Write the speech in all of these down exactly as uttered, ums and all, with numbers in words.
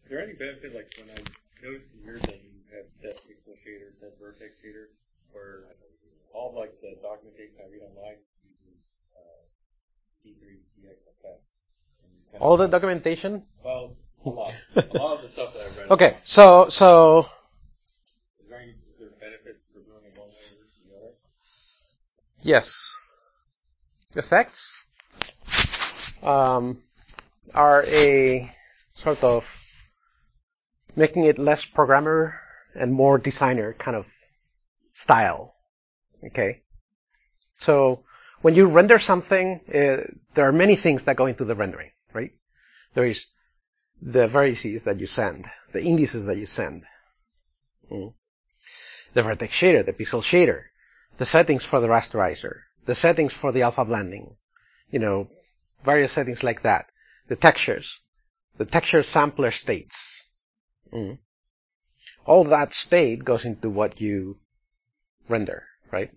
Is there any benefit, like when I noticed here that you have set pixel shader, set vertex shader, where all like the documentation I read online uses uh, D three D X effects? All the documentation? Well, a lot. A lot of the stuff that I've read. Okay, so so. Is there any is there benefits for doing it one way versus the other? Yes. Effects um, are a sort of making it less programmer and more designer kind of style. Okay. So when you render something, uh, there are many things that go into the rendering, right? There is the vertices that you send, the indices that you send, mm. the vertex shader, the pixel shader, the settings for the rasterizer, the settings for the alpha blending, you know, various settings like that, the textures, the texture sampler states. Mm. All that state goes into what you render, right?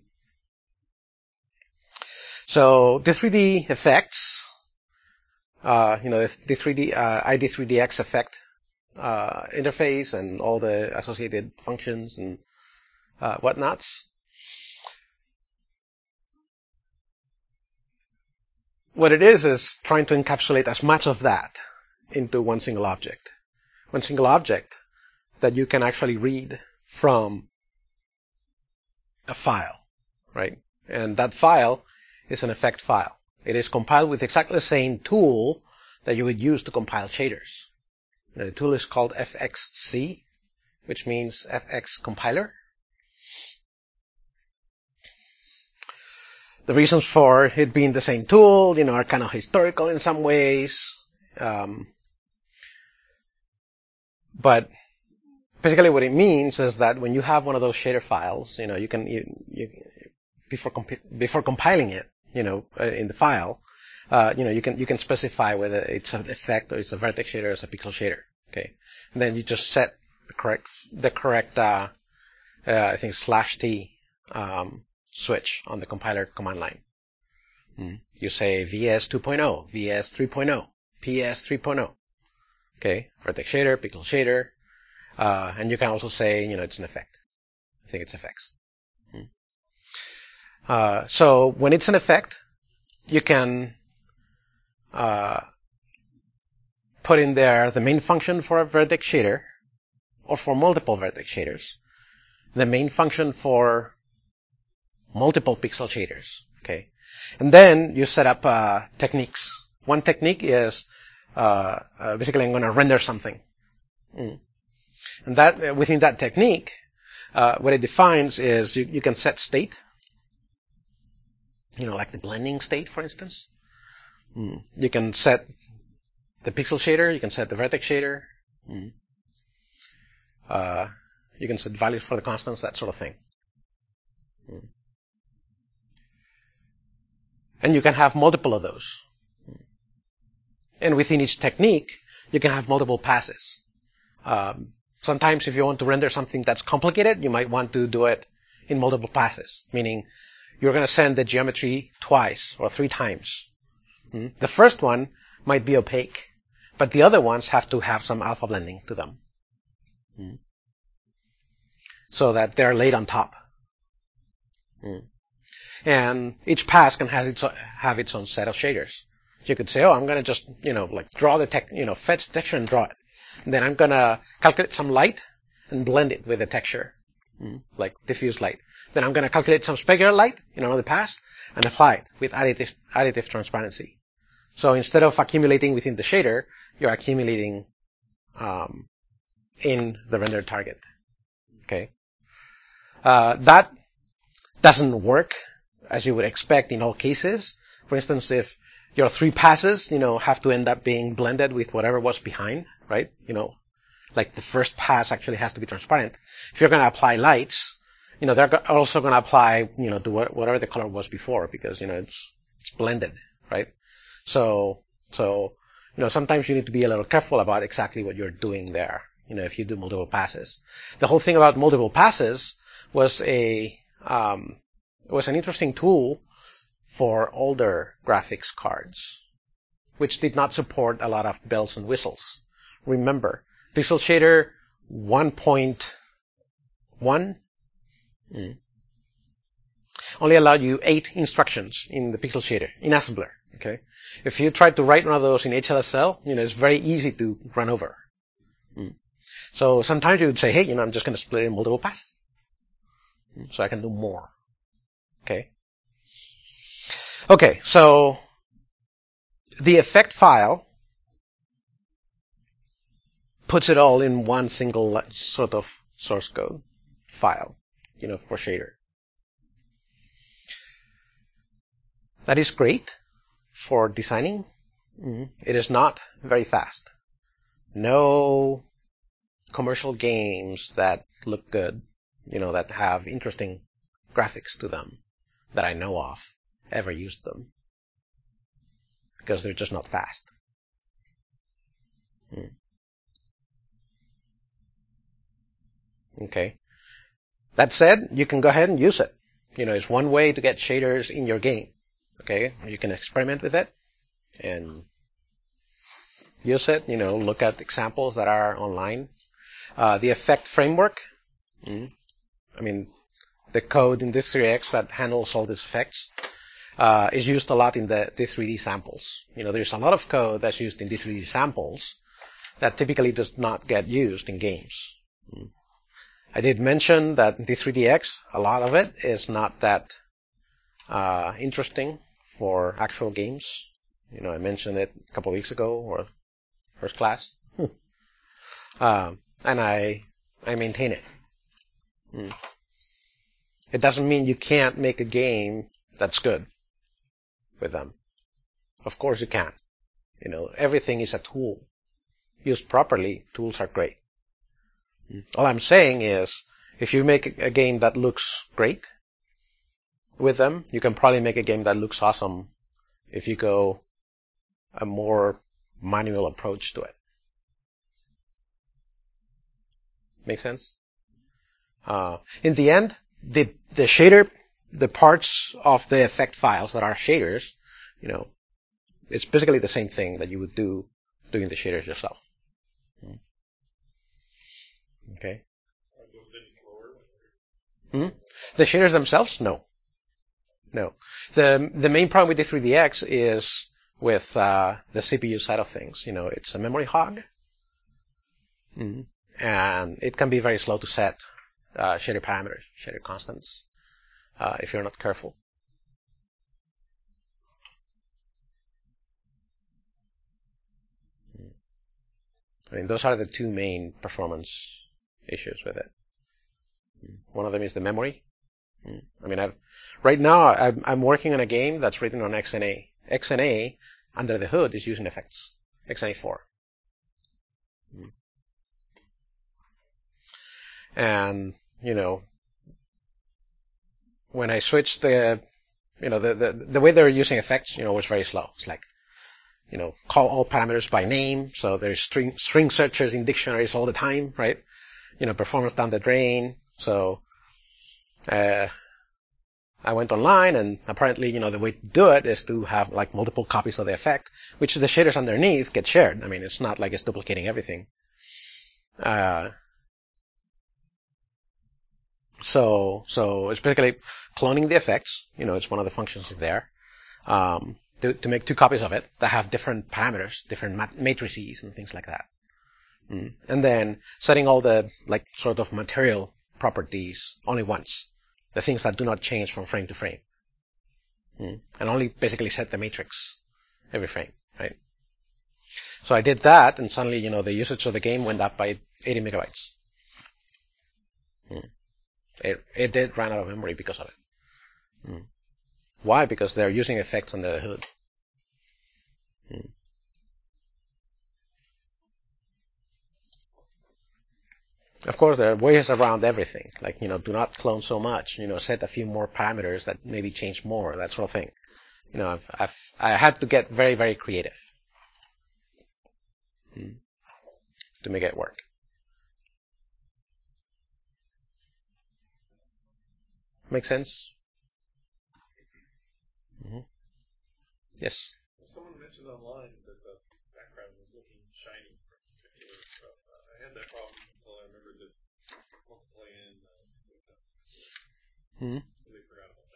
So the three D effects, uh, you know, the three D, uh, I D three D X effect uh, interface and all the associated functions and uh, whatnots. What it is is trying to encapsulate as much of that into one single object. One single object that you can actually read from a file, right? And that file is an effect file. It is compiled with exactly the same tool that you would use to compile shaders. And the tool is called F X C, which means F X compiler. The reasons for it being the same tool, you know, are kind of historical in some ways. Um, but basically what it means is that when you have one of those shader files, you know, you can, you, you, before, compi- before compiling it, you know, in the file, uh, you know, you can, you can specify whether it's an effect or it's a vertex shader or it's a pixel shader. Okay. And then you just set the correct, the correct, uh, uh I think slash T, um, switch on the compiler command line. Mm. You say V S two point oh, V S three point oh, P S three point oh. Okay. Vertex shader, pixel shader. Uh, and you can also say, you know, it's an effect. I think it's effects. Mm. Uh, so when it's an effect, you can, uh, put in there the main function for a vertex shader or for multiple vertex shaders, the main function for multiple pixel shaders. Okay. And then you set up, uh, techniques. One technique is, uh, uh basically I'm going to render something. Mm. And that, within that technique, uh, what it defines is you, you can set state. You know, like the blending state, for instance. Mm. You can set the pixel shader. You can set the vertex shader. Mm. Uh, you can set values for the constants, that sort of thing. Mm. And you can have multiple of those. Mm. And within each technique, you can have multiple passes. Um, sometimes if you want to render something that's complicated, you might want to do it in multiple passes, meaning you're going to send the geometry twice or three times. Mm. The first one might be opaque, but the other ones have to have some alpha blending to them. Mm. So that they're laid on top. Mm. And each pass can have its, have its own set of shaders. You could say, oh, I'm going to just, you know, like draw the tech, you know, fetch the texture and draw it. And then I'm going to calculate some light and blend it with the texture, mm. like diffuse light. Then I'm going to calculate some specular light in another pass and apply it with additive, additive transparency. So instead of accumulating within the shader, you're accumulating um, in the rendered target. Okay. Uh, that doesn't work as you would expect in all cases. For instance, if your three passes, you know, have to end up being blended with whatever was behind, right? You know, like the first pass actually has to be transparent. If you're going to apply lights, you know, they're also going to apply, you know, to whatever the color was before because, you know, it's, it's blended, right? So, so, you know, sometimes you need to be a little careful about exactly what you're doing there, you know, if you do multiple passes. The whole thing about multiple passes was a, um, was an interesting tool for older graphics cards, which did not support a lot of bells and whistles. Remember, Pixel Shader one point one mm, only allowed you eight instructions in the Pixel Shader, in assembler. Okay, if you try to write one of those in H L S L, you know, it's very easy to run over. Mm. So sometimes you would say, hey, you know, I'm just going to split it in multiple passes, mm, so I can do more. Okay. Okay, so the effect file puts it all in one single sort of source code file, you know, for shader. That is great for designing. Mm-hmm. It is not very fast. No commercial games that look good, you know, that have interesting graphics to them that I know of ever used them because they're just not fast. Mm. Okay. That said, you can go ahead and use it. You know, it's one way to get shaders in your game. Okay, you can experiment with it and use it. You know, look at examples that are online. Uh, the effect framework. Mm, I mean, the code in D three X that handles all these effects uh, is used a lot in the D three D samples. You know, there's a lot of code that's used in D three D samples that typically does not get used in games. Mm. I did mention that D three D X, a lot of it is not that uh, interesting for actual games. You know, I mentioned it a couple of weeks ago or first class. um, and I I maintain it. Mm. It doesn't mean you can't make a game that's good with them. Of course you can. You know, everything is a tool. Used properly, tools are great. Mm. All I'm saying is, if you make a game that looks great with them, you can probably make a game that looks awesome if you go a more manual approach to it. Make sense? Uh, in the end, the the shader, the parts of the effect files that are shaders, you know, it's basically the same thing that you would do doing the shaders yourself. Okay. Hmm? The shaders themselves, no, no. the The main problem with D three D X is with uh, the C P U side of things. You know, it's a memory hog, mm, and it can be very slow to set uh, shader parameters, shader constants, uh, if you're not careful. I mean, those are the two main performance issues with it. One of them is the memory. I mean, I've, right now I'm, I'm working on a game that's written on X N A. X N A, under the hood, is using effects. X N A four. And, you know, when I switched the, you know, the, the, the way they're using effects, you know, was very slow. It's like, you know, call all parameters by name. So there's string, string searches in dictionaries all the time, right? You know, performance down the drain. So, uh, I went online, and apparently, you know, the way to do it is to have like multiple copies of the effect, which the shaders underneath get shared. I mean, it's not like it's duplicating everything. Uh, so, so it's basically cloning the effects. You know, it's one of the functions of there. Um, to, to make two copies of it that have different parameters, different mat- matrices and things like that. Mm. And then setting all the like sort of material properties only once. The things that do not change from frame to frame. Mm. And only basically set the matrix every frame, right? So I did that, and suddenly, you know, the usage of the game went up by eighty megabytes. Mm. It, it did run out of memory because of it. Mm. Why? Because they're using effects under the hood. Mm. Of course, there are ways around everything. Like, you know, do not clone so much. You know, set a few more parameters that maybe change more, that sort of thing. You know, I've, I've I had to get very, very creative mm, to make it work. Make sense? Mm-hmm. Yes. Someone mentioned online that the background was looking shiny from particular stuff. I had that problem until I remembered that multiply in. Uh, Hmm. Totally forgot about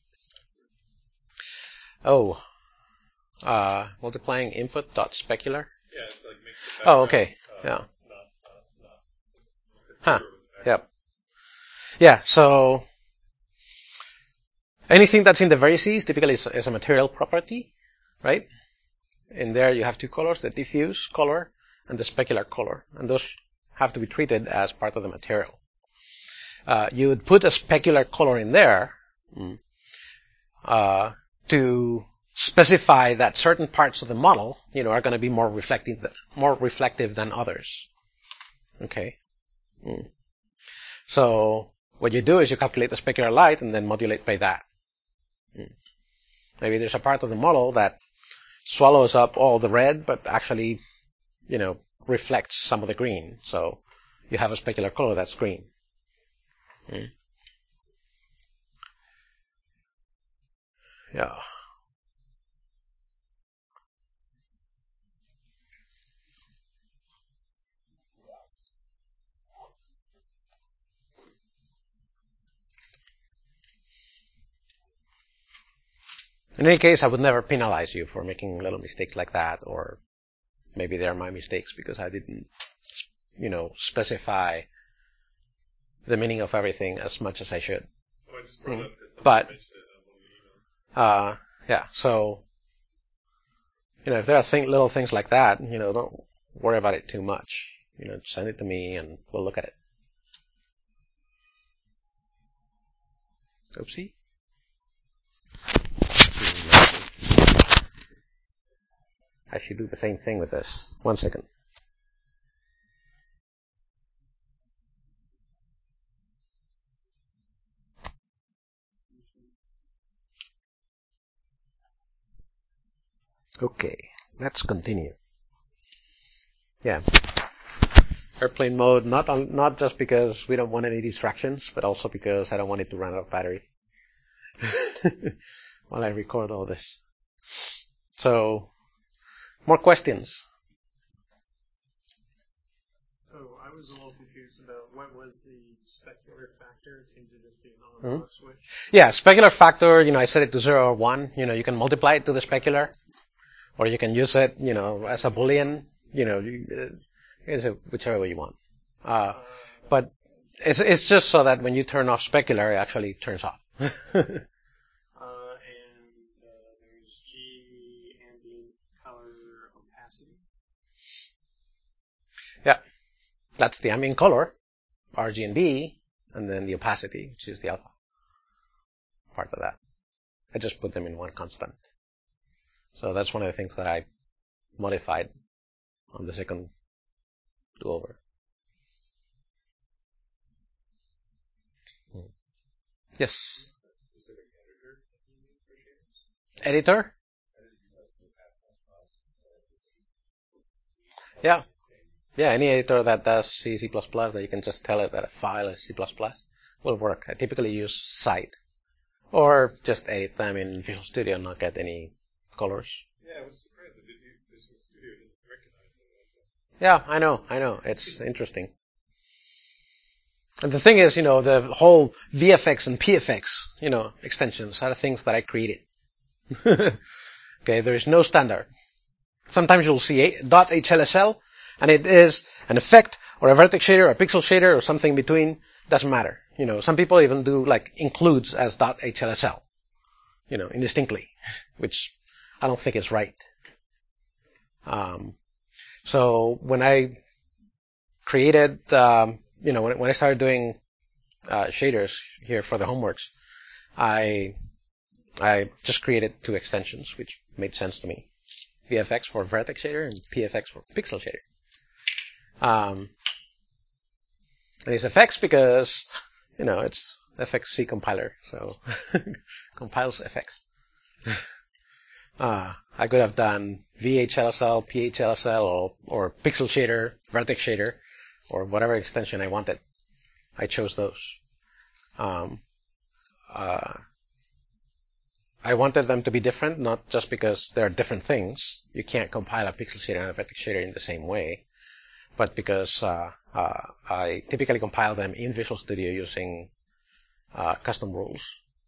that. Oh, uh, multiplying input dot specular. Yeah, it's like makes the Oh, background, okay. uh, Yeah. Not, not, not. It's, it's Huh. zero with the background. Yep. Yeah. So anything that's in the vertices typically is, is a material property, right? In there you have two colors: the diffuse color and the specular color, and those have to be treated as part of the material. Uh, you would put a specular color in there uh, to specify that certain parts of the model, you know, are going to be more reflective, more reflective than others. Okay. Mm. So what you do is you calculate the specular light and then modulate by that. Mm. Maybe there's a part of the model that swallows up all the red, but actually, you know, reflects some of the green. So you have a specular color that's green. Mm. Yeah. In any case, I would never penalize you for making little mistakes like that, or maybe they're my mistakes because I didn't, you know, specify the meaning of everything as much as I should. Oh, I just brought Mm. it up because someone But, mentioned it in one of the emails. uh, yeah, so, you know, if there are thing, little things like that, you know, don't worry about it too much. You know, send it to me and we'll look at it. Oopsie. I should do the same thing with this. One second. Okay, let's continue. Yeah. Airplane mode, not on, not just because we don't want any distractions, but also because I don't want it to run out of battery while I record all this. So, more questions? So I was a little confused about what was the specular factor. It seemed to just be an on Mhm. and off switch. Yeah, specular factor, you know, I set it to zero or one. You know, you can multiply it to the specular, or you can use it, you know, as a boolean. You know, you, uh, whichever way you want. Uh, Uh, but it's it's just so that when you turn off specular, it actually turns off. uh, and uh, there's G ambient color opacity. Yeah, that's the ambient color, R G and B, and then the opacity, which is the alpha part of that. I just put them in one constant. So that's one of the things that I modified on the second do-over. Hmm. Yes. Specific editor that you use for shaders? Editor? I just use like Notepad plus plus instead of the C. Yeah. Yeah, any editor that does C, C++ that you can just tell it that a file is C++ will work. I typically use Cite. Or just edit them in Visual Studio and not get any colors. Yeah, I was surprised that Visual Visual Studio didn't recognize it. Yeah, I know, I know. It's interesting. And the thing is, you know, the whole V F X and P F X, you know, extensions are things that I created. Okay, there is no standard. Sometimes you'll see a .hlsl, and it is an effect or a vertex shader or a pixel shader or something in between. Doesn't matter. You know, some people even do like includes as .hlsl, you know, indistinctly, which I don't think is right. Um, so when I created, um, you know, when, when I started doing uh, shaders here for the homeworks, I I just created two extensions, which made sense to me. V F X for vertex shader and P F X for pixel shader. Um, and it's F X because, you know, it's F X C compiler, so compiles F X. uh, I could have done V H L S L, P H L S L, or, or pixel shader, vertex shader, or whatever extension I wanted. I chose those. Um, uh, I wanted them to be different, not just because they're different things. You can't compile a pixel shader and a vertex shader in the same way. but because uh, uh, I typically compile them in Visual Studio using uh, custom rules.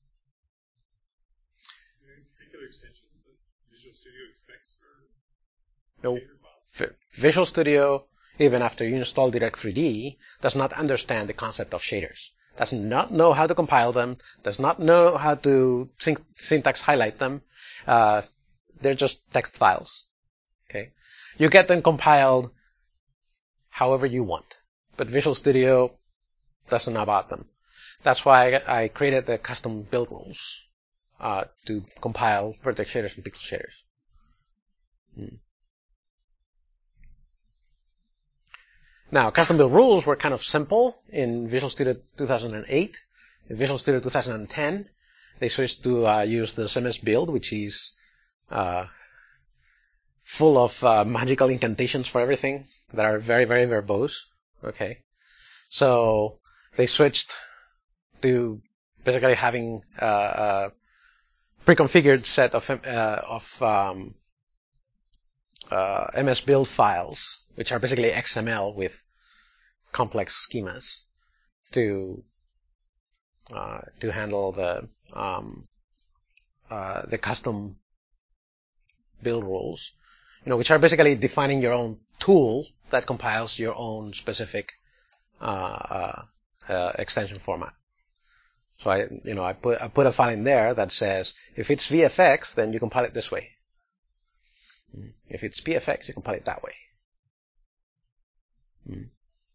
Any particular extensions that Visual Studio expects for No, shader files? V- Visual Studio, even after you install Direct three D, does not understand the concept of shaders. Does not know how to compile them. Does not know how to syn- syntax highlight them. Uh, they're just text files. Okay, you get them compiled however you want, but Visual Studio doesn't know about them. That's why I, I created the custom build rules uh, to compile vertex shaders and pixel shaders. Hmm. Now, custom build rules were kind of simple in Visual Studio two thousand eight. In Visual Studio two thousand ten, they switched to uh, use the S M S build, which is uh, full of uh, magical incantations for everything that are very, very verbose. Okay, so they switched to basically having uh, a pre-configured set of uh, of um, uh, M S build files, which are basically X M L with complex schemas to uh, to handle the um, uh, the custom build rules, you know, which are basically defining your own tool that compiles your own specific uh, uh, uh, extension format. So I, you know, I put I put a file in there that says if it's V F X, then you compile it this way. If it's P F X, you compile it that way. Mm.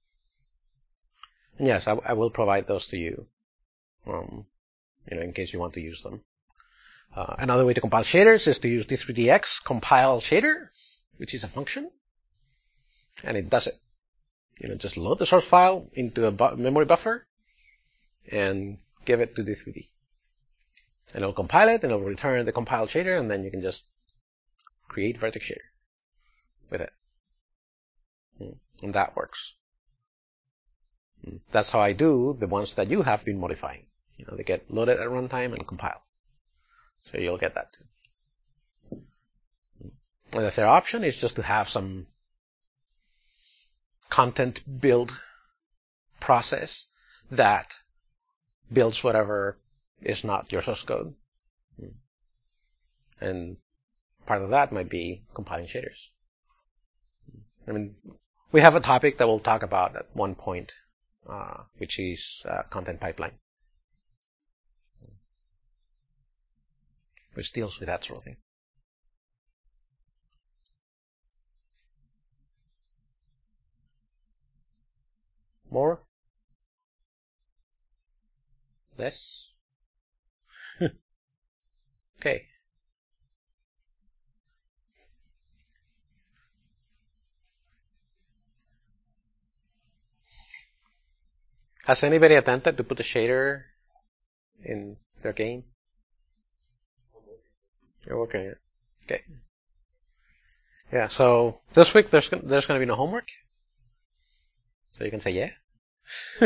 And yes, I, I will provide those to you, um, you know, in case you want to use them. Uh, another way to compile shaders is to use D three D X compile shader, which is a function, and it does it. You know, just load the source file into a bu- memory buffer and give it to D three D. And it'll compile it, and it'll return the compiled shader, and then you can just create vertex shader with it. And that works. That's how I do the ones that you have been modifying. You know, they get loaded at runtime and compile. So you'll get that too. And the third option is just to have some content build process that builds whatever is not your source code. And part of that might be compiling shaders. I mean, we have a topic that we'll talk about at one point, uh, which is uh, content pipeline, which deals with that sort of thing. More? Less? Okay. Has anybody attempted to put a shader in their game? You're working on it. Okay. Yeah, so this week there's there's going to be no homework. So you can say yeah.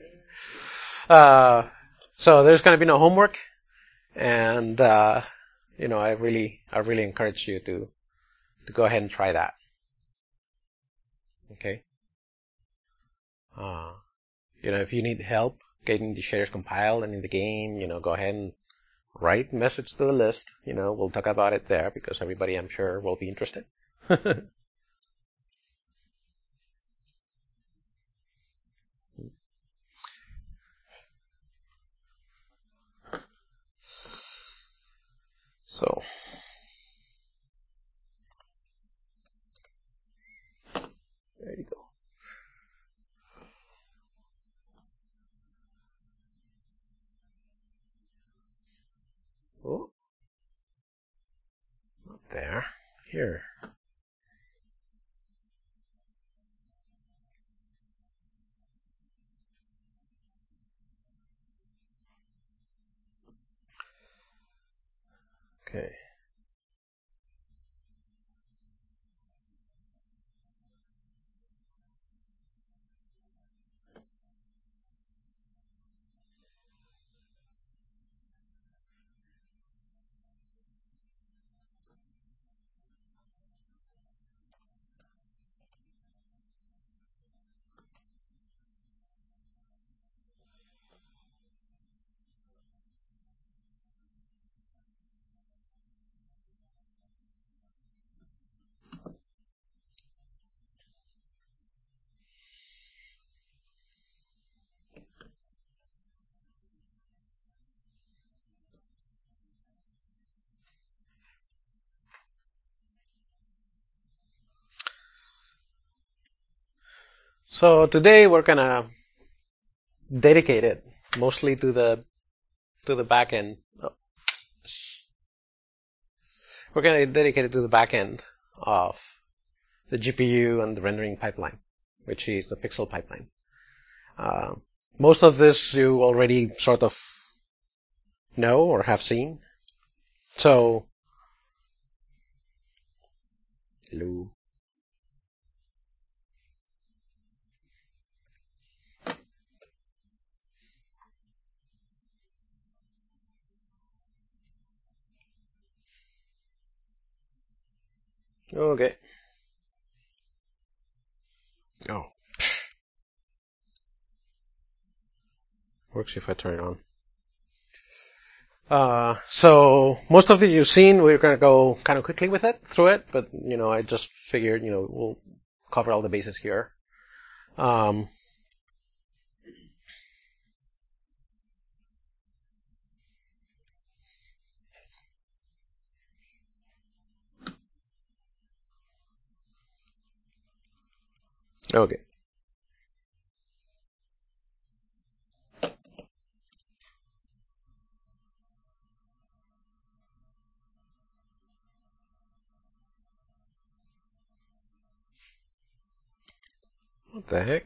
uh, so there's going to be no homework, and uh, you know, I really I really encourage you to to go ahead and try that. Okay. Uh, you know, if you need help getting the shaders compiled and in the game, you know, go ahead and write message to the list. You know, we'll talk about it there because everybody, I'm sure, will be interested. So, there you go. Oh, not there. Here. Okay. So today we're gonna dedicate it mostly to the to the back end. Oh. We're gonna dedicate it to the back end of the G P U and the rendering pipeline, which is the pixel pipeline. Uh, most of this you already sort of know or have seen. So, hello. Okay. Oh. Works if I turn it on. Uh, so most of it you've seen, we're going to go kind of quickly with it, through it, but, you know, I just figured, you know, we'll cover all the bases here. Um, okay. What the heck?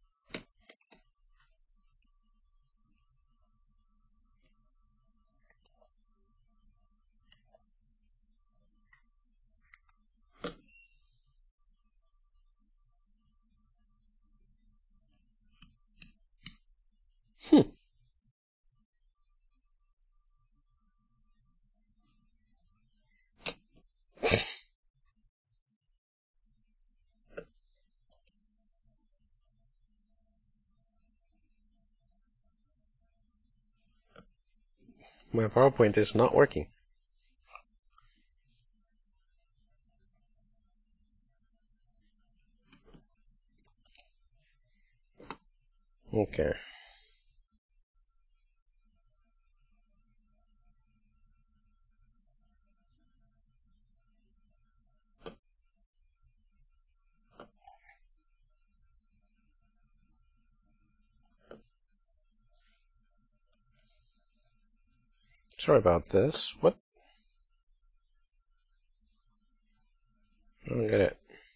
Hmm. My PowerPoint is not working. Okay. Sorry about this. What? I don't get it.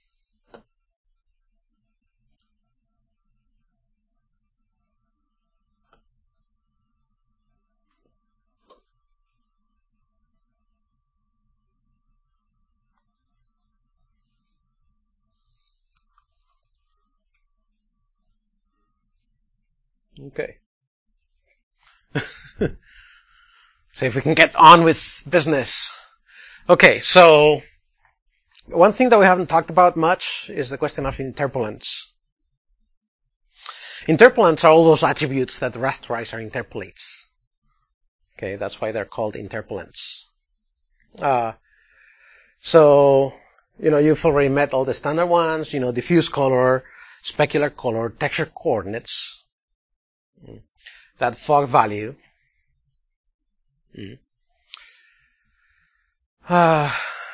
Okay. See if we can get on with business. Okay, so one thing that we haven't talked about much is the question of interpolants. Interpolants are all those attributes that the rasterizer interpolates. Okay, that's why they're called interpolants. Uh, so, you know, you've already met all the standard ones, you know, diffuse color, specular color, texture coordinates, that fog value. Mm. Uh,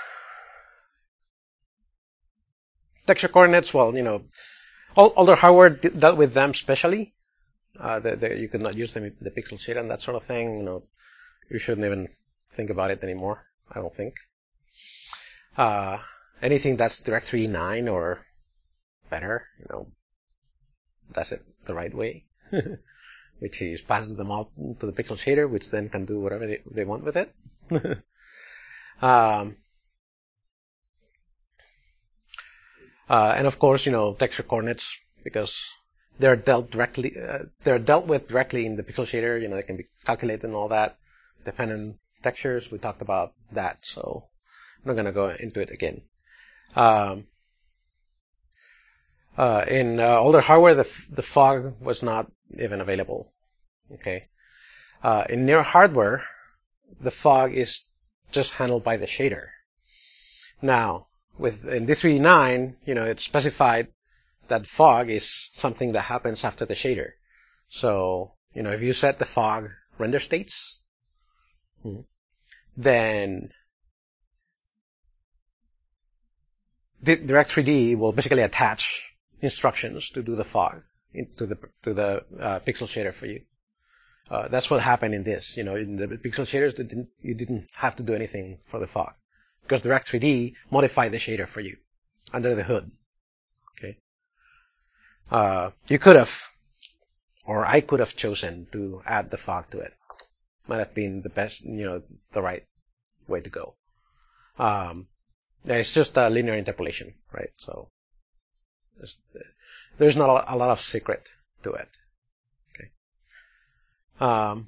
texture coordinates, well, you know, all, older hardware d- dealt with them specially. Uh, the, the, you could not use them in the pixel sheet and that sort of thing. You know, you shouldn't even think about it anymore, I don't think. Uh, anything that's Direct3D nine or better, you know, does it the right way, which is passes them out to the pixel shader, which then can do whatever they, they want with it. um, uh, and of course, you know, texture coordinates, because they're dealt directly, uh, they're dealt with directly in the pixel shader. You know, they can be calculated and all that. Dependent textures, we talked about that, so I'm not going to go into it again. Um, uh, in uh, older hardware, the, the fog was not even available. Okay. Uh, in newer hardware, the fog is just handled by the shader. Now, with in D three nine, you know, it's specified that fog is something that happens after the shader. So, you know, if you set the fog render states, then Direct3D will basically attach instructions to do the fog to the to the uh, pixel shader for you. Uh, that's what happened in this. You know, in the pixel shaders, you didn't, you didn't have to do anything for the fog because Direct three D modified the shader for you under the hood. Okay. Uh, you could have, or I could have chosen to add the fog to it. Might have been the best, you know, the right way to go. Um, it's just a linear interpolation, right? So there's, there's not a lot of secret to it. Um,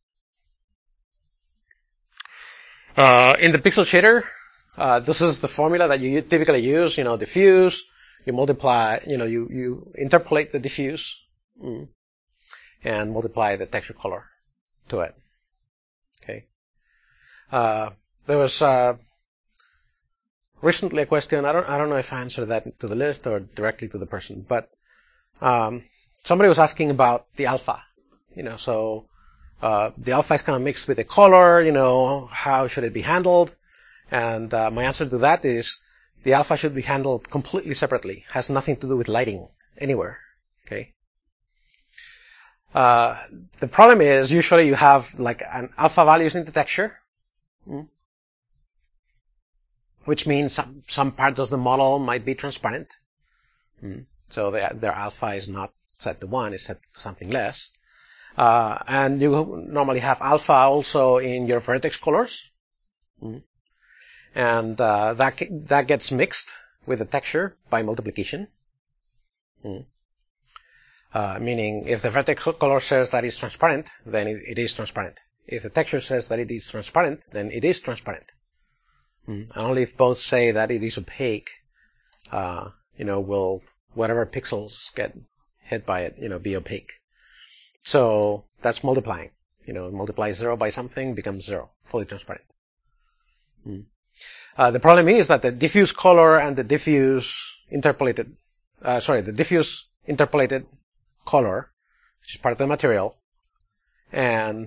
uh, in the pixel shader, uh, this is the formula that you typically use. You know, diffuse, you multiply, you know, you, you interpolate the diffuse mm, and multiply the texture color to it. Okay. Uh, there was uh, recently a question. I don't, I don't know if I answered that to the list or directly to the person, but um, somebody was asking about the alpha. You know, so uh, the alpha is kind of mixed with the color. You know, how should it be handled? And uh, my answer to that is the alpha should be handled completely separately. Has nothing to do with lighting anywhere. Okay. Uh, the problem is usually you have like an alpha values in the texture, mm, which means some some parts of the model might be transparent. Mm, so the, their alpha is not set to one; it's set to something less. Uh, and you normally have alpha also in your vertex colors. Mm. And uh, that that gets mixed with the texture by multiplication. Mm. Uh, meaning, if the vertex color says that it's transparent, then it, it is transparent. If the texture says that it is transparent, then it is transparent. Mm. And only if both say that it is opaque, uh, you know, will whatever pixels get hit by it, you know, be opaque. So that's multiplying. You know, multiply zero by something becomes zero, fully transparent. Mm. Uh, the problem is that the diffuse color and the diffuse interpolated, uh, sorry, the diffuse interpolated color, which is part of the material, and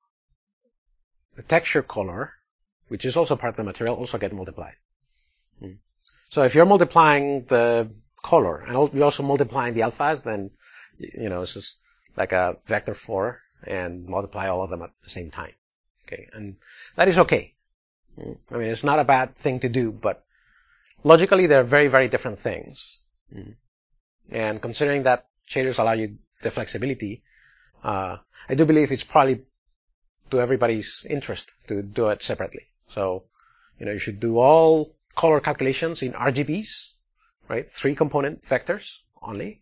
the texture color, which is also part of the material, also get multiplied. Mm. So if you're multiplying the color and you're also multiplying the alphas, then, you know, it's just like a vector four and multiply all of them at the same time. Okay, and that is okay. Mm. I mean, it's not a bad thing to do, but logically they're very, very different things. Mm. And considering that shaders allow you the flexibility, uh, I do believe it's probably to everybody's interest to do it separately. So, you know, you should do all color calculations in R G Bs, right? Three component vectors only.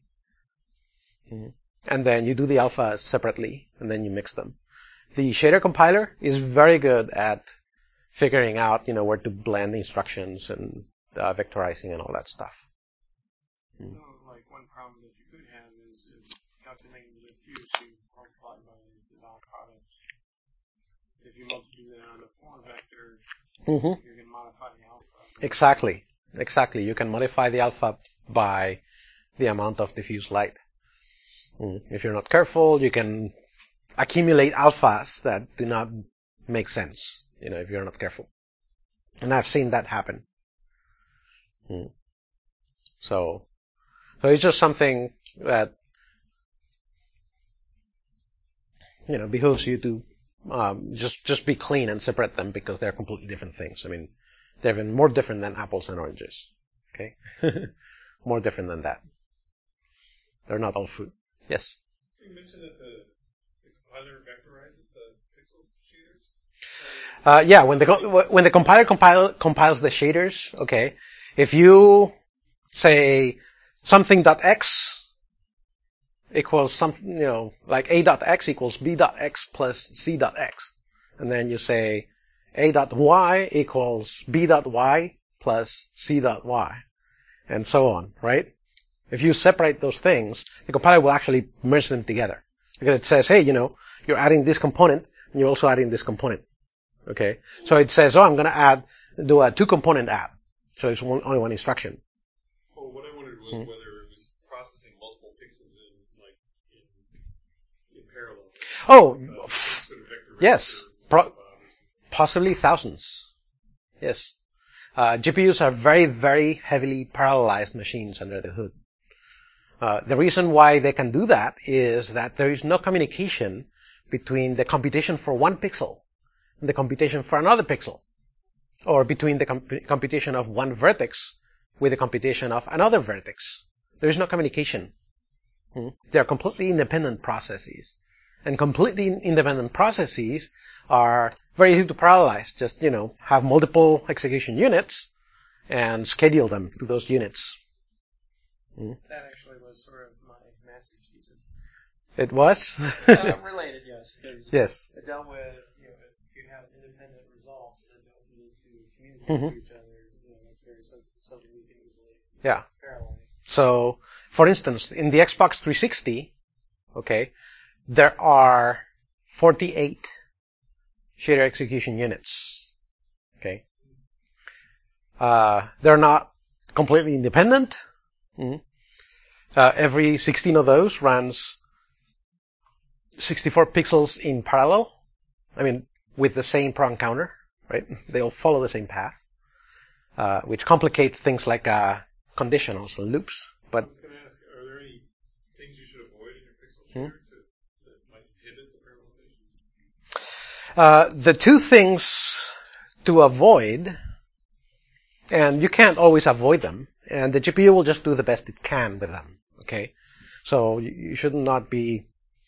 Mm. And then you do the alphas separately, and then you mix them. The shader compiler is very good at figuring out, you know, where to blend the instructions and uh, vectorizing and all that stuff. Mm. So, like, one problem that you could have is in calculating the diffuse, you multiply by the dot product. If you multiply that on the four vector, mm-hmm. you can modify the alpha. Exactly. Exactly. You can modify the alpha by the amount of diffuse light. Mm. If you're not careful, you can accumulate alphas that do not make sense, you know, if you're not careful. And I've seen that happen. Mm. So, so it's just something that, you know, behooves you to um, just just be clean and separate them because they're completely different things. I mean, they're even more different than apples and oranges. Okay, more different than that. They're not all fruit. Yes. You mentioned that the, the compiler vectorizes the pixel shaders. Uh, yeah, when the when the compiler compile, compiles the shaders, okay, if you say something dot x equals something, you know, like a dot x equals b dot x plus c dot x, and then you say a dot y equals b dot y plus c dot y, and so on, right? If you separate those things, the compiler will actually merge them together. Because it says, hey, you know, you're adding this component, and you're also adding this component. Okay? So it says, oh, I'm going to add, do a two-component add. So it's one, only one instruction. Well, what I wondered was hmm? whether it was processing multiple pixels in, like, in, in parallel. Oh, uh, sort of vector yes. Pro- uh, possibly thousands. Yes. Uh, G P Us are very, very heavily parallelized machines under the hood. Uh, the reason why they can do that is that there is no communication between the computation for one pixel and the computation for another pixel, or between the comp- computation of one vertex with the computation of another vertex. There is no communication. Hmm? They are completely independent processes. And completely independent processes are very easy to parallelize. Just, you know, have multiple execution units and schedule them to those units. Hmm? That actually was sort of my master's thesis. It was? uh, related, yes. Yes. It dealt with, you know, if you have independent results that don't need to communicate Mm-hmm. with each other, you know, that's very something we can easily Yeah. parallelize. So, for instance, in the Xbox three sixty, okay, there are forty-eight shader execution units. Okay. Uh, they're not completely independent. Mm-hmm. Uh, every sixteen of those runs sixty-four pixels in parallel. I mean, with the same program counter, right? They all follow the same path, uh, which complicates things like uh, conditionals and loops. But I was going to ask, are there any things you should avoid in your pixel shader Hmm? to, that might inhibit the parallelization? Uh, the two things to avoid, and you can't always avoid them, and the G P U will just do the best it can with them, okay? So you, you should not be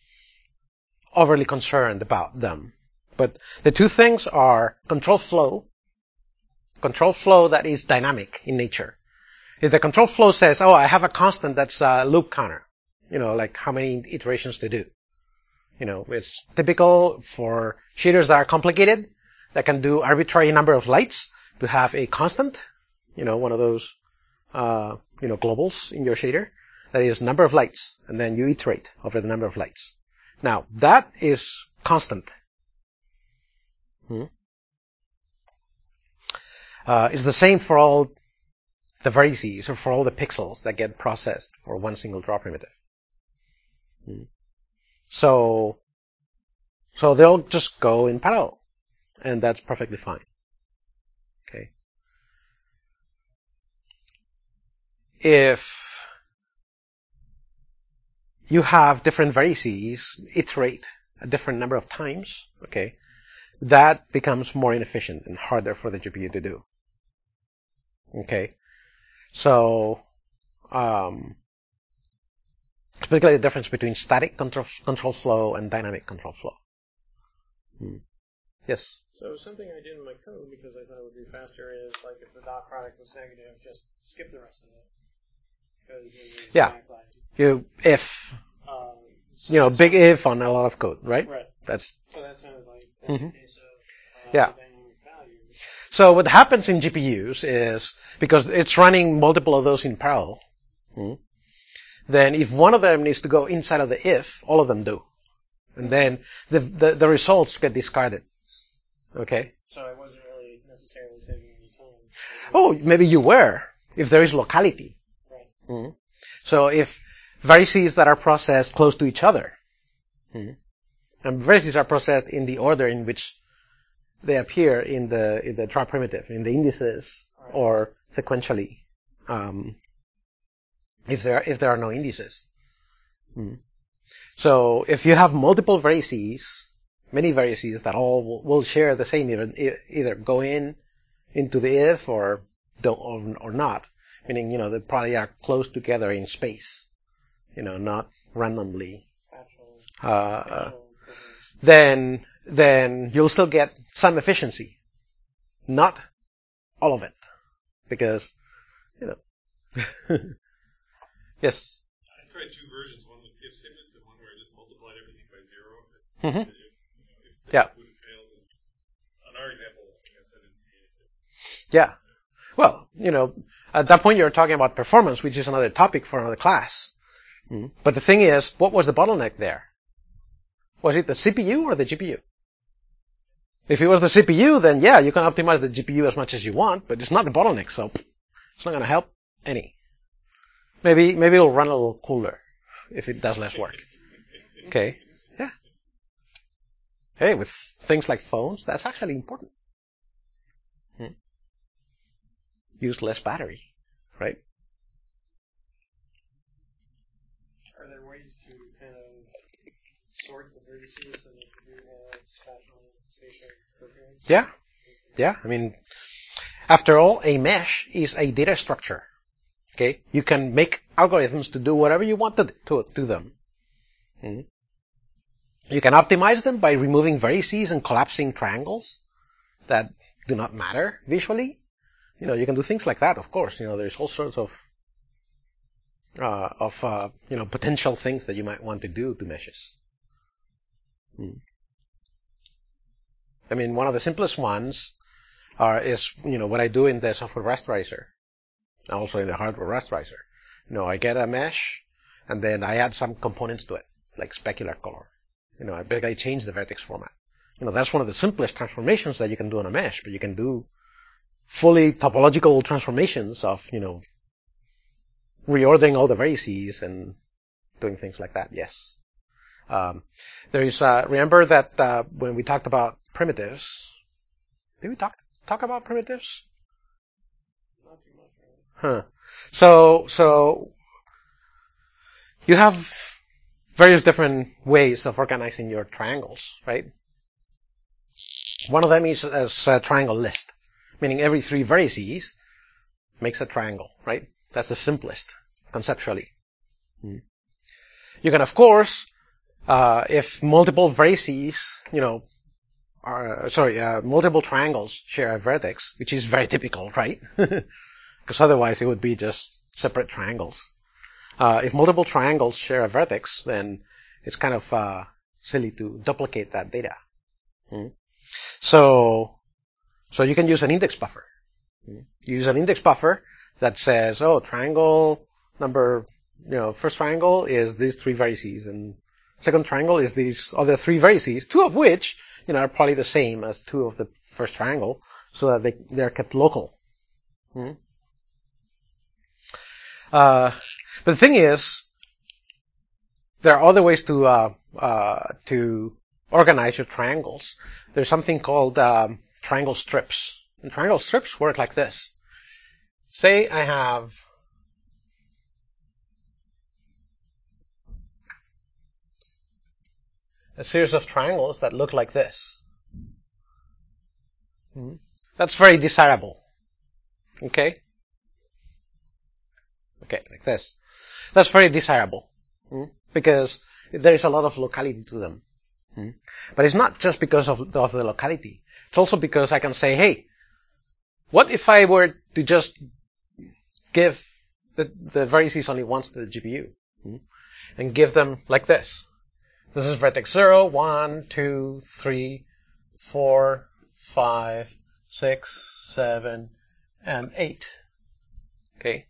overly concerned about them. But the two things are control flow, control flow that is dynamic in nature. If the control flow says, oh, I have a constant that's a loop counter, you know, like how many iterations to do. You know, it's typical for shaders that are complicated, that can do arbitrary number of lights, to have a constant, you know, one of those, uh, you know, globals in your shader, that is number of lights, and then you iterate over the number of lights. Now, that is constant. Hmm? Uh, it's the same for all the vertices, or for all the pixels that get processed for one single draw primitive. Hmm? So, so they'll just go in parallel, and that's perfectly fine. Okay. If you have different vertices iterate a different number of times, okay, that becomes more inefficient and harder for the G P U to do. Okay. So, um, it's basically the difference between static control, control flow and dynamic control flow. Hmm. Yes? So something I did in my code because I thought it would be faster is like if the dot product was negative, just skip the rest of it. Because it was Yeah. backlight. You, if, Um, so you know, that's big something- if on a lot of code, right? Right. That's, So that sounded like that's Mhm. a case of uh, Yeah. dynamic values. so what happens in G P Us is, because it's running multiple of those in parallel, hmm, then if one of them needs to go inside of the if, all of them do. And then the, the, the results get discarded. Okay? So I wasn't really necessarily saving any time. Oh, maybe you were, if there is locality. Right. Hmm. So if vertices that are processed close to each other, hmm, and vertices are processed in the order in which they appear in the in the draw primitive, in the indices, Right. or sequentially, um, if there if there are no indices. Hmm. So if you have multiple vertices, many vertices that all will, will share the same, even either go in into the if or don't or, or not, meaning you know they probably are close together in space, you know, not randomly. Spatial. Uh, spatial then then you'll still get some efficiency, not all of it, because you know. Yes. I tried two versions, one with if statements and one where I just multiplied everything by zero. Mm-hmm. If, if Yeah. would have failed. On our example, I guess I didn't see anything. Yeah. Well, you know, at that point you're talking about performance, which is another topic for another class. Mm. But the thing is, what was the bottleneck there? Was it the C P U or the G P U? If it was the C P U, then yeah, you can optimize the G P U as much as you want, but it's not the bottleneck, so it's not going to help any. Maybe, maybe it'll run a little cooler if it does less work. Okay. Yeah. Hey, with things like phones, that's actually important. Hmm. Use less battery, right? are there ways to kind of sort the vertices so that you do have spatial spatial covariance? Yeah. Yeah. I mean, after all, a mesh is a data structure. Okay. You can make algorithms to do whatever you want to to, to them. Mm-hmm. You can optimize them by removing vertices and collapsing triangles that do not matter visually. You know, you can do things like that, of course. You know, there's all sorts of uh, of uh, you know potential things that you might want to do to meshes. Hmm. I mean, one of the simplest ones are is you know what I do in the software rasterizer, also in the hardware rasterizer. You know, I get a mesh, and then I add some components to it, like specular color. You know, I basically change the vertex format. You know, that's one of the simplest transformations that you can do on a mesh, but you can do fully topological transformations of, you know, reordering all the vertices and doing things like that, yes. Um, there is, uh, remember that uh, when we talked about primitives, did we talk talk about primitives? Not too much, right? Huh. So, so you have various different ways of organizing your triangles, right? One of them is as a triangle list, meaning every three vertices makes a triangle, right? That's the simplest, conceptually. Mm. You can, of course, uh, if multiple vertices, you know, are, sorry, uh, multiple triangles share a vertex, which is very typical, right? Because otherwise it would be just separate triangles. Uh, if multiple triangles share a vertex, then it's kind of uh, silly to duplicate that data. Mm. So, so you can use an index buffer. Mm. Use an index buffer that says, oh, triangle number, you know, first triangle is these three vertices, and second triangle is these other three vertices, two of which, you know, are probably the same as two of the first triangle, so that they, they're kept local. Mm. Uh, but the thing is, there are other ways to, uh, uh, to organize your triangles. There's something called, um, triangle strips. And triangle strips work like this. Say I have a series of triangles that look like this. Mm-hmm. That's very desirable. Okay? Okay, like this. That's very desirable. Mm-hmm. Because there is a lot of locality to them. Mm-hmm. But it's not just because of the, of the locality. It's also because I can say, hey, what if I were to just give the, the vertices only once to the G P U? Mm-hmm. And give them like this. This is vertex zero, one, two, three, four, five, six, seven, and eight. Okay.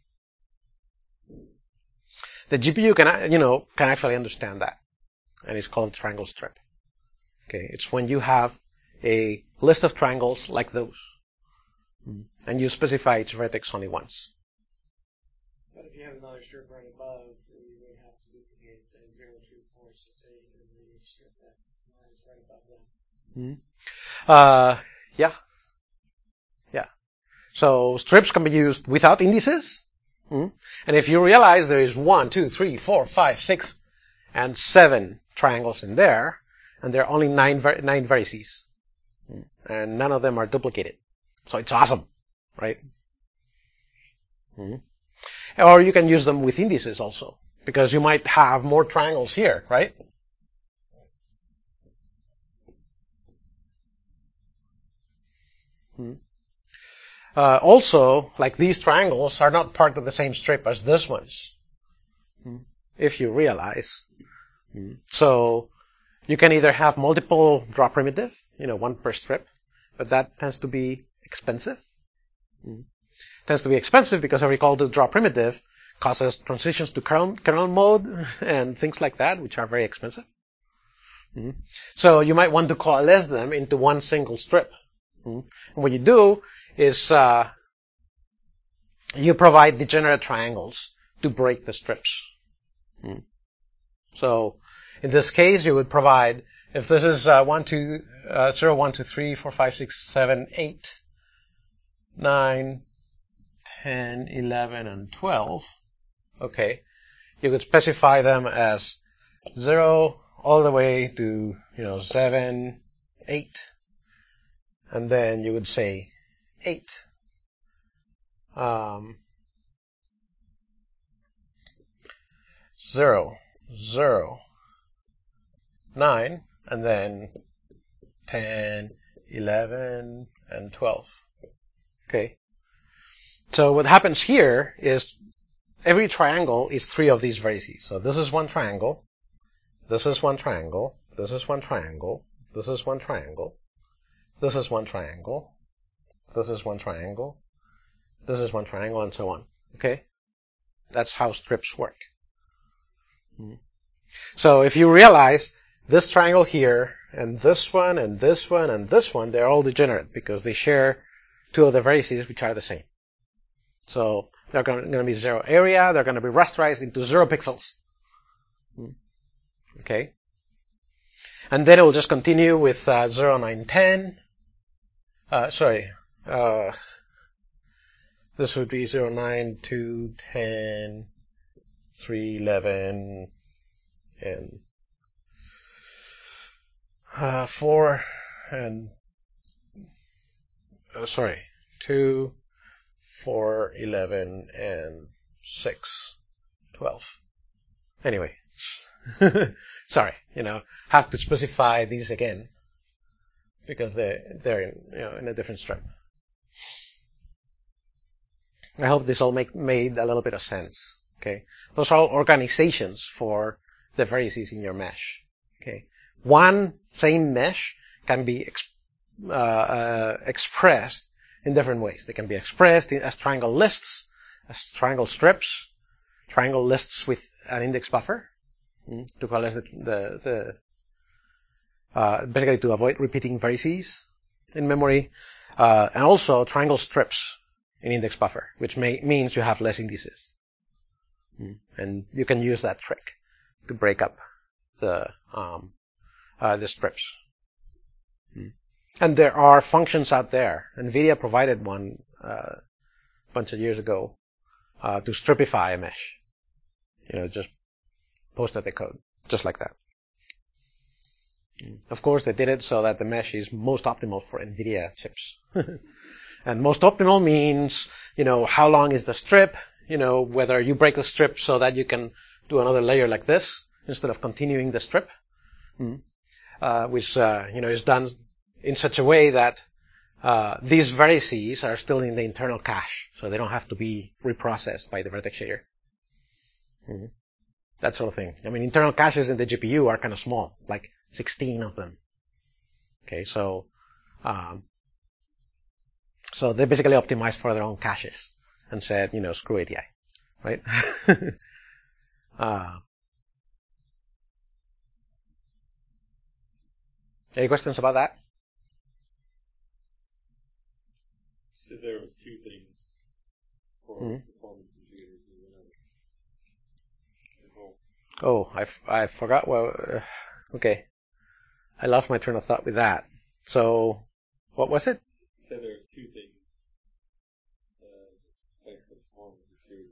The G P U can, you know, can actually understand that, and it's called triangle strip. Okay, it's when you have a list of triangles like those, and you specify its vertex only once. But if you have another strip right above, then you would have to duplicate, say, zero, two, four, six, eight, and then you strip that lies right above that. Mm-hmm. Uh, yeah. Yeah. So strips can be used without indices. Mm-hmm. And if you realize there is one, two, three, four, five, six, and seven triangles in there, and there are only nine, ver- nine vertices, mm-hmm. and none of them are duplicated. So it's awesome, right? Mm-hmm. Or you can use them with indices also, because you might have more triangles here, right? Mm-hmm. Uh, also, like these triangles are not part of the same strip as this ones, mm-hmm. if you realize. Mm-hmm. So you can either have multiple draw primitive, you know, one per strip, but that tends to be expensive. Mm-hmm. Tends to be expensive because I recall the draw primitive causes transitions to kernel, kernel mode and things like that, which are very expensive. Mm-hmm. So you might want to coalesce them into one single strip. Mm-hmm. And what you do is uh, you provide degenerate triangles to break the strips. Mm-hmm. So in this case, you would provide, if this is uh, one, two, uh, zero, one, two, three, four, five, six, seven, eight, nine, ten, eleven, and twelve. Okay. you could specify them as zero all the way to, you know, seven, eight, and then you would say eight. Um, zero, zero, nine, and then ten, eleven, and twelve. Okay. So what happens here is every triangle is three of these vertices. So this is one triangle, this is one triangle, this is one triangle, this is one triangle, this is one triangle, this is one triangle, this is one triangle, and so on. Okay? That's how strips work. So if you realize this triangle here, and this one, and this one, and this one, they're all degenerate because they share two of the vertices which are the same. So they're going to be zero area, they're going to be rasterized into zero pixels. Okay? And then it will just continue with uh, zero, nine, ten. Uh, sorry. Uh, this would be zero, nine, two, ten, three, eleven, and uh, four, and uh, sorry, two, four, eleven, and six, twelve. Anyway, sorry, you know, have to specify these again because they're they're in, you know, in a different strip. I hope this all make made a little bit of sense. Okay, those are all organizations for the vertices in your mesh. Okay, one same mesh can be exp uh, uh, expressed in different ways. They can be expressed in, as triangle lists, as triangle strips, triangle lists with an index buffer mm, to collect the, the, the uh, basically to avoid repeating vertices in memory, uh, and also triangle strips in index buffer, which may, means you have less indices. Mm. And you can use that trick to break up the um, uh, the strips. Mm. And there are functions out there. NVIDIA provided one uh, a bunch of years ago uh, to stripify a mesh. You know, just posted the code, just like that. Mm. Of course, they did it so that the mesh is most optimal for NVIDIA chips. And most optimal means, you know, how long is the strip, you know, whether you break the strip so that you can do another layer like this instead of continuing the strip, mm. uh, which, uh, you know, is done in such a way that uh, these vertices are still in the internal cache, so they don't have to be reprocessed by the vertex shader. Mm. That sort of thing. I mean, internal caches in the G P U are kind of small, like sixteen of them. Okay, so um, so they basically optimized for their own caches and said, you know, screw A D I, right? uh, any questions about that? So there was two things for Mm-hmm. performance indicators and whatever. Oh, I, f I forgot. Well, uh, okay, I lost my train of thought with that. So, what was it? So there was two things. Uh, like the performance indicators.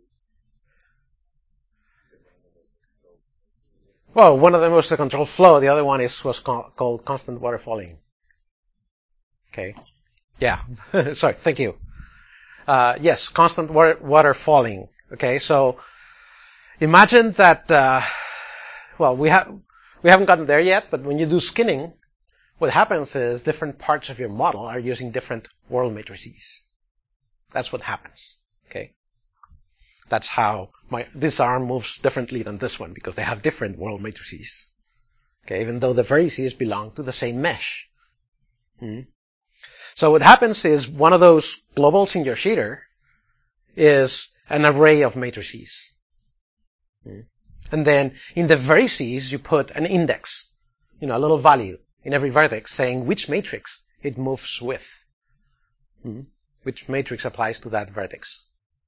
Well, one of them was the control flow. The other one is was co called constant waterfalling. Okay. Yeah. Sorry. Thank you. Uh, yes, constant water waterfalling. Okay. So imagine that. Uh, well, we have we haven't gotten there yet, but when you do skinning, what happens is different parts of your model are using different world matrices. That's what happens. Okay. That's how my this arm moves differently than this one because they have different world matrices. Okay, even though the vertices belong to the same mesh. Hmm. So what happens is one of those globals in your shader is an array of matrices. Hmm. And then in the vertices you put an index, you know, a little value in every vertex saying which matrix it moves with. Hmm. Which matrix applies to that vertex.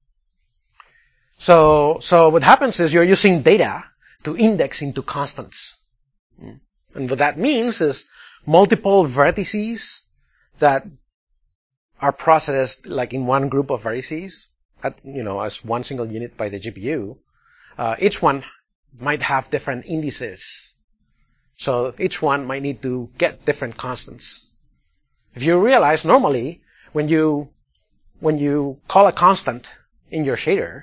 So, so what happens is you're using data to index into constants. And what that means is multiple vertices that are processed like in one group of vertices, at, you know, as one single unit by the G P U, uh, each one might have different indices. So each one might need to get different constants. If you realize normally when you when you call a constant in your shader,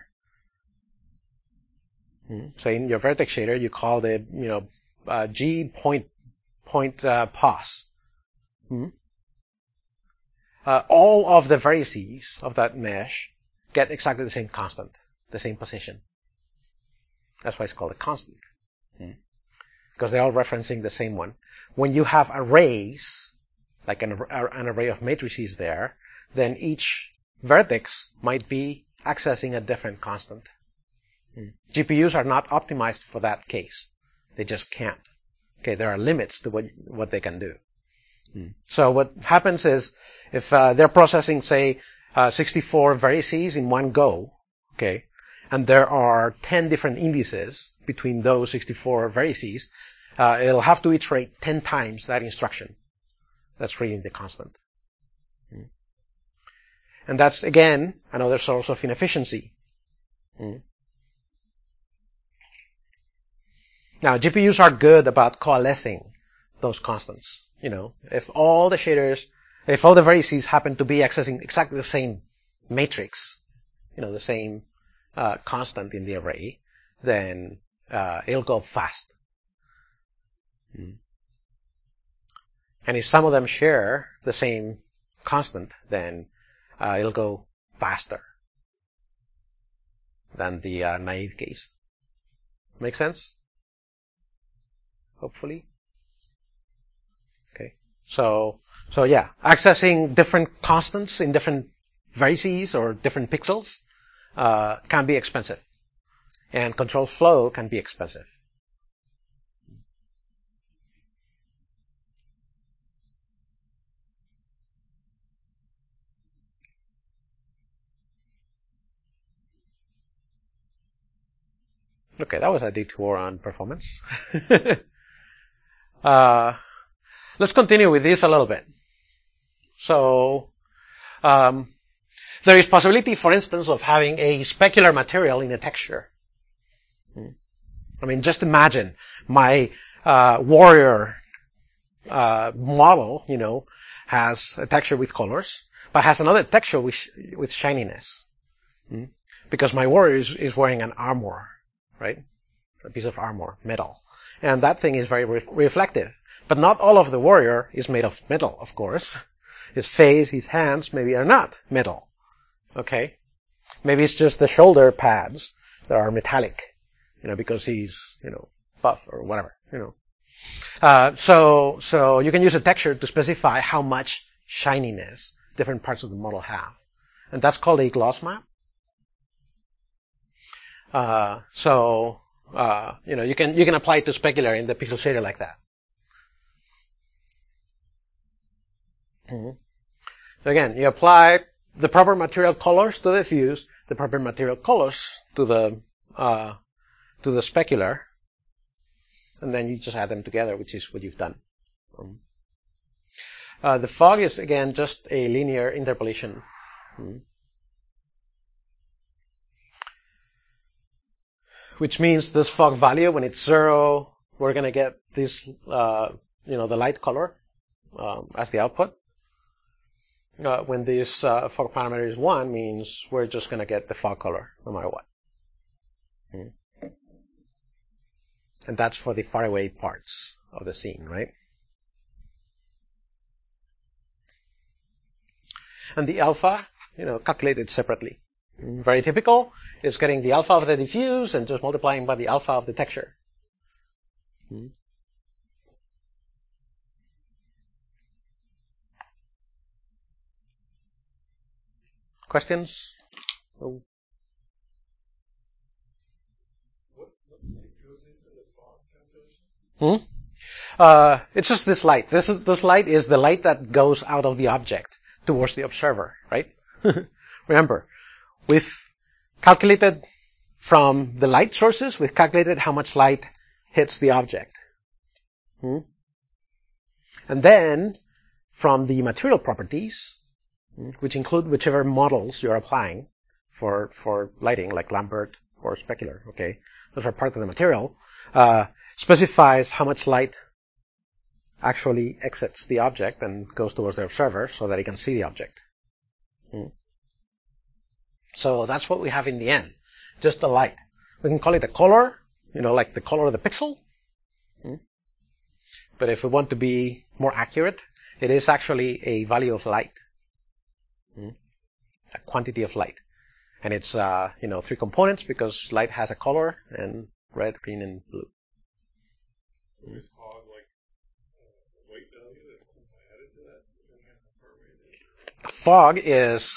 so in your vertex shader you call the you know uh, g point point uh, pos. Hmm? Uh, all of the vertices of that mesh get exactly the same constant, the same position. That's why it's called a constant. Hmm? Because they're all referencing the same one. When you have arrays, like an, an array of matrices there, then each vertex might be accessing a different constant. Hmm. G P Us are not optimized for that case. They just can't. Okay, there are limits to what, what they can do. Hmm. So what happens is, if uh, they're processing, say, uh, sixty-four vertices in one go, okay, and there are ten different indices between those sixty-four vertices, uh, it'll have to iterate ten times that instruction. That's reading the constant. Hmm. And that's, again, another source of inefficiency. Hmm. Now, G P Us are good about coalescing those constants. You know, if all the shaders, if all the vertices happen to be accessing exactly the same matrix, you know, the same uh, constant in the array, then uh, it'll go fast. Mm. And if some of them share the same constant, then uh, it'll go faster than the uh, naive case. Make sense? Hopefully. Okay. So, so yeah, accessing different constants in different vertices or different pixels uh, can be expensive, and control flow can be expensive. Okay, that was a detour on performance. uh, let's continue with this a little bit. So, um, there is possibility, for instance, of having a specular material in a texture. I mean, just imagine my uh, warrior uh, model, you know, has a texture with colors, but has another texture with, with shininess. Hmm? Because my warrior is, is wearing an armor, right? A piece of armor, metal. And that thing is very re- reflective. But not all of the warrior is made of metal, of course. His face, his hands, maybe are not metal. Okay? Maybe it's just the shoulder pads that are metallic, you know, because he's, you know, buff or whatever, you know. Uh, so, so you can use a texture to specify how much shininess different parts of the model have. And that's called a gloss map. Uh, so, uh, you know, you can, you can apply it to specular in the pixel shader like that. Mm-hmm. So again, you apply the proper material colors to the diffuse, the proper material colors to the, uh, to the specular, and then you just add them together, which is what you've done. Um, uh, the fog is, again, just a linear interpolation. Hmm. Which means this fog value, when it's zero, we're going to get this, uh, you know, the light color um, as the output. Uh, when this uh, fog parameter is one, means we're just going to get the fog color no matter what. Hmm. And that's for the faraway parts of the scene, right? And the alpha, you know, calculated separately. Very typical is getting the alpha of the diffuse and just multiplying by the alpha of the texture. Hmm. Questions? Oh. What, what goes into the fog calculation? Hmm? Uh, it's just this light. This is, this light is the light that goes out of the object towards the observer, right? Remember, we've calculated from the light sources, we've calculated how much light hits the object. Hmm? And then, from the material properties, which include whichever models you're applying for, for lighting, like Lambert or specular, okay? those are part of the material, uh, specifies how much light actually exits the object and goes towards the observer so that he can see the object. Hmm. So that's what we have in the end, just the light. We can call it a color, you know, like the color of the pixel. Hmm. But if we want to be more accurate, it is actually a value of light, hmm. a quantity of light. And it's, uh, you know, three components because light has a color and red, green, and blue. Is fog like a weight value that's added to that? Depending on how far away it is? Fog is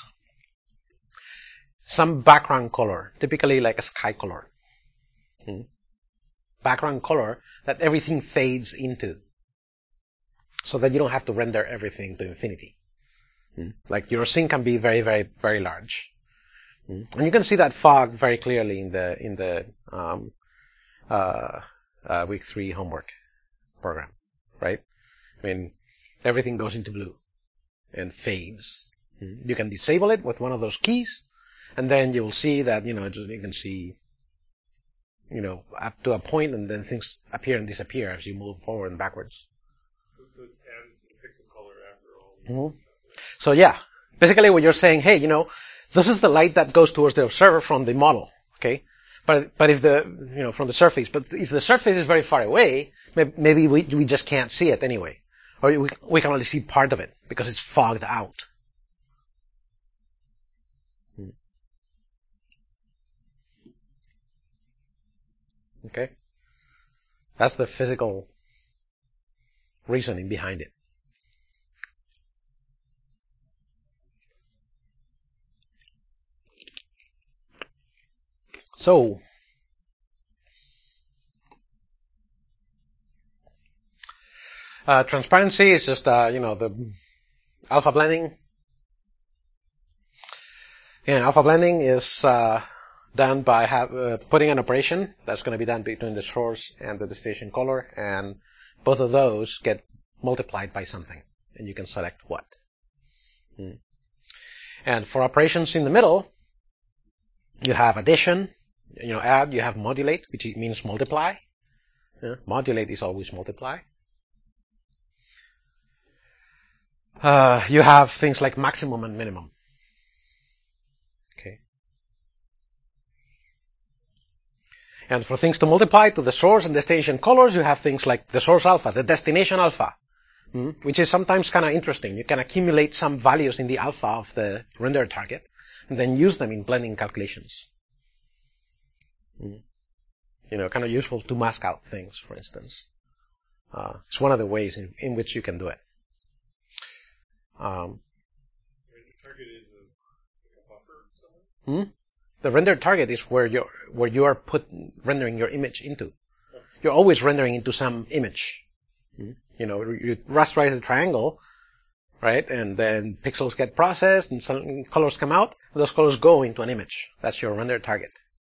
some background color, typically like a sky color. Hmm. Background color that everything fades into, so that you don't have to render everything to infinity. Hmm. Like your scene can be very, very, very large. Hmm. And you can see that fog very clearly in the in the um, uh, uh, week three homework program, right? I mean, everything goes into blue and fades. Hmm. You can disable it with one of those keys, and then you will see that, you know, you can see, you know, up to a point, and then things appear and disappear as you move forward and backwards. So it's added to the pixel color after all. Mm-hmm. So yeah, basically what you're saying, hey, you know, this is the light that goes towards the observer from the model, okay? But but if the, you know, from the surface, but if the surface is very far away, maybe we we just can't see it anyway, or we we can only see part of it because it's fogged out. Okay, that's the physical reasoning behind it. So, uh, transparency is just, uh, you know, the alpha blending. And alpha blending is uh, done by have, uh, putting an operation that's going to be done between the source and the destination color, and both of those get multiplied by something, and you can select what. Hmm. And for operations in the middle, you have addition, you know, add, you have modulate, which means multiply. Yeah. Modulate is always multiply. Uh, you have things like maximum and minimum. Okay. And for things to multiply to the source and destination colors, you have things like the source alpha, the destination alpha, hmm, which is sometimes kind of interesting. You can accumulate some values in the alpha of the rendered target and then use them in blending calculations. Hmm. You know, kind of useful to mask out things, for instance. Uh, it's one of the ways in, in which you can do it. Um, the target is a, like a buffer or something? Hmm? The rendered target is where you're where you are put rendering your image into. You're always rendering into some image. Hmm? You know, you rasterize a triangle, right? And then pixels get processed and some colors come out. And those colors go into an image. That's your rendered target.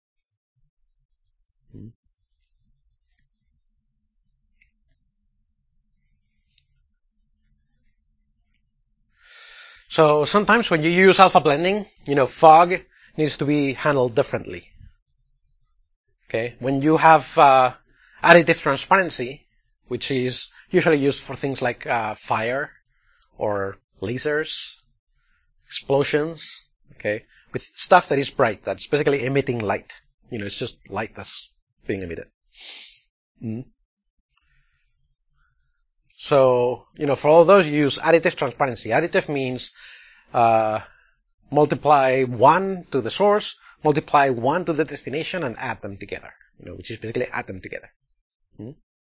Hmm? So sometimes when you use alpha blending, you know, fog needs to be handled differently. Okay, when you have uh, additive transparency, which is usually used for things like uh, fire or lasers, explosions, okay, with stuff that is bright, that's basically emitting light. You know, it's just light that's being emitted. Mm-hmm. So, you know, for all those, you use additive transparency. Additive means uh, multiply one to the source, multiply one to the destination, and add them together. You know, which is basically add them together. Hmm?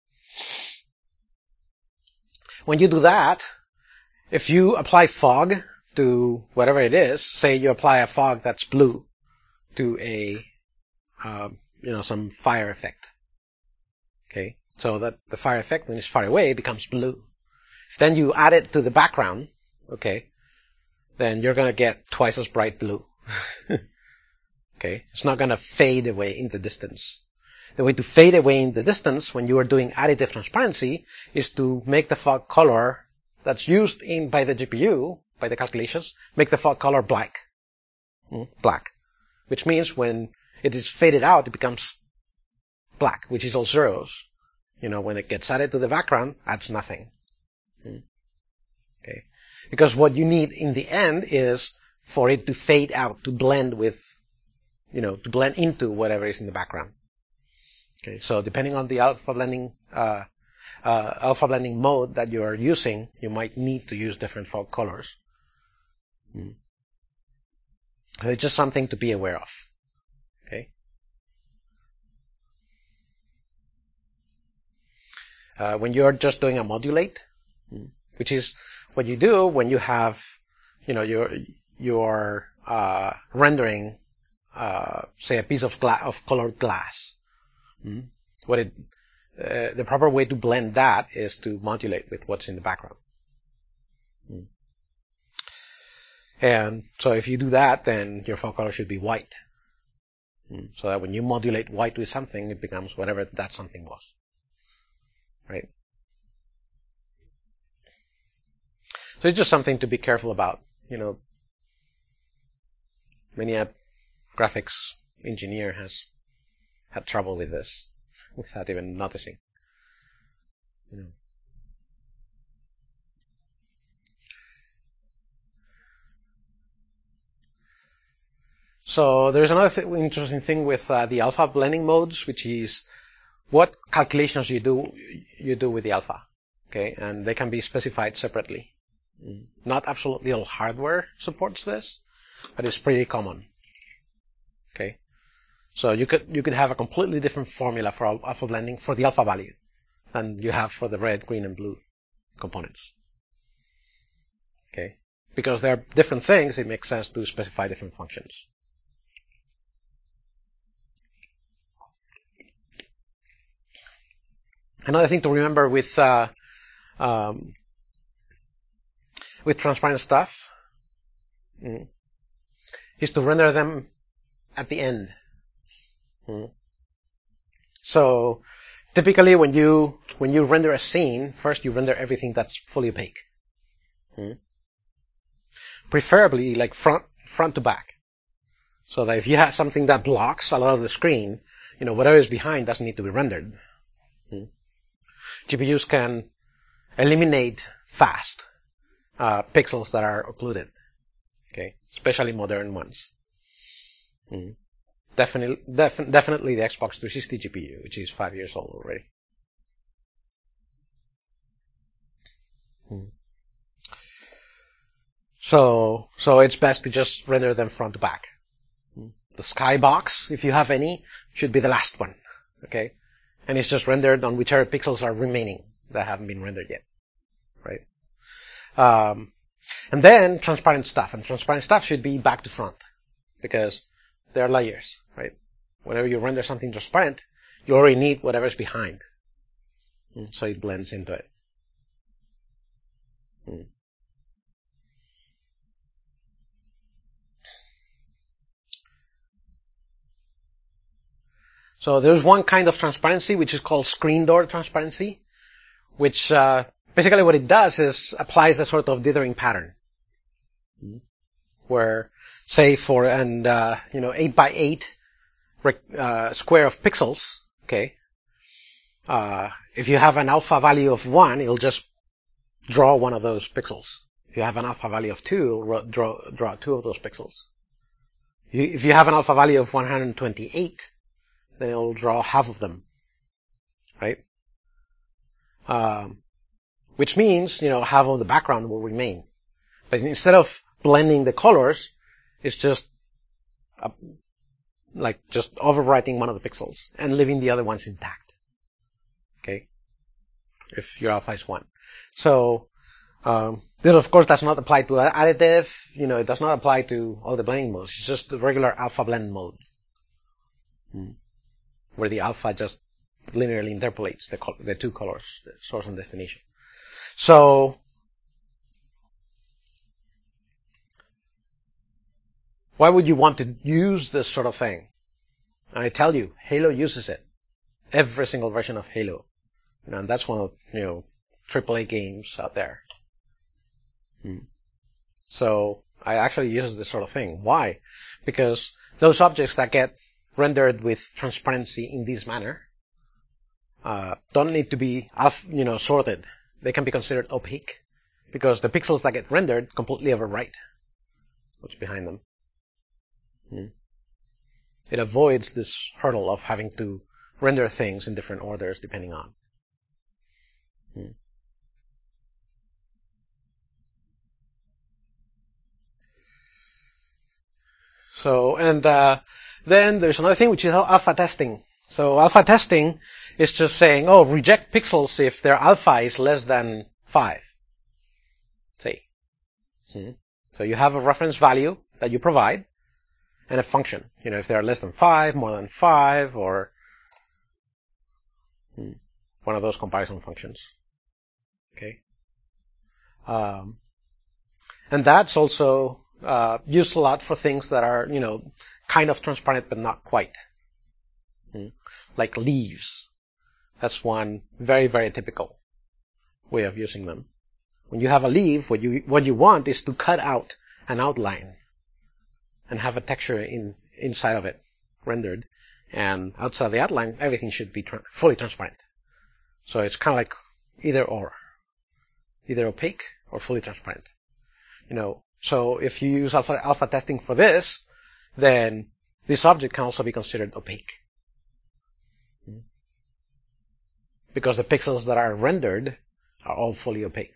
When you do that, if you apply fog to whatever it is, say you apply a fog that's blue to a, uh, you know, some fire effect. Okay, so that the fire effect, when it's far away, becomes blue. If then you add it to the background, okay, then you're gonna get twice as bright blue. Okay, it's not gonna fade away in the distance. The way to fade away in the distance when you are doing additive transparency is to make the fog color that's used in by the G P U, by the calculations, make the fog color black. Mm, black. Which means when it is faded out, it becomes black, which is all zeros, you know, when it gets added to the background, adds nothing. Okay. Because what you need in the end is for it to fade out, to blend with, you know, to blend into whatever is in the background. Okay. So depending on the alpha blending, uh, uh, alpha blending mode that you are using, you might need to use different fog colors. Hmm. It's just something to be aware of. Okay. Uh, when you're just doing a modulate, which is what you do when you have, you know, you're you're uh, rendering, uh, say, a piece of gla- of colored glass. Mm-hmm. What it, uh, the proper way to blend that is to modulate with what's in the background. Mm-hmm. And so if you do that, then your fog color should be white. Mm-hmm. So that when you modulate white with something, it becomes whatever that something was. Right? So it's just something to be careful about. You know, many a graphics engineer has had trouble with this without even noticing. You know. So there's another th- interesting thing with uh, the alpha blending modes, which is what calculations you do you do with the alpha. Okay, and they can be specified separately. Mm. Not absolutely all hardware supports this, but it's pretty common. Okay, so you could you could have a completely different formula for alpha blending for the alpha value than you have for the red, green, and blue components. Okay, because they're different things, it makes sense to specify different functions. Another thing to remember with uh, um, with transparent stuff mm, is to render them at the end. Mm. So typically, when you when you render a scene, first you render everything that's fully opaque, mm. preferably like front front to back, so that if you have something that blocks a lot of the screen, you know whatever is behind doesn't need to be rendered. Mm. G P Us can eliminate fast uh, pixels that are occluded. Okay, especially modern ones. Mm. Definitely, def- definitely the Xbox three sixty G P U, which is five years old already. Mm. So, so it's best to just render them front to back. Mm. The skybox, if you have any, should be the last one. Okay, and it's just rendered on whichever pixels are remaining that haven't been rendered yet. Right. Um, and then transparent stuff, and transparent stuff should be back to front because there are layers, right? Whenever you render something transparent, you already need whatever's behind. Mm, so it blends into it. Mm. So there's one kind of transparency which is called screen door transparency, which uh, basically what it does is applies a sort of dithering pattern, mm. where, say, for an uh, you know eight by eight uh, square of pixels, okay, uh, if you have an alpha value of one, it'll just draw one of those pixels. If you have an alpha value of two, it'll draw draw two of those pixels. If you have an alpha value of one hundred twenty-eight, then it'll draw half of them, right? Um, which means, you know, half of the background will remain. But instead of blending the colors, it's just uh, like just overwriting one of the pixels and leaving the other ones intact. Okay? If your alpha is one. So, um, this of course does not apply to additive, you know, it does not apply to all the blending modes. It's just the regular alpha blend mode. Hmm. Where the alpha just linearly interpolates the, col- the two colors, the source and destination. So, why would you want to use this sort of thing? And I tell you, Halo uses it. Every single version of Halo. You know, and that's one of, you know, triple A games out there. Hmm. So, I actually use this sort of thing. Why? Because those objects that get rendered with transparency in this manner, uh, don't need to be, you know, sorted. They can be considered opaque because the pixels that get rendered completely overwrite what's behind them. Hmm. It avoids this hurdle of having to render things in different orders depending on. Hmm. So, and uh, then there's another thing which is alpha testing. So alpha testing is just saying, oh, reject pixels if their alpha is less than five. Say. Hmm. So you have a reference value that you provide and a function. You know, if they're less than five, more than five, or hmm, one of those comparison functions. Okay. Um, and that's also uh, used a lot for things that are, you know, kind of transparent but not quite. Hmm. Like leaves. That's one very, very typical way of using them. When you have a leaf, what you what you want is to cut out an outline and have a texture in inside of it rendered, and outside the outline, everything should be tra- fully transparent. So it's kind of like either or, either opaque or fully transparent. You know, so if you use alpha alpha testing for this, then this object can also be considered opaque. Because the pixels that are rendered are all fully opaque.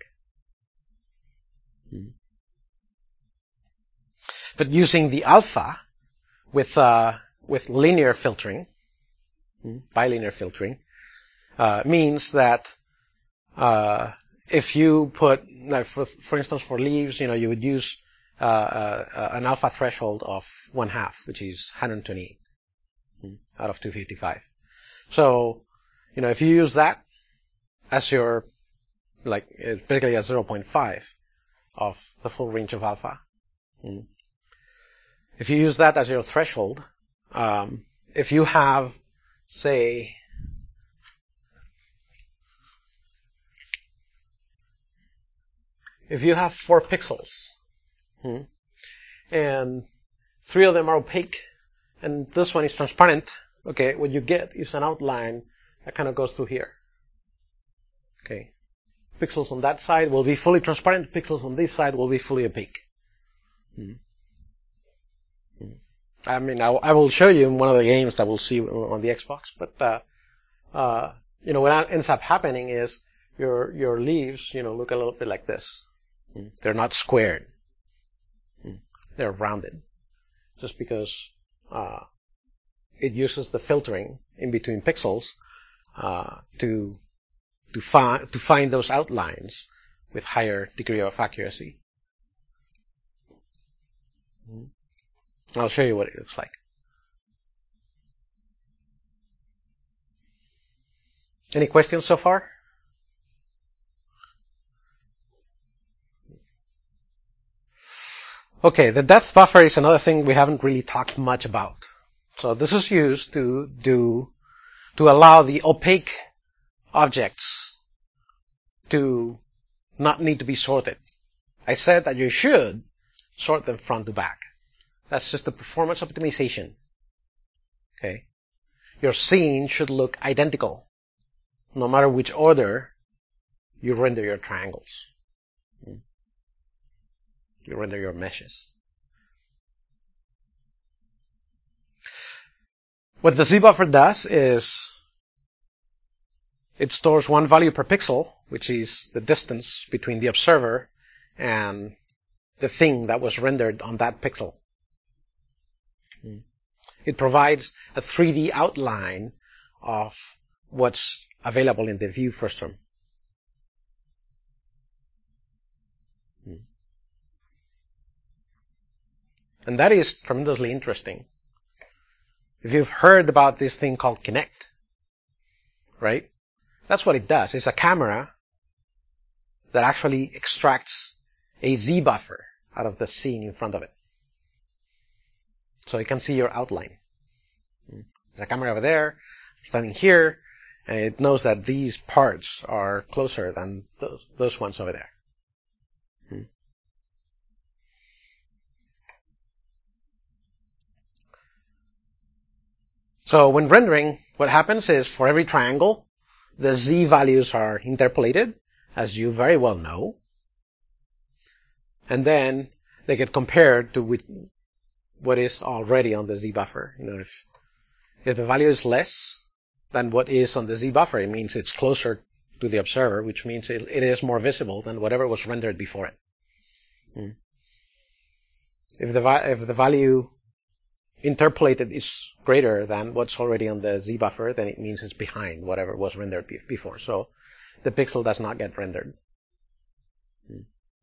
But using the alpha with uh, with linear filtering, bilinear filtering, uh, means that uh, if you put, like for, for instance, for leaves, you know, you would use uh, uh, an alpha threshold of one half, which is one hundred twenty-eight out of two hundred fifty-five. So, you know, if you use that as your, like, basically as zero point five of the full range of alpha, if you use that as your threshold, um, if you have, say, if you have four pixels, hmm, and three of them are opaque, and this one is transparent, okay, what you get is an outline that kind of goes through here. Okay. Pixels on that side will be fully transparent, pixels on this side will be fully opaque. Hmm. Hmm. I mean, I, I will show you in one of the games that we'll see on the Xbox, but, uh, uh, you know, what ends up happening is your, your leaves, you know, look a little bit like this. Hmm. They're not squared. Hmm. They're rounded. Just because, uh, it uses the filtering in between pixels, uh, to, to find, to find those outlines with higher degree of accuracy. Hmm. I'll show you what it looks like. Any questions so far? Okay, the depth buffer is another thing we haven't really talked much about. So this is used to do, to allow the opaque objects to not need to be sorted. I said that you should sort them front to back. That's just the performance optimization. Okay. Your scene should look identical, no matter which order you render your triangles. You render your meshes. What the Z-buffer does is it stores one value per pixel, which is the distance between the observer and the thing that was rendered on that pixel. It provides a three D outline of what's available in the view frustum. And that is tremendously interesting. If you've heard about this thing called Kinect, right? That's what it does. It's a camera that actually extracts a Z-buffer out of the scene in front of it. So it can see your outline. There's a camera over there, standing here, and it knows that these parts are closer than those, those ones over there. Hmm. So when rendering, what happens is for every triangle, the Z values are interpolated, as you very well know. And then they get compared to with what is already on the Z buffer. You know, if, if the value is less than what is on the Z buffer, it means it's closer to the observer, which means it, it is more visible than whatever was rendered before it. Hmm. If the va- if the value interpolated is greater than what's already on the Z buffer, then it means it's behind whatever was rendered be- before. So the pixel does not get rendered. Hmm.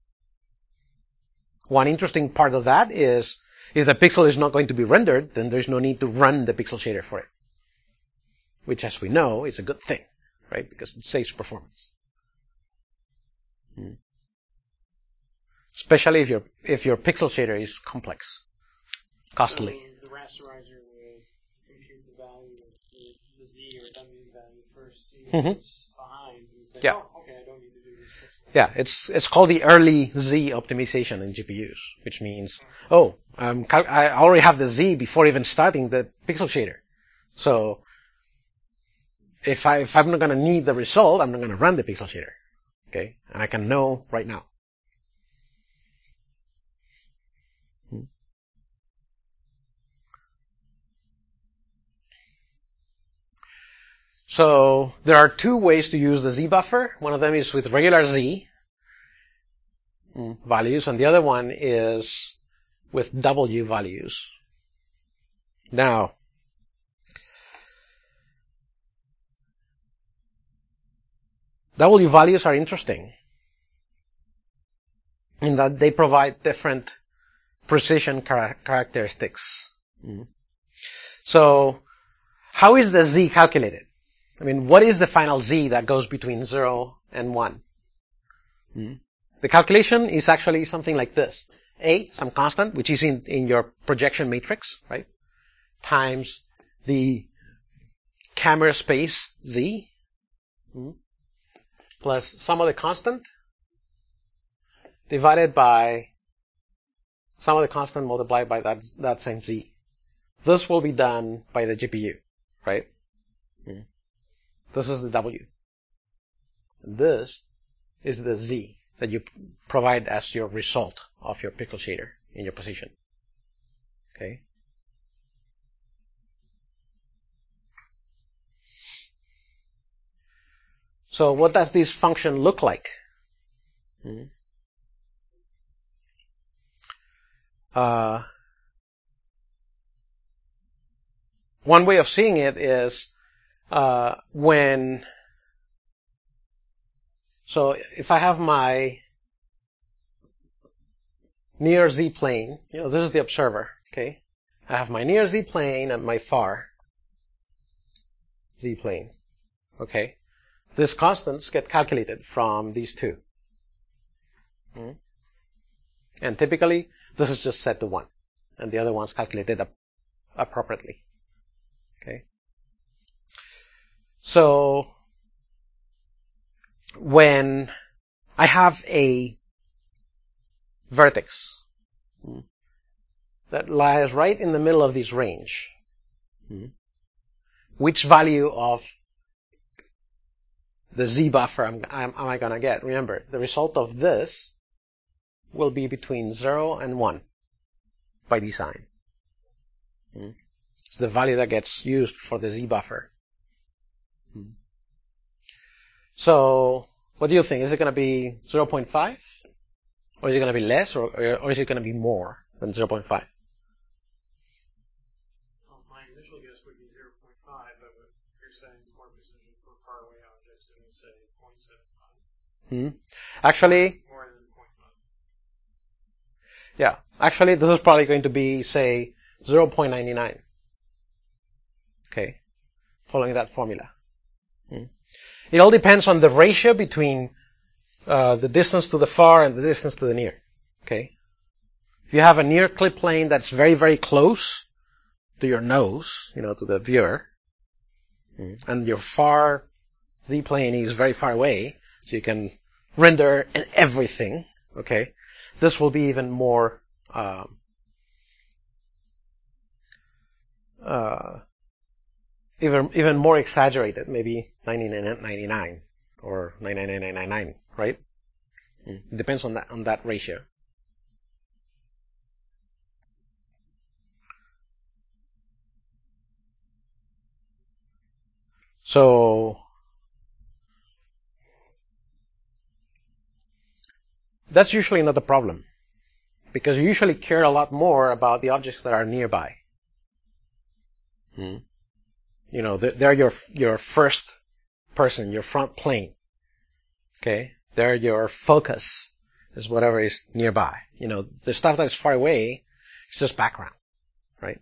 One interesting part of that is if the pixel is not going to be rendered, then there's no need to run the pixel shader for it, which, as we know, is a good thing, right? Because it saves performance. Hmm. Especially if your if your pixel shader is complex, costly. So the rasterizer would compute the value of the, the Z or W value first, see what's mm-hmm. behind, and say, yeah. oh, okay, I don't need to do this pixel. Yeah, it's it's called the early Z optimization in G P Us, which means, oh, um, I already have the Z before even starting the pixel shader. So if I if I'm not going to need the result, I'm not going to run the pixel shader, okay? And I can know right now. So there are two ways to use the Z buffer. One of them is with regular Z values, and the other one is with W values. Now, W values are interesting in that they provide different precision char- characteristics. Mm. So, how is the Z calculated? I mean, what is the final Z that goes between zero and one? Mm. The calculation is actually something like this. A, some constant, which is in, in your projection matrix, right? Times the camera space Z, mm, plus some other constant divided by some other constant multiplied by that, that same Z. This will be done by the G P U, right? Mm. This is the W. And this is the Z that you provide as your result of your pixel shader in your position. Okay? So what does this function look like? Hmm. Uh, one way of seeing it is uh, when, so if I have my near Z plane, you know, this is the observer, okay? I have my near Z plane and my far Z plane, okay? These constants get calculated from these two. Hmm. And typically, this is just set to one, and the other one's calculated up appropriately. Okay. So when I have a vertex that lies right in the middle of this range, which value of the Z buffer am, am, am I going to get? Remember, the result of this will be between zero and one by design. It's the value that gets used for the Z buffer. So, what do you think? Is it going to be zero point five? Or is it going to be less? Or, or is it going to be more than zero point five? Well, my initial guess would be zero point five, but what you're saying is more precision for faraway objects, and we say zero point seven five. Hmm. Actually, more than zero point five. Yeah. Actually, this is probably going to be, say, zero point nine nine. Okay. Following that formula. Hmm. It all depends on the ratio between uh, the distance to the far and the distance to the near. Okay. If you have a near clip plane that's very, very close to your nose, you know, to the viewer, and your far Z plane is very far away, so you can render everything, okay, this will be even more um, uh, even even more exaggerated, maybe ninety-nine ninety-nine or ninety-nine ninety-nine, right? It depends on that on that ratio. So that's usually not the problem, because you usually care a lot more about the objects that are nearby. Hmm. You know, they're your your first person, your front plane. Okay, they're your focus, is whatever is nearby. You know, the stuff that is far away is just background, right?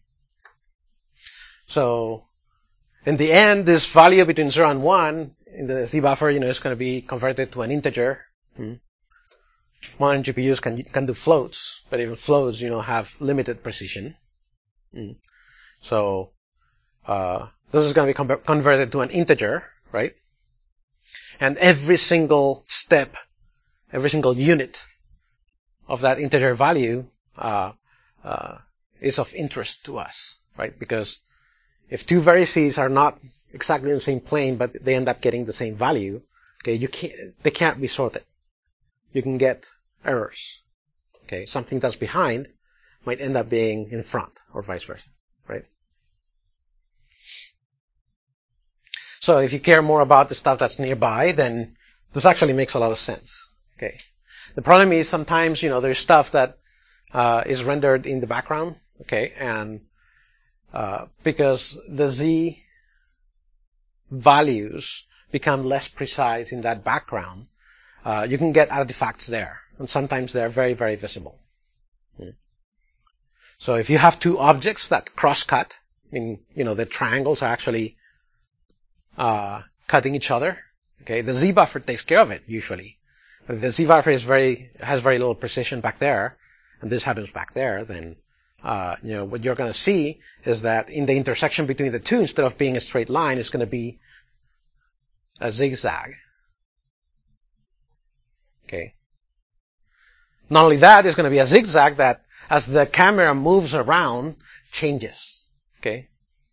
So in the end, this value between zero and one in the Z buffer, you know, is going to be converted to an integer. Hmm. Modern G P Us can can do floats, but even floats, you know, have limited precision. Hmm. So uh, this is going to be com- converted to an integer, right? And every single step, every single unit of that integer value uh, uh, is of interest to us, right? Because if two vertices are not exactly in the same plane, but they end up getting the same value, okay, you can't, they can't be sorted. You can get errors. Okay, something that's behind might end up being in front, or vice versa, right? So if you care more about the stuff that's nearby, then this actually makes a lot of sense. Okay. The problem is sometimes, you know, there's stuff that uh, is rendered in the background, okay, and uh, because the Z values become less precise in that background, uh, you can get artifacts there, and sometimes they're very, very visible. Hmm. So if you have two objects that cross-cut, I mean, you know, the triangles are actually uh, cutting each other, okay, the Z buffer takes care of it usually. But if the Z buffer is very has very little precision back there, and this happens back there, then uh, you know what you're going to see is that in the intersection between the two, instead of being a straight line, it's going to be a zigzag. Okay. Not only that, it's going to be a zigzag that, as the camera moves around, changes. Okay.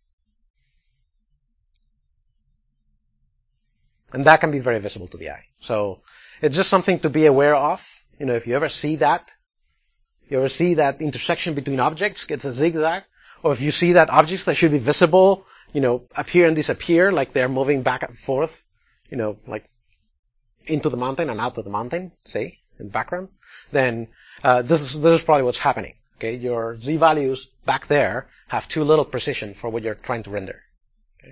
And that can be very visible to the eye. So it's just something to be aware of. You know, if you ever see that, you ever see that intersection between objects gets a zigzag, or if you see that objects that should be visible, you know, appear and disappear, like they're moving back and forth, you know, like into the mountain and out of the mountain, say, in the background, then uh, this is this is probably what's happening. Okay, your Z values back there have too little precision for what you're trying to render. Okay.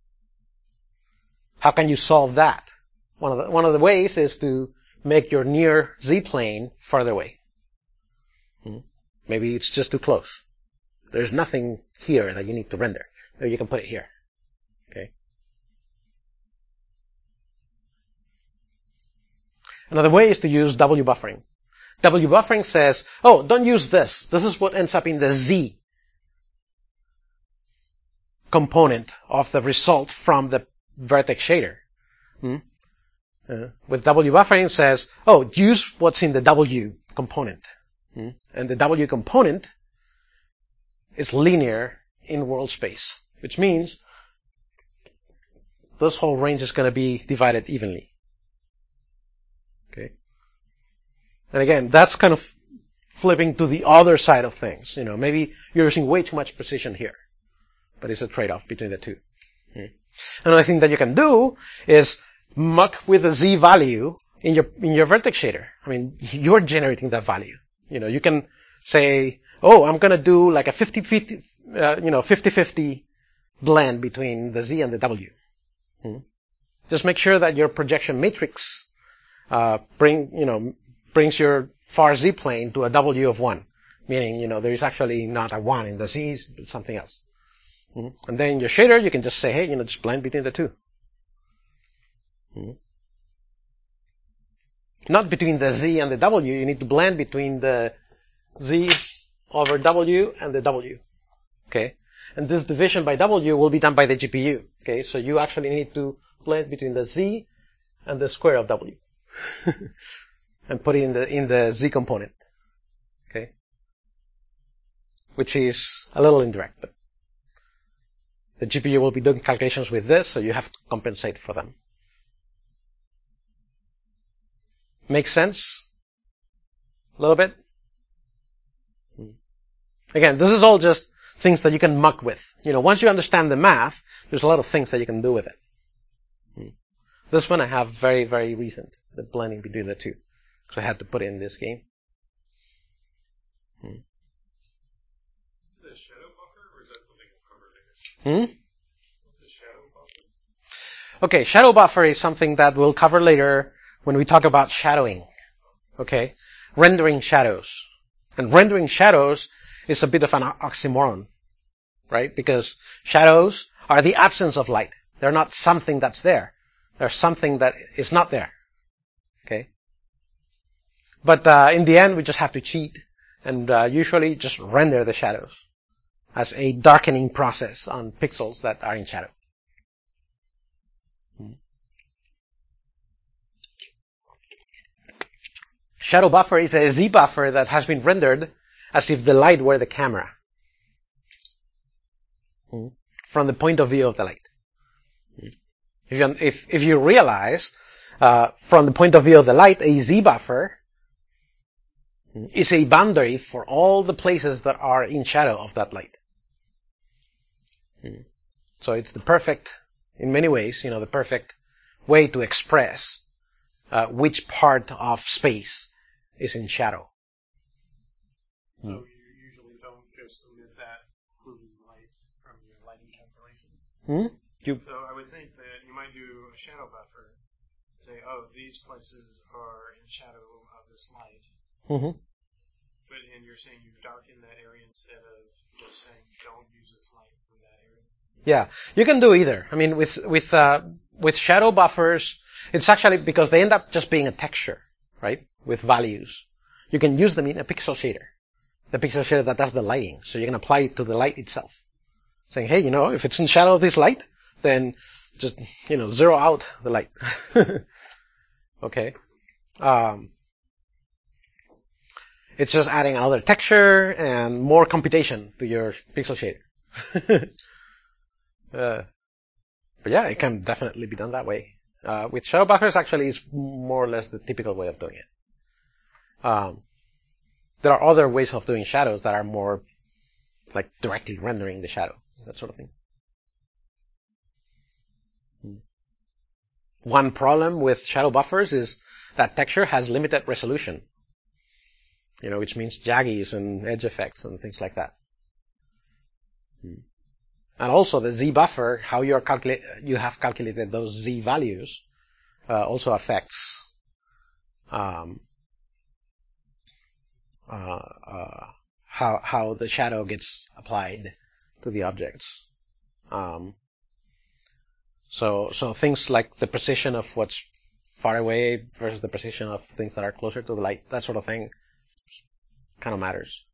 How can you solve that? One of the one of the ways is to make your near Z plane farther away. Hmm. Maybe it's just too close. There's nothing here that you need to render. Maybe you can put it here. Okay. Another way is to use W buffering. W buffering says, oh, don't use this. This is what ends up in the Z component of the result from the vertex shader. Hmm? Uh, with W buffering says, oh, use what's in the W component. Hmm? And the W component is linear in world space, which means this whole range is going to be divided evenly. Okay. And again, that's kind of flipping to the other side of things. You know, maybe you're using way too much precision here, but it's a trade-off between the two. Hmm. Another thing that you can do is muck with the Z value in your in your vertex shader. I mean, you're generating that value. You know, you can say, oh, I'm going to do like a fifty-fifty, uh, you know, fifty-fifty blend between the Z and the W. Hmm. Just make sure that your projection matrix uh, bring, you know, brings your far Z plane to a W of one, meaning, you know, there is actually not a one in the Z's, but something else. Hmm. And then in your shader, you can just say, hey, you know, just blend between the two. Hmm. Not between the Z and the W. You need to blend between the Z over W and the W. Okay. And this division by W will be done by the G P U. Okay. So you actually need to blend between the Z and the square of W. And put it in the, in the Z component. Okay. Which is a little indirect, but The G P U will be doing calculations with this, so you have to compensate for them. Make sense? A little bit? Again, this is all just things that you can muck with. You know, once you understand the math, there's a lot of things that you can do with it. This one I have very, very recent, the blending between the two. So I had to put it in this game. Is that a shadow buffer, or is that something we'll cover later? Hmm? What's a shadow buffer? Okay, shadow buffer is something that we'll cover later when we talk about shadowing. Okay? Rendering shadows. And rendering shadows is a bit of an oxymoron, right? Because shadows are the absence of light. They're not something that's there. They're something that is not there. Okay? But uh, in the end, we just have to cheat and uh, usually just render the shadows as a darkening process on pixels that are in shadow. Hmm. Shadow buffer is a Z buffer that has been rendered as if the light were the camera. Hmm. From the point of view of the light. Hmm. If you, if, if you realize, uh, from the point of view of the light, a Z buffer is a boundary for all the places that are in shadow of that light. Hmm. So it's the perfect, in many ways, you know, the perfect way to express uh, which part of space is in shadow. So you usually don't just omit that including light from your lighting calculation? Hmm? You, So I would think that you might do a shadow buffer. Say, oh, these places are in shadow of this light. mm-hmm. But and you're saying you darken that area instead of just saying don't use this light for that area. Yeah, you can do either. I mean, with with uh, with shadow buffers, it's actually because they end up just being a texture, right? With values, you can use them in a pixel shader, the pixel shader that does the lighting. So you can apply it to the light itself, saying, hey, you know, if it's in shadow of this light, then just you know zero out the light. Okay. Um, It's just adding another texture and more computation to your pixel shader. uh, but yeah, it can definitely be done that way. Uh, with shadow buffers, actually, it's more or less the typical way of doing it. Um, there are other ways of doing shadows that are more like directly rendering the shadow, that sort of thing. One problem with shadow buffers is that texture has limited resolution. You know, which means jaggies and edge effects and things like that. Hmm. And also the Z buffer, how you are calculate, you have calculated those Z values, uh, also affects um, uh, uh, how how the shadow gets applied to the objects. Um, so so things like the precision of what's far away versus the precision of things that are closer to the light, that sort of thing, kind of matters.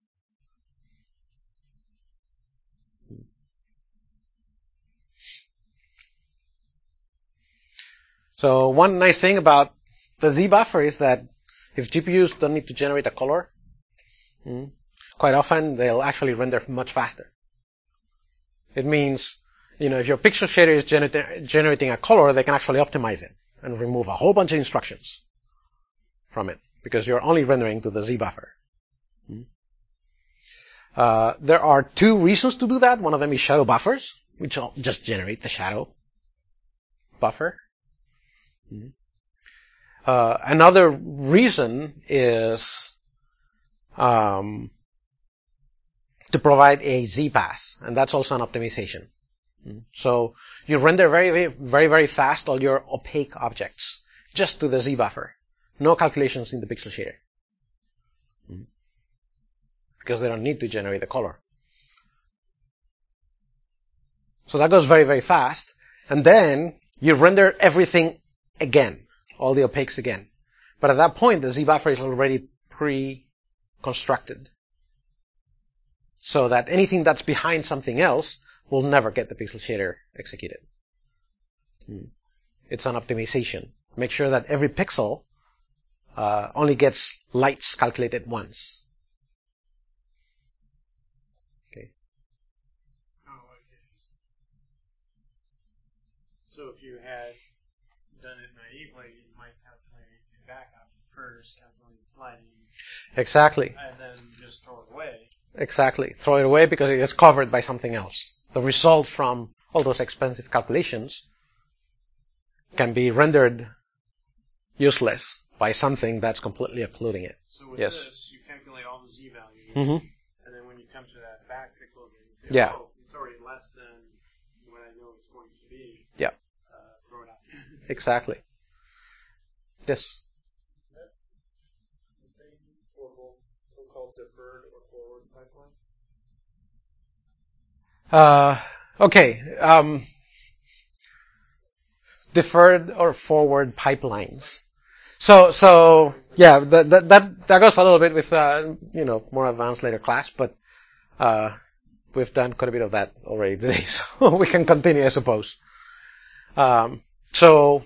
So one nice thing about the Z buffer is that if G P Us don't need to generate a color, mm, quite often they'll actually render much faster. It means, you know, if your pixel shader is gener- generating a color, they can actually optimize it and remove a whole bunch of instructions from it because you're only rendering to the Z buffer. Mm. Uh, there are two reasons to do that. One of them is shadow buffers, which will just generate the shadow buffer. Mm. Uh, another reason is um, to provide a Z-pass, and that's also an optimization. Mm. So you render very, very, very, very fast all your opaque objects just to the Z-buffer. No calculations in the pixel shader. Mm. Because they don't need to generate the color. So that goes very, very fast. And then you render everything again, all the opaques again. But at that point, the Z-buffer is already pre-constructed. So that anything that's behind something else will never get the pixel shader executed. Mm. It's an optimization. Make sure that every pixel uh, only gets lights calculated once. Okay. Oh, I guess. might calculate a back object first, calculate its lighting, Exactly. and then just throw it away. Exactly. Throw it away because it is covered by something else. The result from all those expensive calculations can be rendered useless by something that's completely occluding it. So with Yes. this, you calculate all the z values, Mm-hmm. and then when you come to that back pixel again, you say, Yeah. oh, it's already less than what I know it's going to be. Yeah. Uh, throw it out. Exactly. Yes. Is that the same for both so-called deferred or forward pipeline? Uh, okay. Um, deferred or forward pipelines. So, so yeah, that that that, that goes a little bit with uh, you know more advanced later class, but uh, we've done quite a bit of that already today, so we can continue, I suppose. Um, so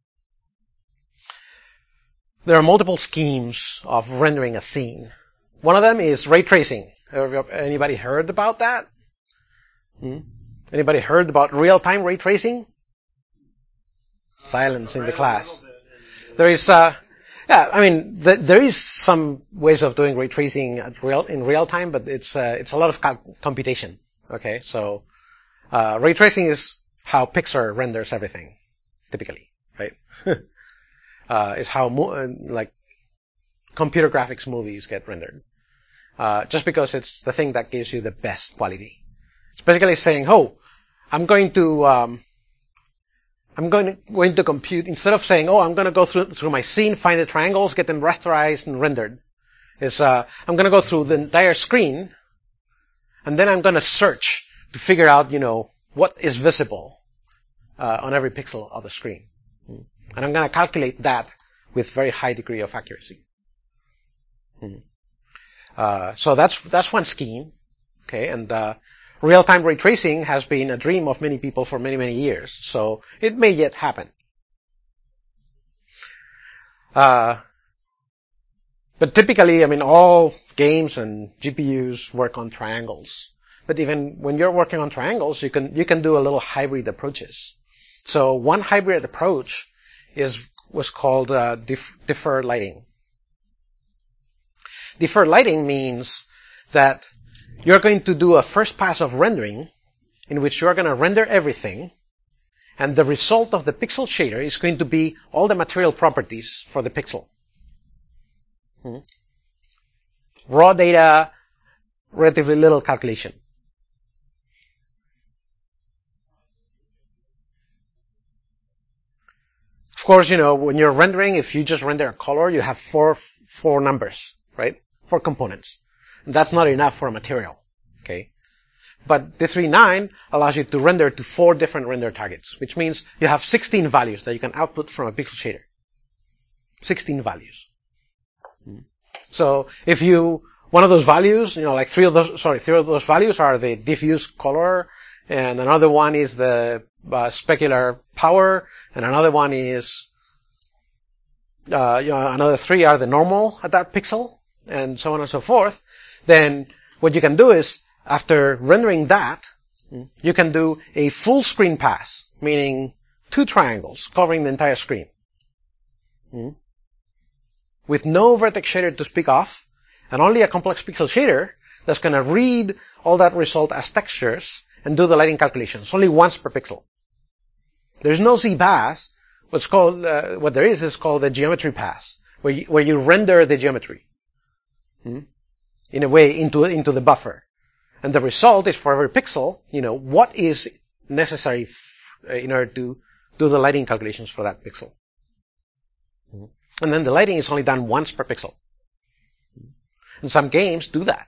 there are multiple schemes of rendering a scene. One of them is ray tracing. Have anybody heard about that? Hmm? Anybody heard about real-time ray tracing? Silence in the class. There is, uh, yeah, I mean, th- there is some ways of doing ray tracing at real in real time, but it's uh, it's a lot of co- computation. Okay, so uh, ray tracing is how Pixar renders everything, typically, right? uh, is how mo- uh, like computer graphics movies get rendered, uh, just because it's the thing that gives you the best quality. It's basically saying, "Oh, I'm going to." Um, I'm going to, going to compute, instead of saying, oh, I'm going to go through, through my scene, find the triangles, get them rasterized and rendered, is, uh, I'm going to go through the entire screen, and then I'm going to search to figure out, you know, what is visible, uh, on every pixel of the screen. And I'm going to calculate that with very high degree of accuracy. Uh, so that's, that's one scheme. Okay, and, uh, real-time ray tracing has been a dream of many people for many, many years, so it may yet happen. Uh, but typically, I mean, all games and G P Us work on triangles. But even when you're working on triangles, you can you can do a little hybrid approaches. So one hybrid approach is was called uh, def- deferred lighting. Deferred lighting means that you're going to do a first pass of rendering in which you're going to render everything, and the result of the pixel shader is going to be all the material properties for the pixel. Hmm. Raw data, relatively little calculation. Of course, you know, when you're rendering, if you just render a color, you have four, four numbers, right? Four components. And that's not enough for a material, okay? But D three nine allows you to render to four different render targets, which means you have sixteen values that you can output from a pixel shader. sixteen values. So if you, one of those values, you know, like three of those, sorry, three of those values are the diffuse color, and another one is the uh, specular power, and another one is, uh, you know, another three are the normal at that pixel, and so on and so forth. Then what you can do is, after rendering that, you can do a full screen pass, meaning two triangles covering the entire screen, with no vertex shader to speak of, and only a complex pixel shader that's going to read all that result as textures and do the lighting calculations, only once per pixel. There's no Z pass. What's called, uh, what there is is called the geometry pass, where you, where you render the geometry, hmm? in a way into, into the buffer. And the result is for every pixel, you know, what is necessary f- in order to do the lighting calculations for that pixel. Mm-hmm. And then the lighting is only done once per pixel. And some games do that.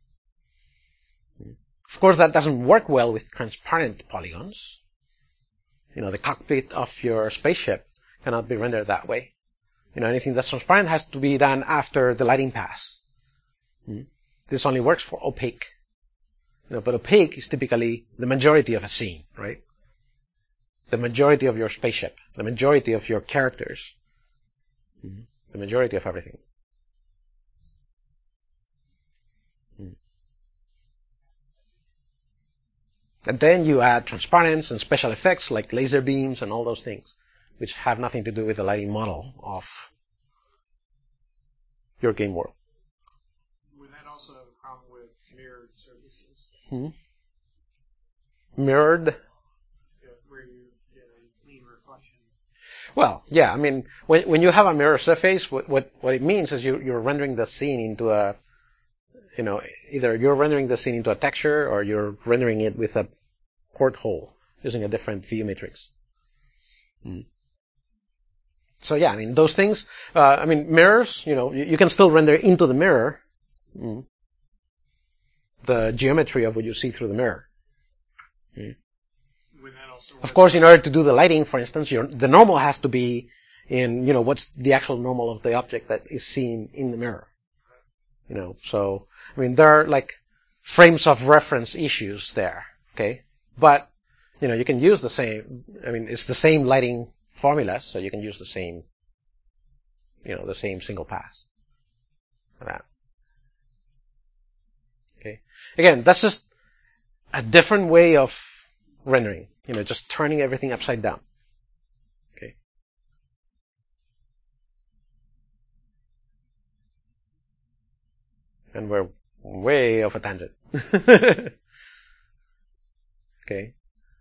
Of course, that doesn't work well with transparent polygons. You know, the cockpit of your spaceship cannot be rendered that way. You know, anything that's transparent has to be done after the lighting pass. Mm-hmm. This only works for opaque. You know, but opaque is typically the majority of a scene, right? The majority of your spaceship, the majority of your characters, mm-hmm. the majority of everything. Mm. And then you add transparents and special effects like laser beams and all those things. which have nothing to do with the lighting model of your game world. Would that also have a problem with mirrored surfaces? Hmm? Mirrored? Yeah, where you get a clean reflection. Well, yeah, I mean, when when you have a mirror surface, what what, what it means is you, you're rendering the scene into a, you know, either you're rendering the scene into a texture or you're rendering it with a porthole using a different view matrix. Mm. So yeah, I mean, those things, uh, I mean, mirrors, you know, you, you can still render into the mirror mm, the geometry of what you see through the mirror. Mm. Would that also Of course, in order to do the lighting, for instance, your, the normal has to be in, you know, what's the actual normal of the object that is seen in the mirror. You know, so, I mean, there are like frames of reference issues there, okay? But, you know, you can use the same, I mean, it's the same lighting formulas, so you can use the same, you know, the same single pass for that. Okay? Again, that's just a different way of rendering, you know, just turning everything upside down. Okay? And we're way off a tangent. Okay?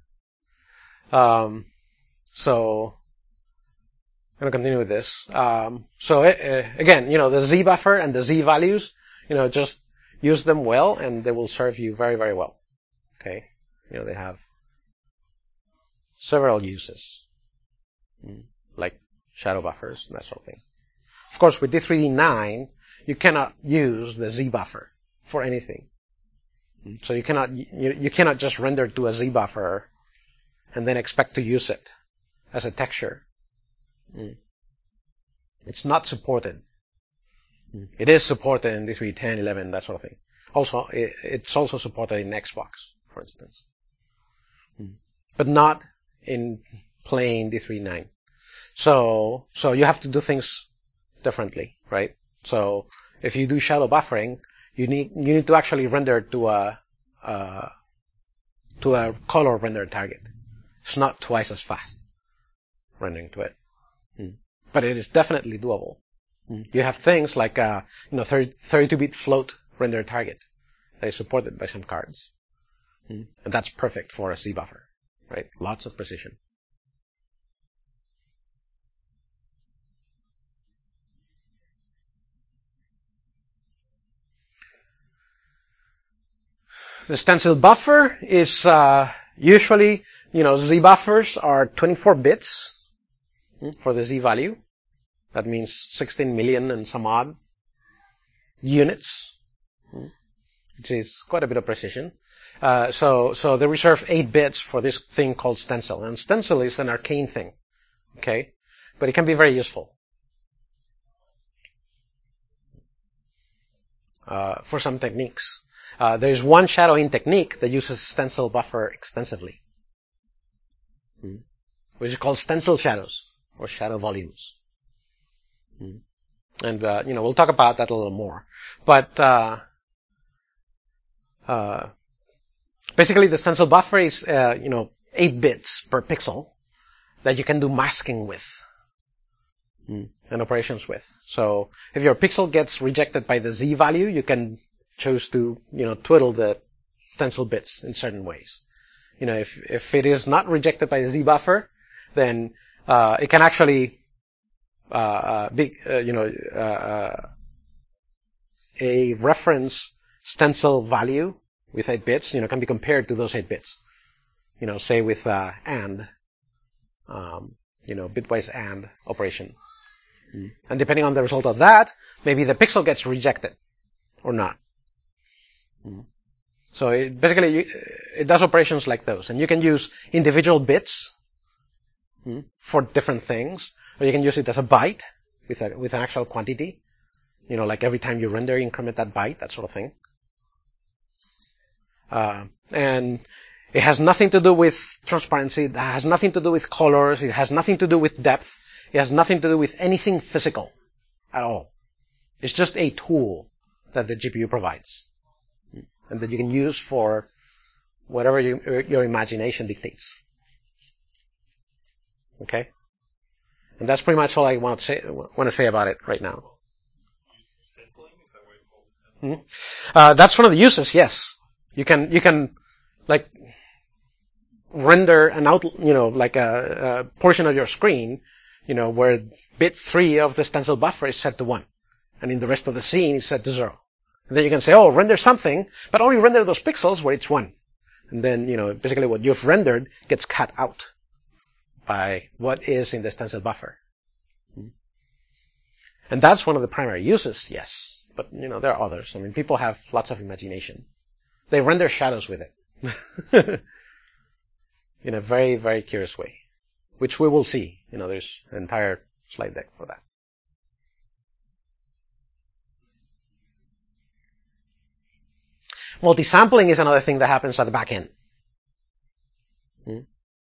Um, so, I'm going to continue with this. Um, so uh, again, you know, the Z buffer and the Z values, you know, just use them well and they will serve you very, very well. Okay? You know, they have several uses, like shadow buffers and that sort of thing. Of course, with D three D nine, you cannot use the Z buffer for anything. So you cannot, you, you cannot just render to a Z buffer and then expect to use it as a texture. Mm. It's not supported. Mm. It is supported in D three, ten, eleven, that sort of thing. Also, it, it's also supported in Xbox, for instance. Mm. But not in plain D three nine. So, so you have to do things differently, right? So, if you do shadow buffering, you need, you need to actually render to a, uh, to a color render target. It's not twice as fast rendering to it. Mm. But it is definitely doable. Mm. You have things like a, you know, thirty-two bit float render target that is supported by some cards. Mm. And that's perfect for a Z buffer, right? Lots of precision. The stencil buffer is, uh, usually, you know, Z buffers are twenty-four bits for the Z value. That means sixteen million and some odd units, which is quite a bit of precision. Uh, so, so they reserve eight bits for this thing called stencil. And stencil is an arcane thing, okay? But it can be very useful. Uh, for some techniques. Uh, there's one shadowing technique that uses stencil buffer extensively, hmm. which is called stencil shadows or shadow volumes. Hmm. And, uh, you know, we'll talk about that a little more. But, uh, uh, basically the stencil buffer is, uh, you know, eight bits per pixel that you can do masking with hmm. and operations with. So if your pixel gets rejected by the Z value, you can choose to, you know, twiddle the stencil bits in certain ways. You know, if, if it is not rejected by the Z buffer, then, uh, it can actually, uh, uh be, uh, you know, uh, uh, a reference stencil value with eight bits, you know, can be compared to those eight bits. You know, say with, uh, AND, um, you know, bitwise AND operation. Mm. And depending on the result of that, maybe the pixel gets rejected or not. Mm. So it, basically, you, it does operations like those. And you can use individual bits mm, for different things, or you can use it as a byte with a, with an actual quantity. You know, like every time you render, increment that byte, that sort of thing. Uh, and it has nothing to do with transparency. It has nothing to do with colors. It has nothing to do with depth. It has nothing to do with anything physical at all. It's just a tool that the G P U provides and that you can use for whatever you, your imagination dictates. Okay? And that's pretty much all I want to say, want to say about it right now. Hmm? Uh, that's one of the uses, yes. You can, you can, like, render an out, you know, like a, a portion of your screen, you know, where bit three of the stencil buffer is set to one. And in the rest of the scene is set to zero. And then you can say, oh, render something, but only render those pixels where it's one. And then, you know, basically what you've rendered gets cut out by what is in the stencil buffer. And that's one of the primary uses, yes. But, you know, there are others. I mean, people have lots of imagination. They render shadows with it. In a very, very curious way. Which we will see. You know, there's an entire slide deck for that. Multi-sampling is another thing that happens at the back end. Hmm?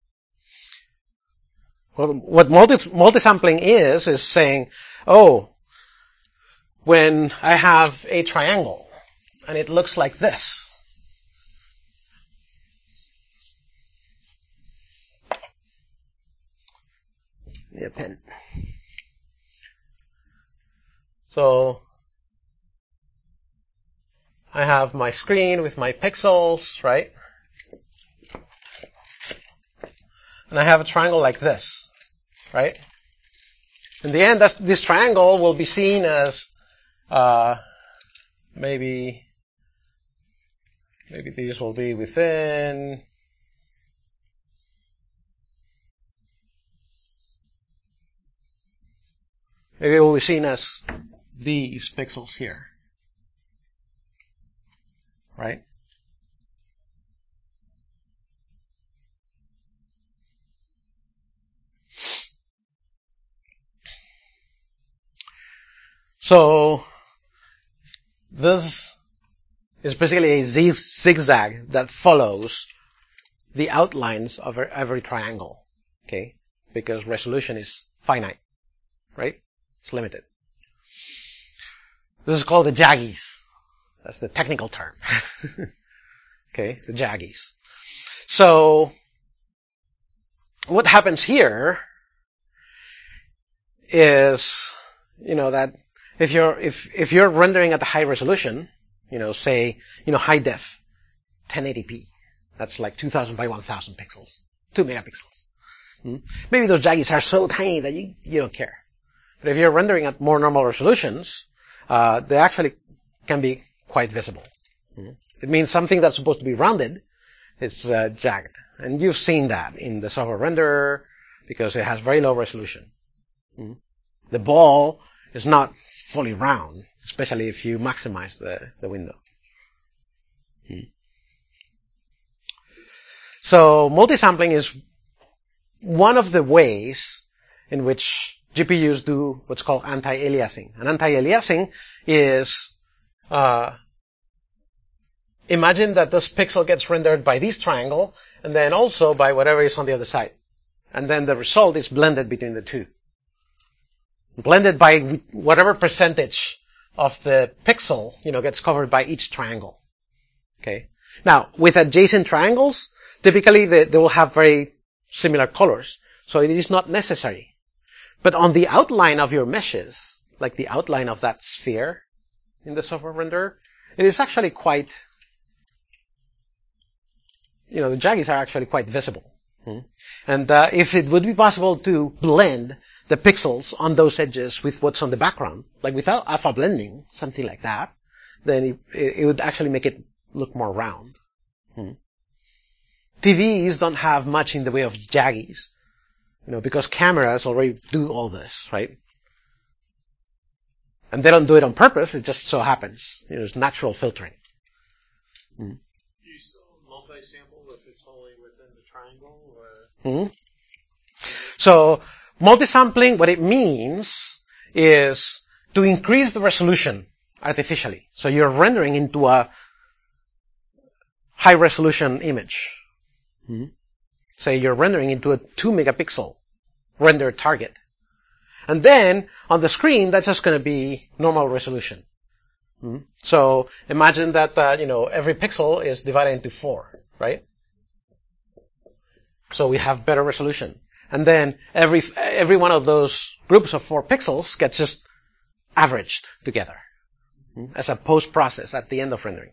Well, what multi, multi-sampling is, is saying, oh, when I have a triangle, and it looks like this. Need a pen. So, I have my screen with my pixels, right? And I have a triangle like this, right? In the end, that's, this triangle will be seen as uh, maybe maybe these will be within maybe it will be seen as these pixels here, right? So this is basically a zigzag that follows the outlines of every triangle, okay? Because resolution is finite, right? It's limited. This is called the jaggies. That's the technical term. Okay, the jaggies. So what happens here is, you know, that if you're if if you're rendering at the high resolution, you know, say, you know, high def, ten eighty p, that's like two thousand by one thousand pixels, two megapixels. Hmm? Maybe those jaggies are so tiny that you you don't care. But if you're rendering at more normal resolutions, uh, they actually can be quite visible. Hmm? It means something that's supposed to be rounded is uh, jagged, and you've seen that in the software renderer because it has very low resolution. Hmm? The ball is not fully round, especially if you maximize the, the window. Hmm. So multi-sampling is one of the ways in which G P Us do what's called anti-aliasing. And anti-aliasing is, uh, imagine that this pixel gets rendered by this triangle and then also by whatever is on the other side. And then the result is blended between the two. Blended by whatever percentage of the pixel, you know, gets covered by each triangle. Okay. Now, with adjacent triangles, typically they, they will have very similar colors. So it is not necessary. But on the outline of your meshes, like the outline of that sphere in the software renderer, it is actually quite, you know, the jaggies are actually quite visible. Hmm. And uh, if it would be possible to blend the pixels on those edges with what's on the background, like without alpha blending, something like that, then it, it would actually make it look more round. Hmm. T Vs don't have much in the way of jaggies, you know, because cameras already do all this, right? And they don't do it on purpose, it just so happens. You know, it's natural filtering. Hmm. Do you still multi-sample if it's only within the triangle, or? Hmm. So, multi-sampling, what it means is to increase the resolution artificially. So you're rendering into a high resolution image. Mm-hmm. Say you're rendering into a two megapixel render target. And then on the screen, that's just going to be normal resolution. Mm-hmm. So imagine that, uh, you know, every pixel is divided into four, right? So we have better resolution. And then every every one of those groups of four pixels gets just averaged together as a post-process at the end of rendering.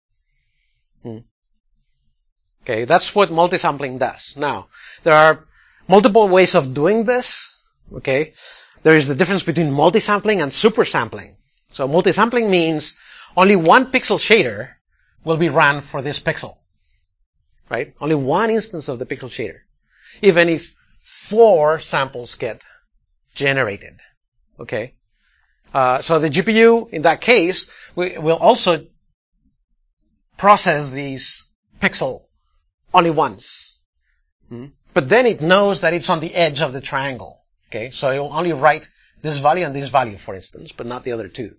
Okay, that's what multisampling does. Now, there are multiple ways of doing this. Okay, there is the difference between multisampling and supersampling. So multisampling means only one pixel shader will be run for this pixel. Right? Only one instance of the pixel shader. Even if four samples get generated. Okay? Uh, so the G P U, in that case, we, will also process these pixel only once. Hmm? But then it knows that it's on the edge of the triangle. Okay? So it will only write this value and this value, for instance, but not the other two.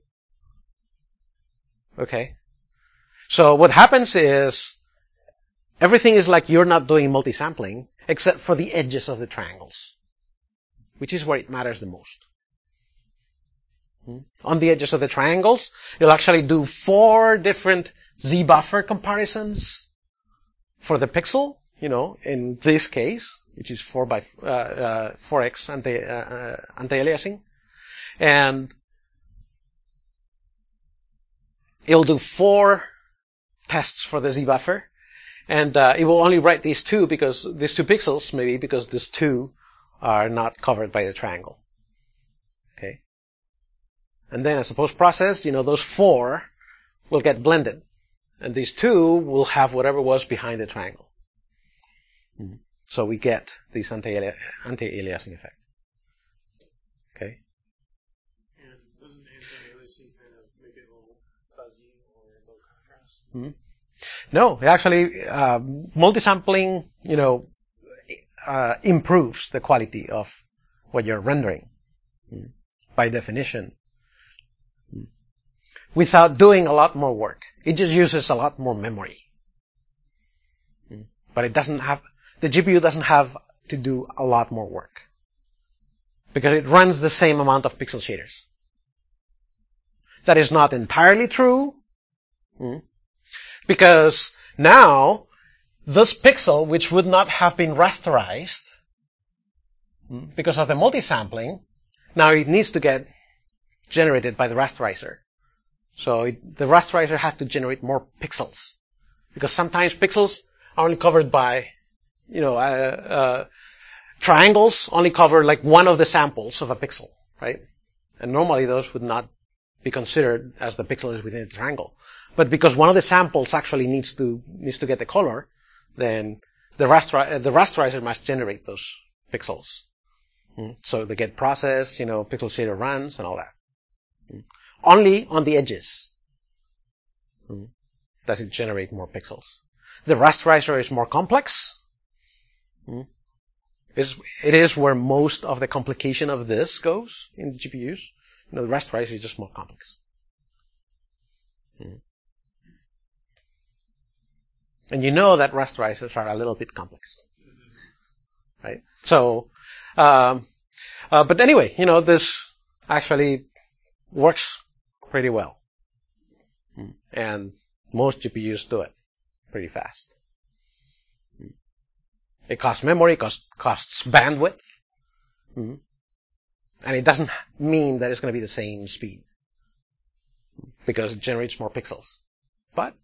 Okay? So what happens is, everything is like you're not doing multisampling, except for the edges of the triangles, which is where it matters the most. Hmm? On the edges of the triangles, you'll actually do four different Z-buffer comparisons for the pixel, you know, in this case, which is four by uh, uh, four x anti uh, uh, anti-aliasing, and it'll do four tests for the Z-buffer, and uh, it will only write these two because these two pixels, maybe because these two are not covered by the triangle. Okay, and then as a post-process, you know, those four will get blended, and these two will have whatever was behind the triangle. Mm-hmm. So we get this anti-ali- anti-aliasing effect. Okay. And doesn't anti-aliasing kind of make it a little fuzzy or low contrast? Mm-hmm. No, actually, uh, multisampling, you know, uh, improves the quality of what you're rendering, mm, by definition, mm, without doing a lot more work. It just uses a lot more memory, mm, but it doesn't have. The G P U doesn't have to do a lot more work because it runs the same amount of pixel shaders. That is not entirely true, mm, because now this pixel, which would not have been rasterized mm, because of the multisampling, now it needs to get generated by the rasterizer. So it, the rasterizer has to generate more pixels because sometimes pixels are only covered by You know, uh, uh, triangles only cover like one of the samples of a pixel, right? And normally those would not be considered as the pixel is within the triangle. But because one of the samples actually needs to needs to get the color, then the rasteri- the rasterizer must generate those pixels. Mm. So they get processed, you know, pixel shader runs and all that. Mm. Only on the edges mm. does it generate more pixels. The rasterizer is more complex. Mm. It's, it is where most of the complication of this goes in the G P Us. You know, the rasterizer is just more complex. Mm. And you know that rasterizers are a little bit complex, right? So, um, uh, but anyway, you know, this actually works pretty well, mm. and most G P Us do it pretty fast. It costs memory, costs, costs bandwidth, mm-hmm. and it doesn't mean that it's going to be the same speed because it generates more pixels. But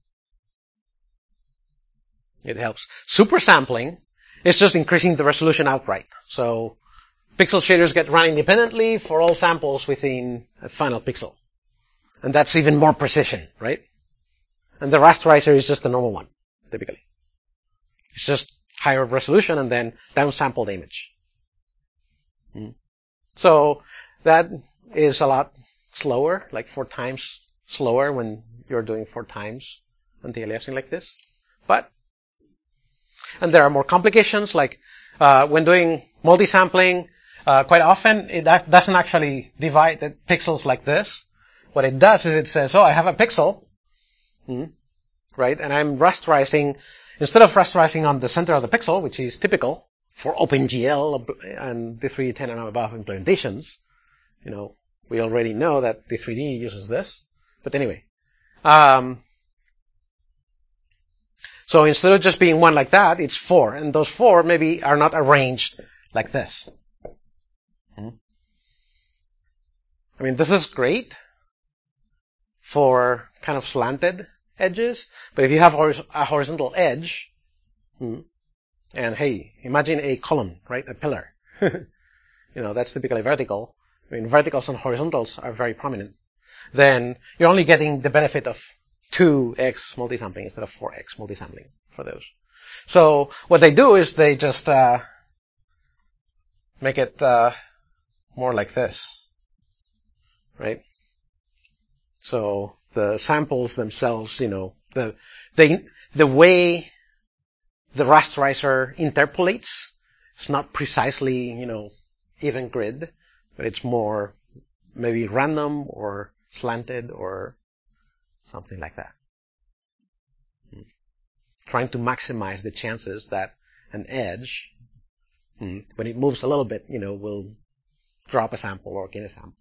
it helps. Super sampling is just increasing the resolution outright. So pixel shaders get run independently for all samples within a final pixel. And that's even more precision, right? And the rasterizer is just a normal one, typically. It's just higher resolution and then downsampled image. Mm. So that is a lot slower, like four times slower when you're doing four times anti-aliasing like this. But, and there are more complications, like uh, when doing multi-sampling, uh, quite often it doesn't actually divide the pixels like this. What it does is it says, oh, I have a pixel, mm, right, and I'm rasterizing. Instead of rasterizing on the center of the pixel, which is typical for OpenGL and D three ten and above implementations, you know, we already know that D three D uses this. But anyway, um, so instead of just being one like that, it's four, and those four maybe are not arranged like this. Hmm. I mean, this is great for kind of slanted edges, but if you have a horizontal edge, hmm, and hey, imagine a column, right? A pillar. You know, that's typically vertical. I mean, verticals and horizontals are very prominent. Then you're only getting the benefit of two x multisampling instead of four x multisampling for those. So what they do is they just uh, make it uh, more like this, right? So the samples themselves, you know, the they the way the rasterizer interpolates, it's not precisely, you know, even grid, but it's more maybe random or slanted or something like that. Hmm. Trying to maximize the chances that an edge, hmm, when it moves a little bit, you know, will drop a sample or gain a sample.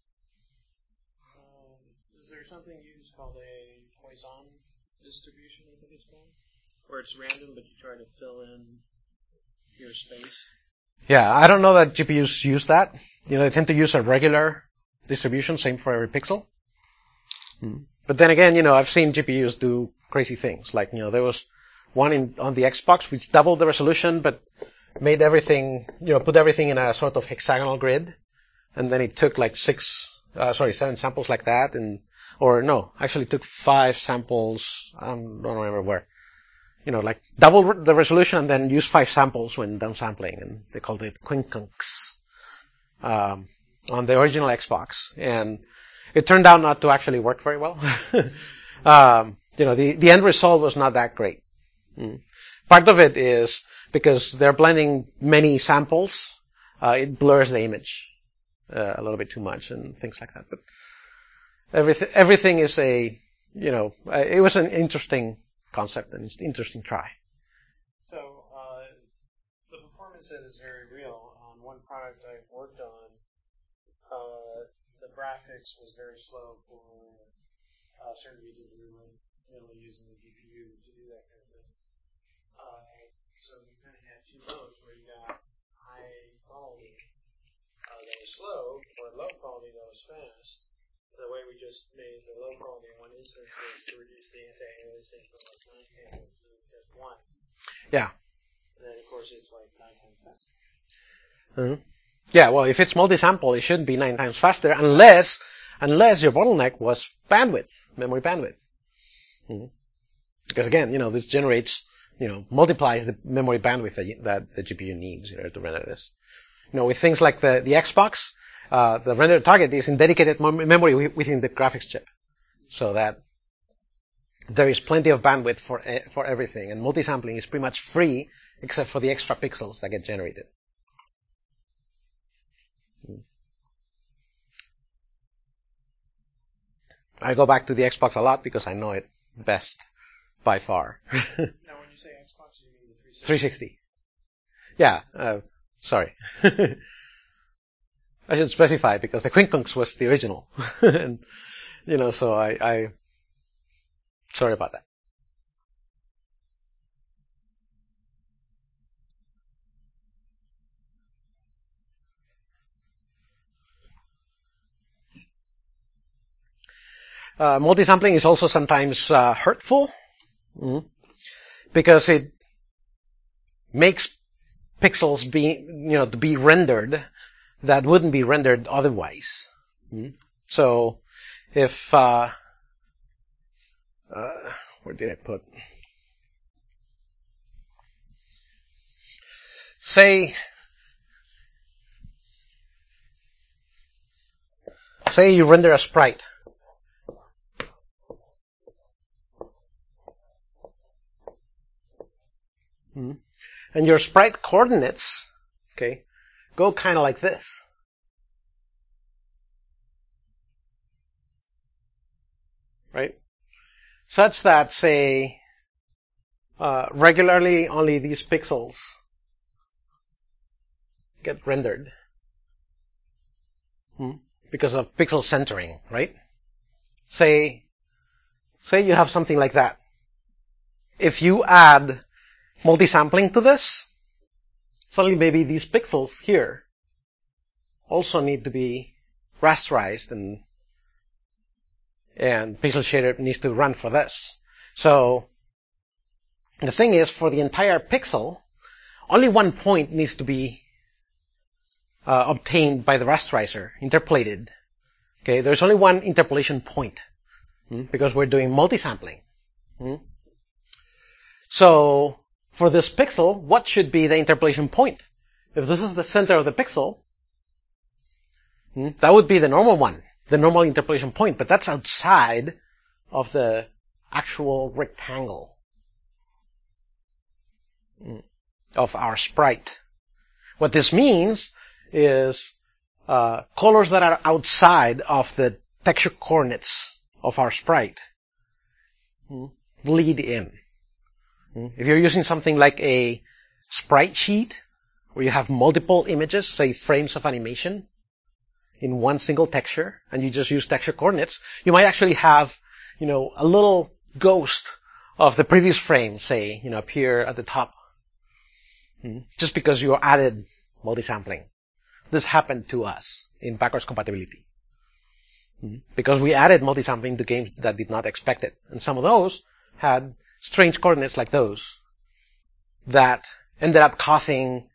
Um, is there something used called a Poisson distribution, I think it's called? Where it's random, but you try to fill in your space? Yeah, I don't know that G P Us use that. You know, they tend to use a regular distribution, same for every pixel. Hmm. But then again, you know, I've seen G P Us do crazy things. Like, you know, there was one in, on the Xbox which doubled the resolution, but made everything, you know, put everything in a sort of hexagonal grid. And then it took like six, uh, sorry, seven samples like that. And, or no, actually took five samples. I don't remember where. You know, like double the resolution and then use five samples when downsampling. And they called it quincunx, um, on the original Xbox. And it turned out not to actually work very well. um, you know, the, the end result was not that great. Mm. Part of it is because they're blending many samples, uh, it blurs the image uh, a little bit too much and things like that. But everything, everything is a, you know, uh, it was an interesting concept and interesting try. So, uh, the performance set is very real. On one product I worked on, uh, the graphics was very slow for uh, certain reasons. We were really using the G P U to do that kind of thing. Uh, so we kind of had two modes where you got high quality uh, that was slow, or low quality that was fast. The way we just made the low quality in one instance was to reduce the anti-aliasing from like nine samples to just one. Yeah. And then of course it's like nine times faster. Mm-hmm. Yeah, well, if it's multi-sample, it shouldn't be nine times faster unless, unless your bottleneck was bandwidth, memory bandwidth. Mm-hmm. Because again, you know, this generates, you know, multiplies the memory bandwidth that, you, that the G P U needs in order to render this. You know, with things like the, the Xbox, uh, the render target is in dedicated memory within the graphics chip. So that there is plenty of bandwidth for, for everything. And multi-sampling is pretty much free except for the extra pixels that get generated. I go back to the Xbox a lot because I know it best by far. Now, when you say Xbox, you mean the three sixty. Yeah, uh, sorry. I should specify because the quincunx was the original. And, you know, so I, I, sorry about that. Uh, multi-sampling is also sometimes uh, hurtful, mm-hmm, because it makes pixels be, you know, to be rendered that wouldn't be rendered otherwise. Mm-hmm. So, if uh, uh, where did I put? Say, say you render a sprite. Mm-hmm. And your sprite coordinates, okay, go kind of like this. Right? Such that, say, uh, regularly only these pixels get rendered. Hmm? Because of pixel centering, right? Say, say you have something like that. If you add multi-sampling to this, suddenly maybe these pixels here also need to be rasterized, and and Pixel Shader needs to run for this. So the thing is, for the entire pixel, only one point needs to be uh, obtained by the rasterizer, interpolated. Okay, there's only one interpolation point hmm, because we're doing multi-sampling. Hmm. So for this pixel, what should be the interpolation point? If this is the center of the pixel, hmm, that would be the normal one, the normal interpolation point, but that's outside of the actual rectangle of our sprite. What this means is uh, colors that are outside of the texture coordinates of our sprite hmm, bleed in. Hmm. If you're using something like a sprite sheet where you have multiple images, say frames of animation, in one single texture, and you just use texture coordinates, you might actually have, you know, a little ghost of the previous frame, say, you know, appear at the top. Just because you added multi-sampling. This happened to us in backwards compatibility. Because we added multi-sampling to games that did not expect it. And some of those had strange coordinates like those that ended up causing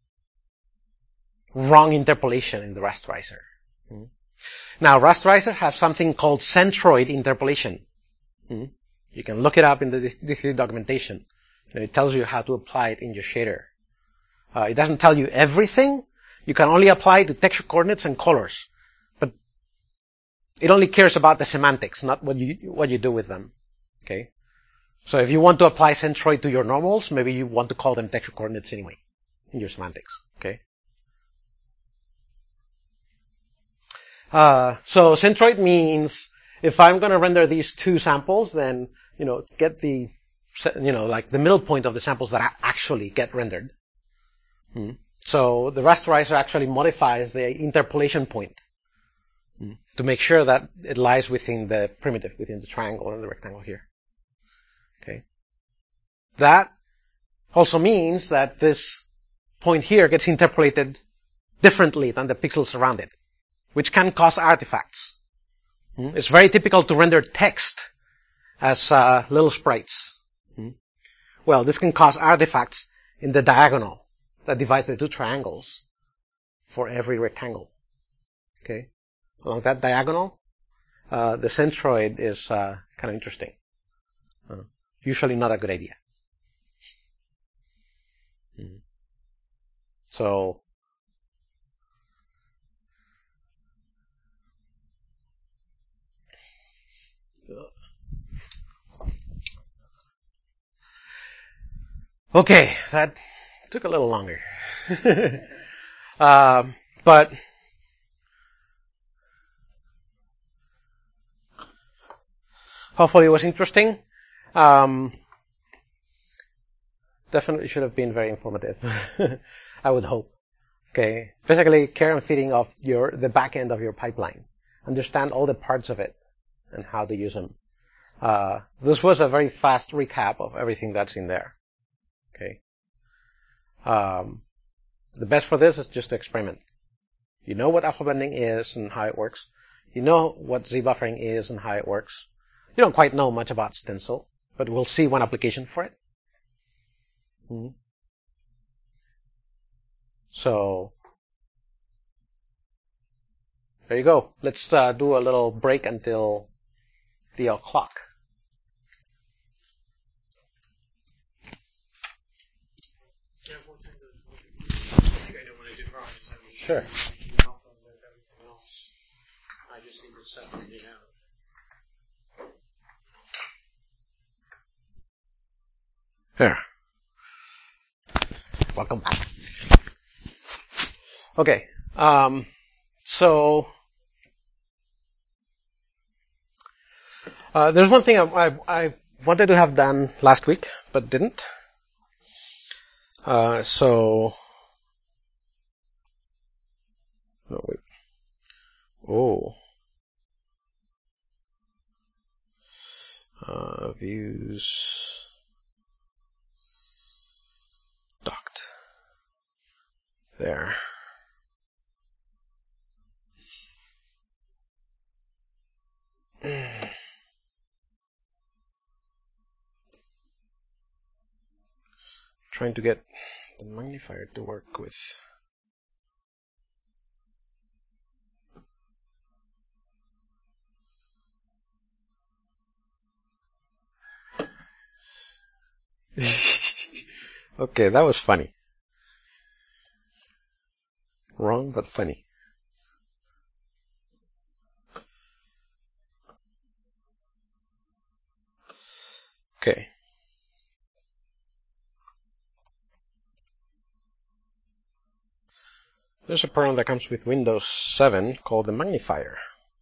wrong interpolation in the rasterizer. Now, rasterizer has something called centroid interpolation. You can look it up in the D three documentation. And it tells you how to apply it in your shader. Uh, it doesn't tell you everything. You can only apply it to texture coordinates and colors. But it only cares about the semantics, not what you what you do with them. Okay? So if you want to apply centroid to your normals, maybe you want to call them texture coordinates anyway in your semantics. Okay? Uh, so centroid means if I'm going to render these two samples, then, you know, get the, you know, like the middle point of the samples that actually get rendered. Hmm. So the rasterizer actually modifies the interpolation point hmm. to make sure that it lies within the primitive, within the triangle and the rectangle here. Okay. That also means that this point here gets interpolated differently than the pixels around it, which can cause artifacts. Hmm. It's very typical to render text as uh, little sprites. Hmm. Well, this can cause artifacts in the diagonal that divides the two triangles for every rectangle. Okay? Along that diagonal, uh, the centroid is uh, kind of interesting. Uh, usually not a good idea. Mm-hmm. So, okay, that took a little longer. um, but hopefully it was interesting. Um, definitely should have been very informative. I would hope. Okay, basically care and feeding of your the back end of your pipeline. Understand all the parts of it and how to use them. Uh, this was a very fast recap of everything that's in there. Okay. Um, the best for this is just to experiment. You know what alpha bending is and how it works. You know what z-buffering is and how it works. You don't quite know much about stencil, but we'll see one application for it. Mm-hmm. So, there you go. Let's uh, do a little break until the o'clock. Yeah, one thing that I think I know what I did wrong is I was Sure. alpha like everything else. I just need to separate it out. Here. Welcome back. Okay. Um, so, uh, there's one thing I, I, I wanted to have done last week, but didn't. Uh, so, no, wait. Oh. Uh, views. Docked. There. Trying to get the magnifier to work with. Okay, that was funny. Wrong, but funny. Okay. There's a program that comes with Windows seven called the magnifier.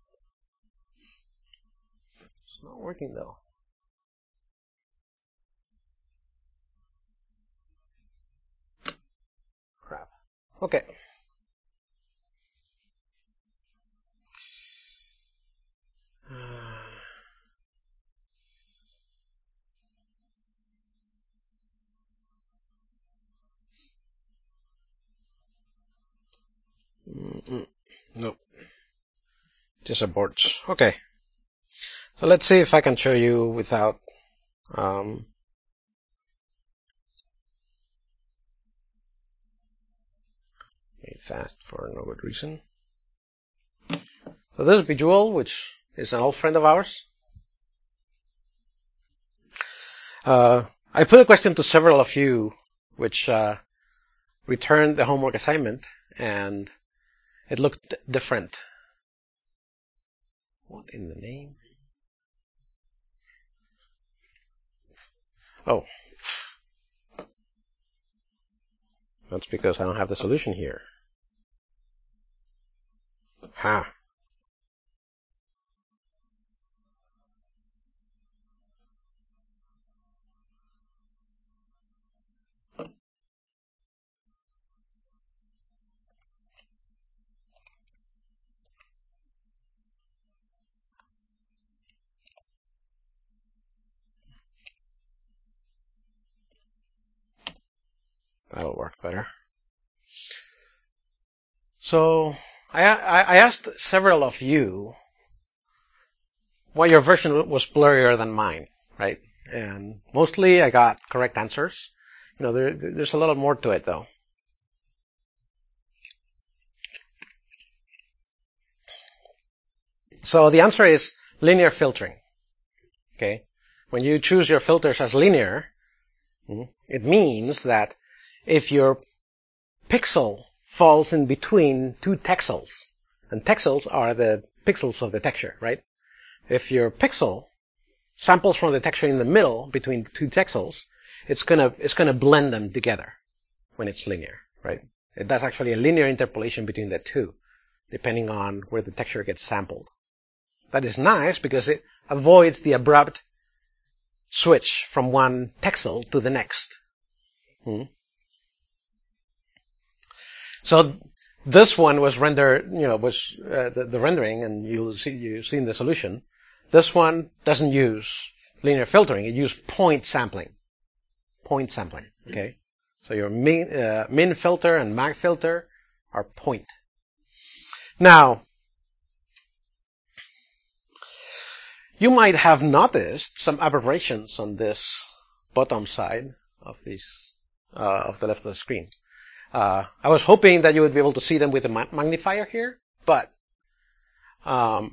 It's not working though. Crap. Okay. Mm-mm. Nope. Just aborts. Okay. So let's see if I can show you without um, made fast for no good reason. So this is Bejewel, which is an old friend of ours. Uh, I put a question to several of you, which uh, returned the homework assignment, and it looked different. What in the name? Oh. That's because I don't have the solution here. Ha. That'll work better. So I, I, I asked several of you why your version was blurrier than mine, right? And mostly I got correct answers. You know, there, there's a little more to it though. So the answer is linear filtering. Okay? When you choose your filters as linear, it means that if your pixel falls in between two texels, and texels are the pixels of the texture, right? If your pixel samples from the texture in the middle between two texels, it's gonna it's gonna blend them together when it's linear, right? That's actually a linear interpolation between the two, depending on where the texture gets sampled. That is nice because it avoids the abrupt switch from one texel to the next. Hmm. So this one was rendered, you know, was uh, the, the rendering, and you'll see you see in the solution. This one doesn't use linear filtering; it uses point sampling. Point sampling. Okay, so your min, uh, min filter and mag filter are point. Now, you might have noticed some aberrations on this bottom side of this uh, of the left of the screen. Uh, I was hoping that you would be able to see them with the ma- magnifier here, but um,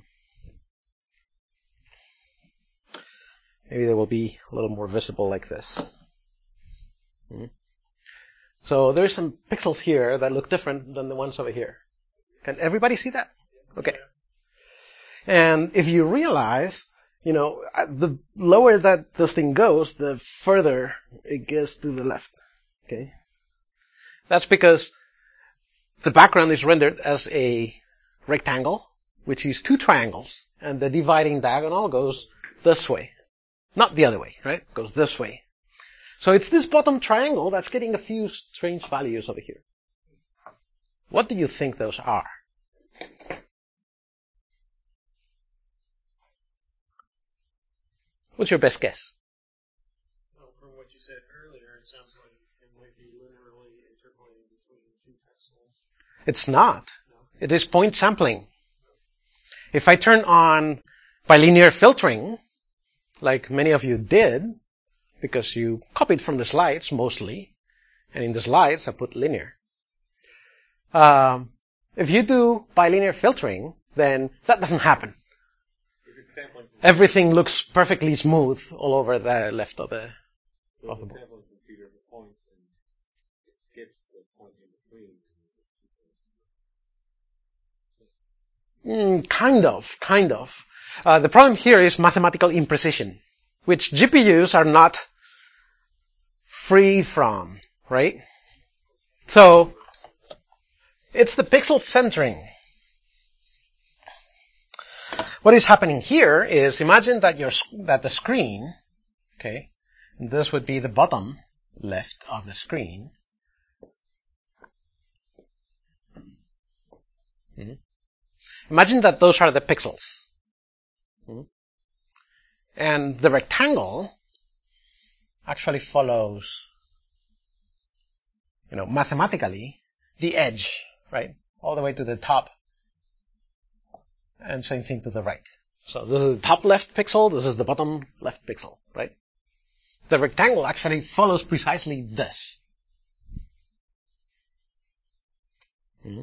maybe they will be a little more visible like this. Mm-hmm. So there's some pixels here that look different than the ones over here. Can everybody see that? Okay. And if you realize, you know, the lower that this thing goes, the further it gets to the left. Okay. That's because the background is rendered as a rectangle, which is two triangles, and the dividing diagonal goes this way. Not the other way, right? It goes this way. So it's this bottom triangle that's getting a few strange values over here. What do you think those are? What's your best guess? Well, from what you said earlier, it sounds like it might be linearly interpolating between two pixels. It's not. It is point sampling. If I turn on bilinear filtering, like many of you did, because you copied from the slides mostly, and in the slides I put linear. Um, if you do bilinear filtering, then that doesn't happen. Everything looks perfectly smooth all over the left of the of the board. Computer points and it skips the point in between. Mm, kind of, kind of. Uh, the problem here is mathematical imprecision, which G P Us are not free from, right? So, it's the pixel centering. What is happening here is, imagine that your that the screen, okay, and this would be the bottom left of the screen. Mm-hmm. Imagine that those are the pixels. Mm-hmm. And the rectangle actually follows, you know, mathematically, the edge, right? All the way to the top. And same thing to the right. So this is the top left pixel, this is the bottom left pixel, right? The rectangle actually follows precisely this. Mm-hmm.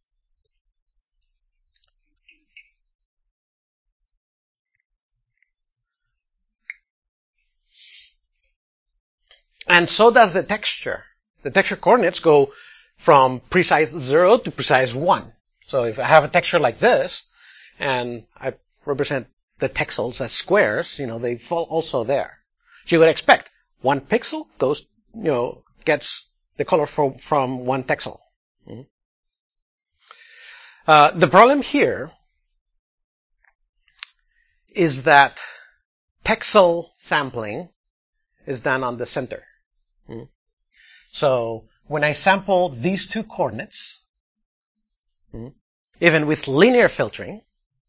And so does the texture. The texture coordinates go from precise zero to precise one. So if I have a texture like this, and I represent the texels as squares, you know, they fall also there. So you would expect one pixel goes, you know, gets the color from, from one texel. Mm-hmm. Uh, the problem here is that texel sampling is done on the center. Mm-hmm. So when I sample these two coordinates, mm-hmm, even with linear filtering,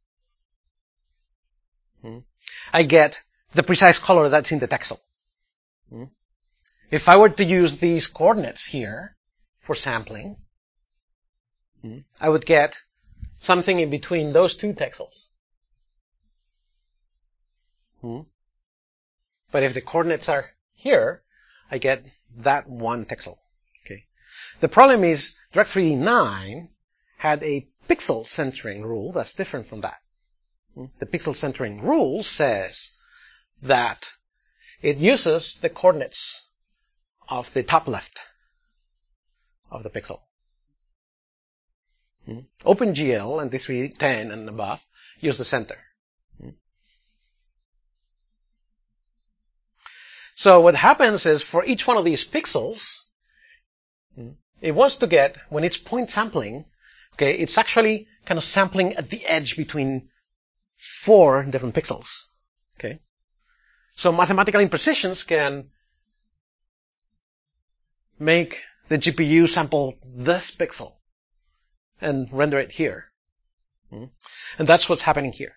mm-hmm, I get the precise color that's in the texel. Mm-hmm. If I were to use these coordinates here for sampling, mm-hmm, I would get something in between those two texels. Mm-hmm. But if the coordinates are here, I get that one texel. Okay. The problem is Direct three D nine had a pixel centering rule that's different from that. The pixel centering rule says that it uses the coordinates of the top left of the pixel. OpenGL and D three ten and above use the center. So what happens is for each one of these pixels, it wants to get, when it's point sampling, okay, it's actually kind of sampling at the edge between four different pixels. Okay. So mathematical imprecisions can make the G P U sample this pixel and render it here. And that's what's happening here.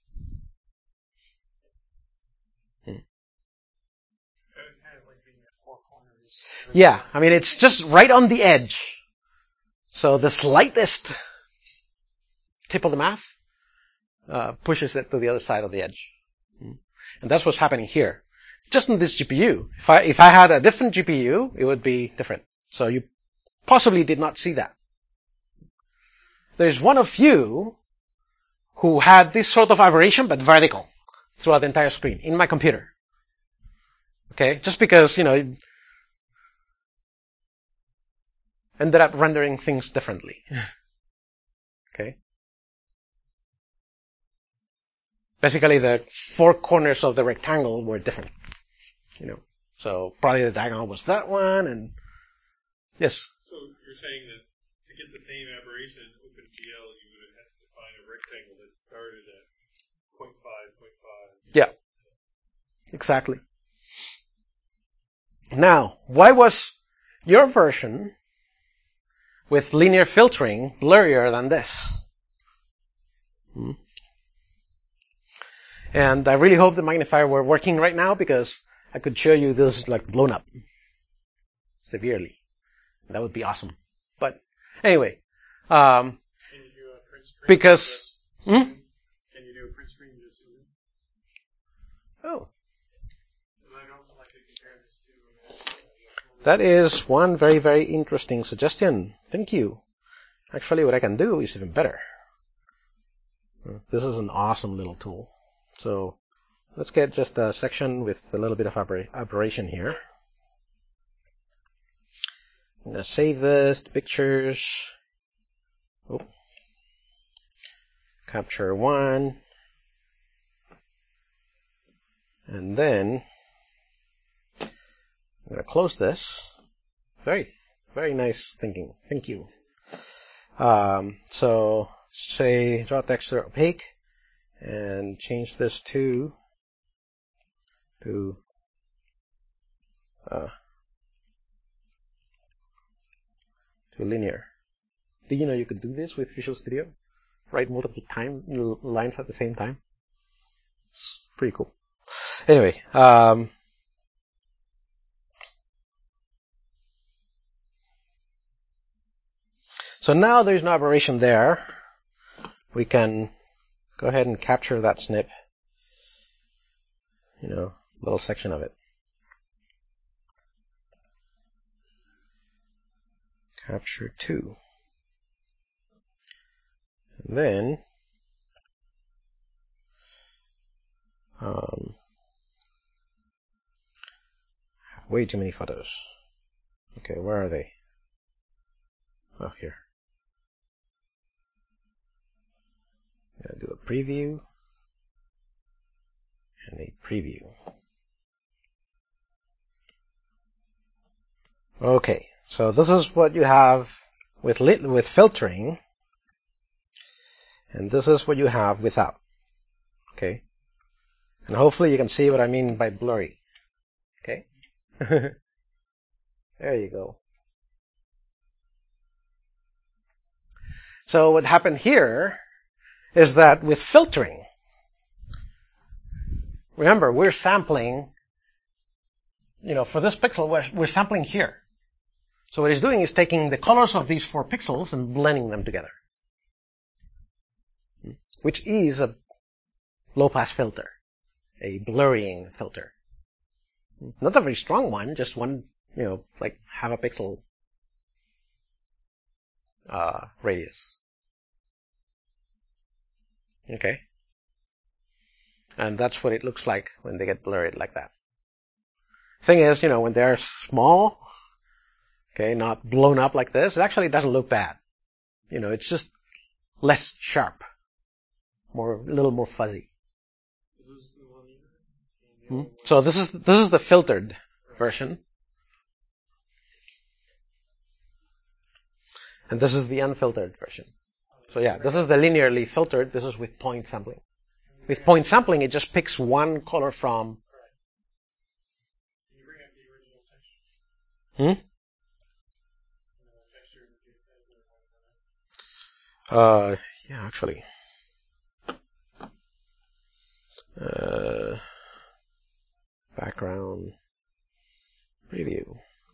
Yeah, I mean, it's just right on the edge. So the slightest tip of the math uh, pushes it to the other side of the edge. And that's what's happening here. Just in this G P U. If I, if I had a different G P U, it would be different. So you possibly did not see that. There's one of you who had this sort of aberration, but vertical throughout the entire screen in my computer. Okay? Just because, you know, it ended up rendering things differently. Okay? Basically, the four corners of the rectangle were different. You know, so probably the diagonal was that one, and yes. So you're saying that to get the same aberration in OpenGL, you would have had to find a rectangle that started at zero point five, zero point five. Yeah, exactly. Now, why was your version with linear filtering blurrier than this? Hmm. And I really hope the magnifier were working right now, because I could show you this like blown up severely. That would be awesome. But anyway, Um, Can you do a print screen? because, hmm? Can you do a print screen just zoom in? Oh, And I'd also like to compare this to. Uh, that is one very, very interesting suggestion. Thank you. Actually, what I can do is even better. This is an awesome little tool. So let's get just a section with a little bit of aber- aberration here. I'm going to save this to pictures. Oh. Capture one. And then I'm going to close this. Very, very nice thinking. Thank you. Um, so say draw texture opaque and change this to to uh, to linear. Do you know you could do this with Visual Studio? Write multiple time lines at the same time. It's pretty cool. Anyway, um, so now there's no aberration there. We can go ahead and capture that snip. You know, little section of it. Capture two. And then um, way too many photos. Okay, where are they? Oh, here. I'm gonna do a preview and a preview. Okay, so this is what you have with lit with filtering, and this is what you have without. Okay, and hopefully you can see what I mean by blurry. Okay, there you go. So what happened here is that with filtering, remember we're sampling. You know, for this pixel, we're, we're sampling here. So what it's doing is taking the colors of these four pixels and blending them together, which is a low-pass filter, a blurring filter. Not a very strong one, just one, you know, like half a pixel uh, radius. Okay? And that's what it looks like when they get blurred like that. Thing is, you know, when they're small, okay, not blown up like this, it actually doesn't look bad. You know, it's just less sharp, more, a little more fuzzy. Hmm? So this is this is the filtered version, and this is the unfiltered version. So yeah, this is the linearly filtered. This is with point sampling. With point sampling, it just picks one color from. Hmm? Uh, yeah, actually. Uh, background preview.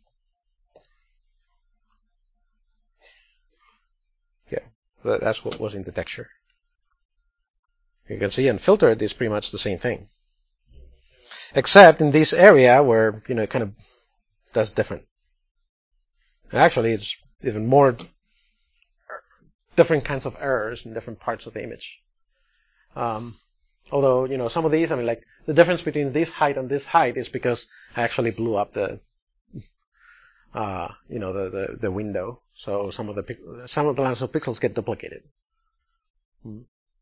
Yeah, that's what was in the texture. You can see unfiltered is pretty much the same thing, except in this area where you know it kind of does different. Actually, it's even more different kinds of errors in different parts of the image. Um, although you know some of these, I mean, like the difference between this height and this height is because I actually blew up the, uh, you know, the, the the window. So some of the some of the lines of pixels get duplicated. Hmm.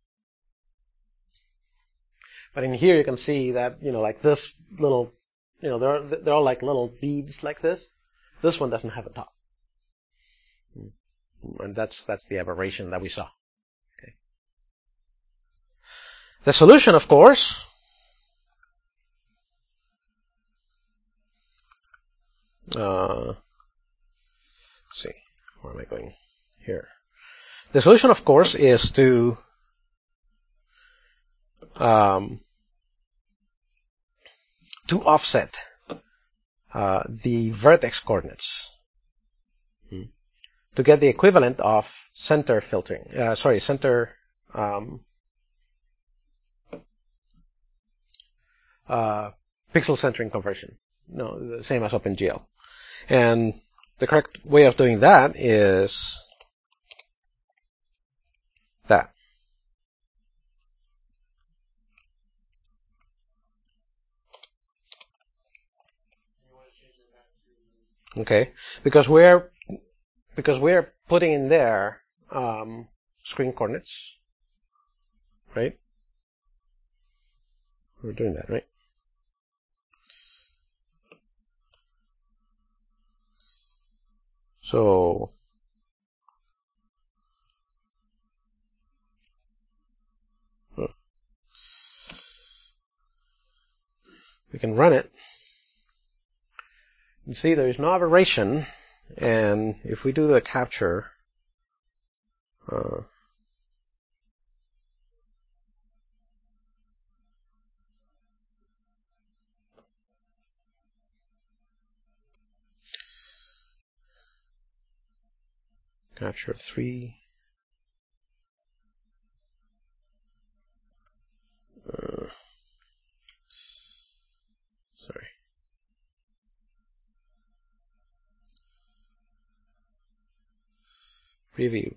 But in here you can see that, you know, like this little, you know, they're, they're all like little beads like this. This one doesn't have a top. And that's, that's the aberration that we saw. Okay. The solution, of course, uh, let's see, where am I going? Here. The solution, of course, is to, um, to offset Uh, the vertex coordinates. Hmm. to get the equivalent of center filtering. Uh, sorry, center um, uh, pixel centering conversion. No, the same as OpenGL. And the correct way of doing that is that. Okay, because we're because we're putting in there um, screen coordinates, right? We're doing that, right? So we can run it and see there is no aberration. And if we do the capture, uh, capture three, uh, sorry, preview.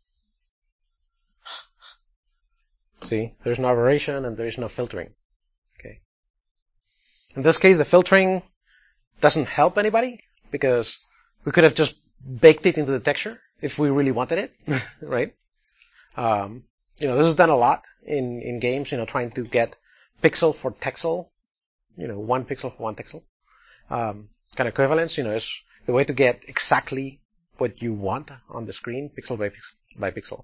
See, there's no aberration and there is no filtering. Okay. In this case, the filtering doesn't help anybody because we could have just baked it into the texture if we really wanted it, right? Um, you know, this is done a lot in, in games, you know, trying to get pixel for texel, you know, one pixel for one pixel. Um, kind of equivalence, you know, is the way to get exactly what you want on the screen, pixel by, pix- by pixel.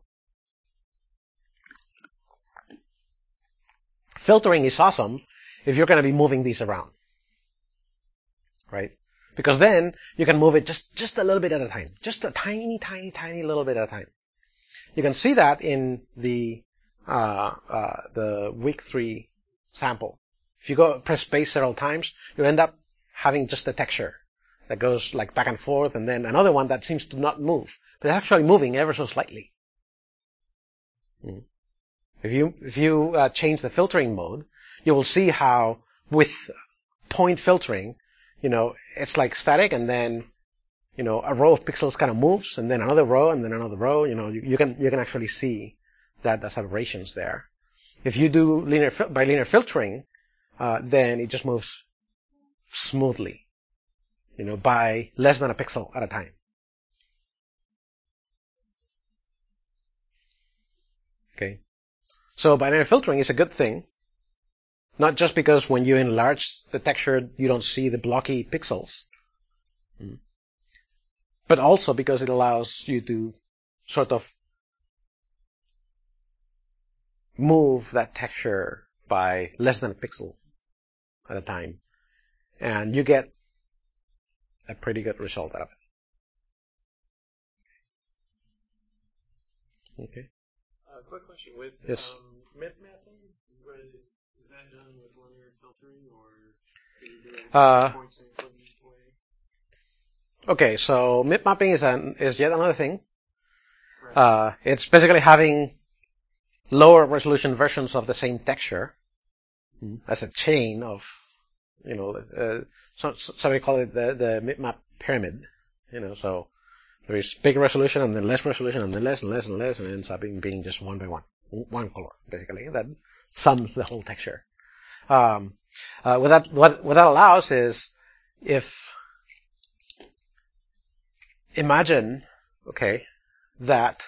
Filtering is awesome if you're going to be moving these around, right? Because then you can move it just, just a little bit at a time, just a tiny, tiny, tiny little bit at a time. You can see that in the uh, uh, the week three sample. If you go press space several times, you end up having just a texture that goes like back and forth, and then another one that seems to not move, but it's actually moving ever so slightly. Mm. If you if you uh, change the filtering mode, you will see how with point filtering, you know, it's like static, and then you know a row of pixels kind of moves, and then another row, and then another row. You know, you, you can you can actually see that there's aberrations there. If you do linear fil- by linear filtering, uh, then it just moves smoothly, you know, by less than a pixel at a time. Okay. So binary filtering is a good thing, not just because when you enlarge the texture, you don't see the blocky pixels, but also because it allows you to sort of move that texture by less than a pixel at a time, and you get a pretty good result out of it. Okay. Uh, quick question: with Yes. um, mip mapping, what is, is that done with linear filtering, or do you do it Uh, points and equivalent way? Okay, so mip mapping is an is yet another thing. Right. Uh, it's basically having lower resolution versions of the same texture as a chain of, you know, uh, so, somebody call it the the mip map pyramid. You know, so there is big resolution and then less resolution and then less and less and less, and it ends up being, being just one by one, one color basically that sums the whole texture. Um, uh, what that what what that allows is if imagine, okay, that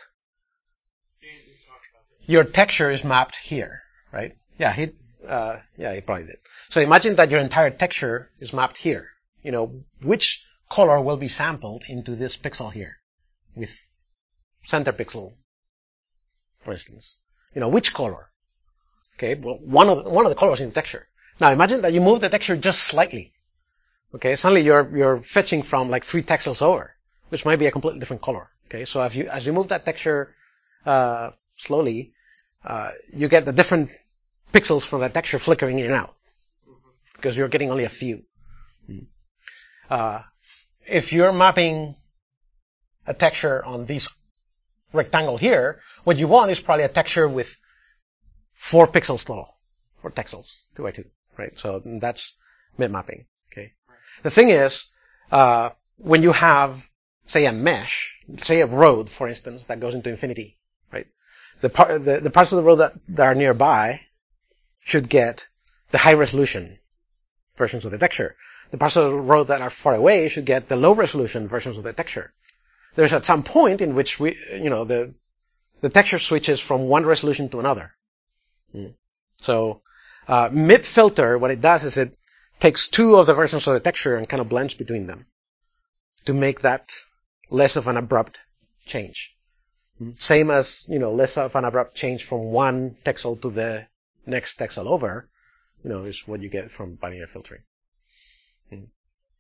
your texture is mapped here, right? Yeah, he, uh, yeah, he probably did. So imagine that your entire texture is mapped here. You know, which color will be sampled into this pixel here with center pixel, for instance. You know, which color? Okay, well, one of the, one of the colors in the texture. Now imagine that you move the texture just slightly. Okay, suddenly you're you're fetching from like three texels over, which might be a completely different color. Okay, so if you as you move that texture uh, slowly, uh, you get the different pixels from that texture flickering in and out because you're getting only a few. Uh, if you're mapping a texture on this rectangle here. What you want is probably a texture with four pixels total, four pixels, two by two, right? So that's mip mapping. Okay. The thing is, uh, when you have, say, a mesh, say a road, for instance, that goes into infinity, right? The part, the, the parts of the road that, that are nearby should get the high resolution versions of the texture. The parts of the road that are far away should get the low resolution versions of the texture. There's at some point in which we, you know, the, the texture switches from one resolution to another. Mm. So, uh, mip filter, what it does is it takes two of the versions of the texture and kind of blends between them to make that less of an abrupt change. Mm. Same as, you know, less of an abrupt change from one texel to the next texel over, you know, is what you get from binary filtering. Mm.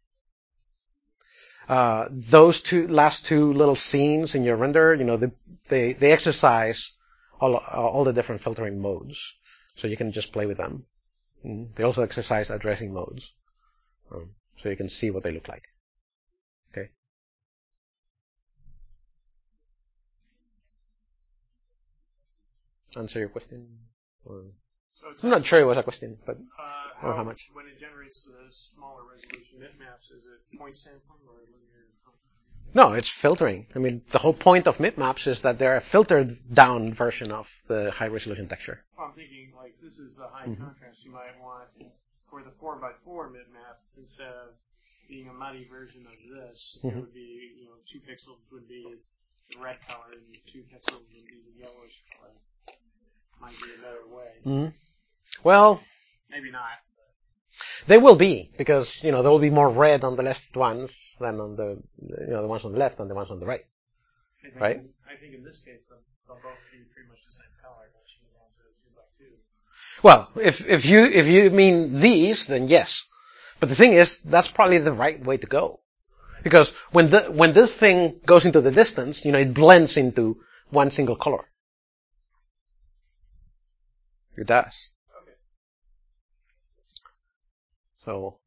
Uh, those two last two little scenes in your render, you know, they they, they exercise all all the different filtering modes, so you can just play with them. Mm. They also exercise addressing modes, um, so you can see what they look like. Okay. Answer your question? Or So I'm not sure it was a question, but uh, or how, how much? when it generates the smaller resolution bitmaps, is it point sampling or linear? No, it's filtering. I mean, the whole point of mipmaps is that they're a filtered down version of the high resolution texture. Well, I'm thinking, like, this is a high Mm-hmm. contrast. You might want, for the four by four bitmap, instead of being a muddy version of this, Mm-hmm. it would be, you know, two pixels would be the red color and two pixels would be the yellowish color. Might be another way. Mm-hmm. Well, Maybe not. they will be, because, you know, there will be more red on the left ones than on the, you know, the ones on the left and the ones on the right. I think Right? In, I think in this case, they'll, they'll both be pretty much the same color, once you get down to two by two. Well, if, if you, if you mean these, then yes. But the thing is, that's probably the right way to go. Because when the, when this thing goes into the distance, you know, it blends into one single color. It does. Okay. So,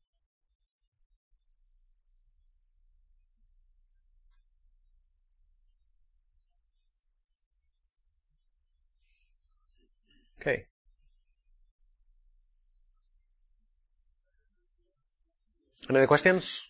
okay. Any other questions?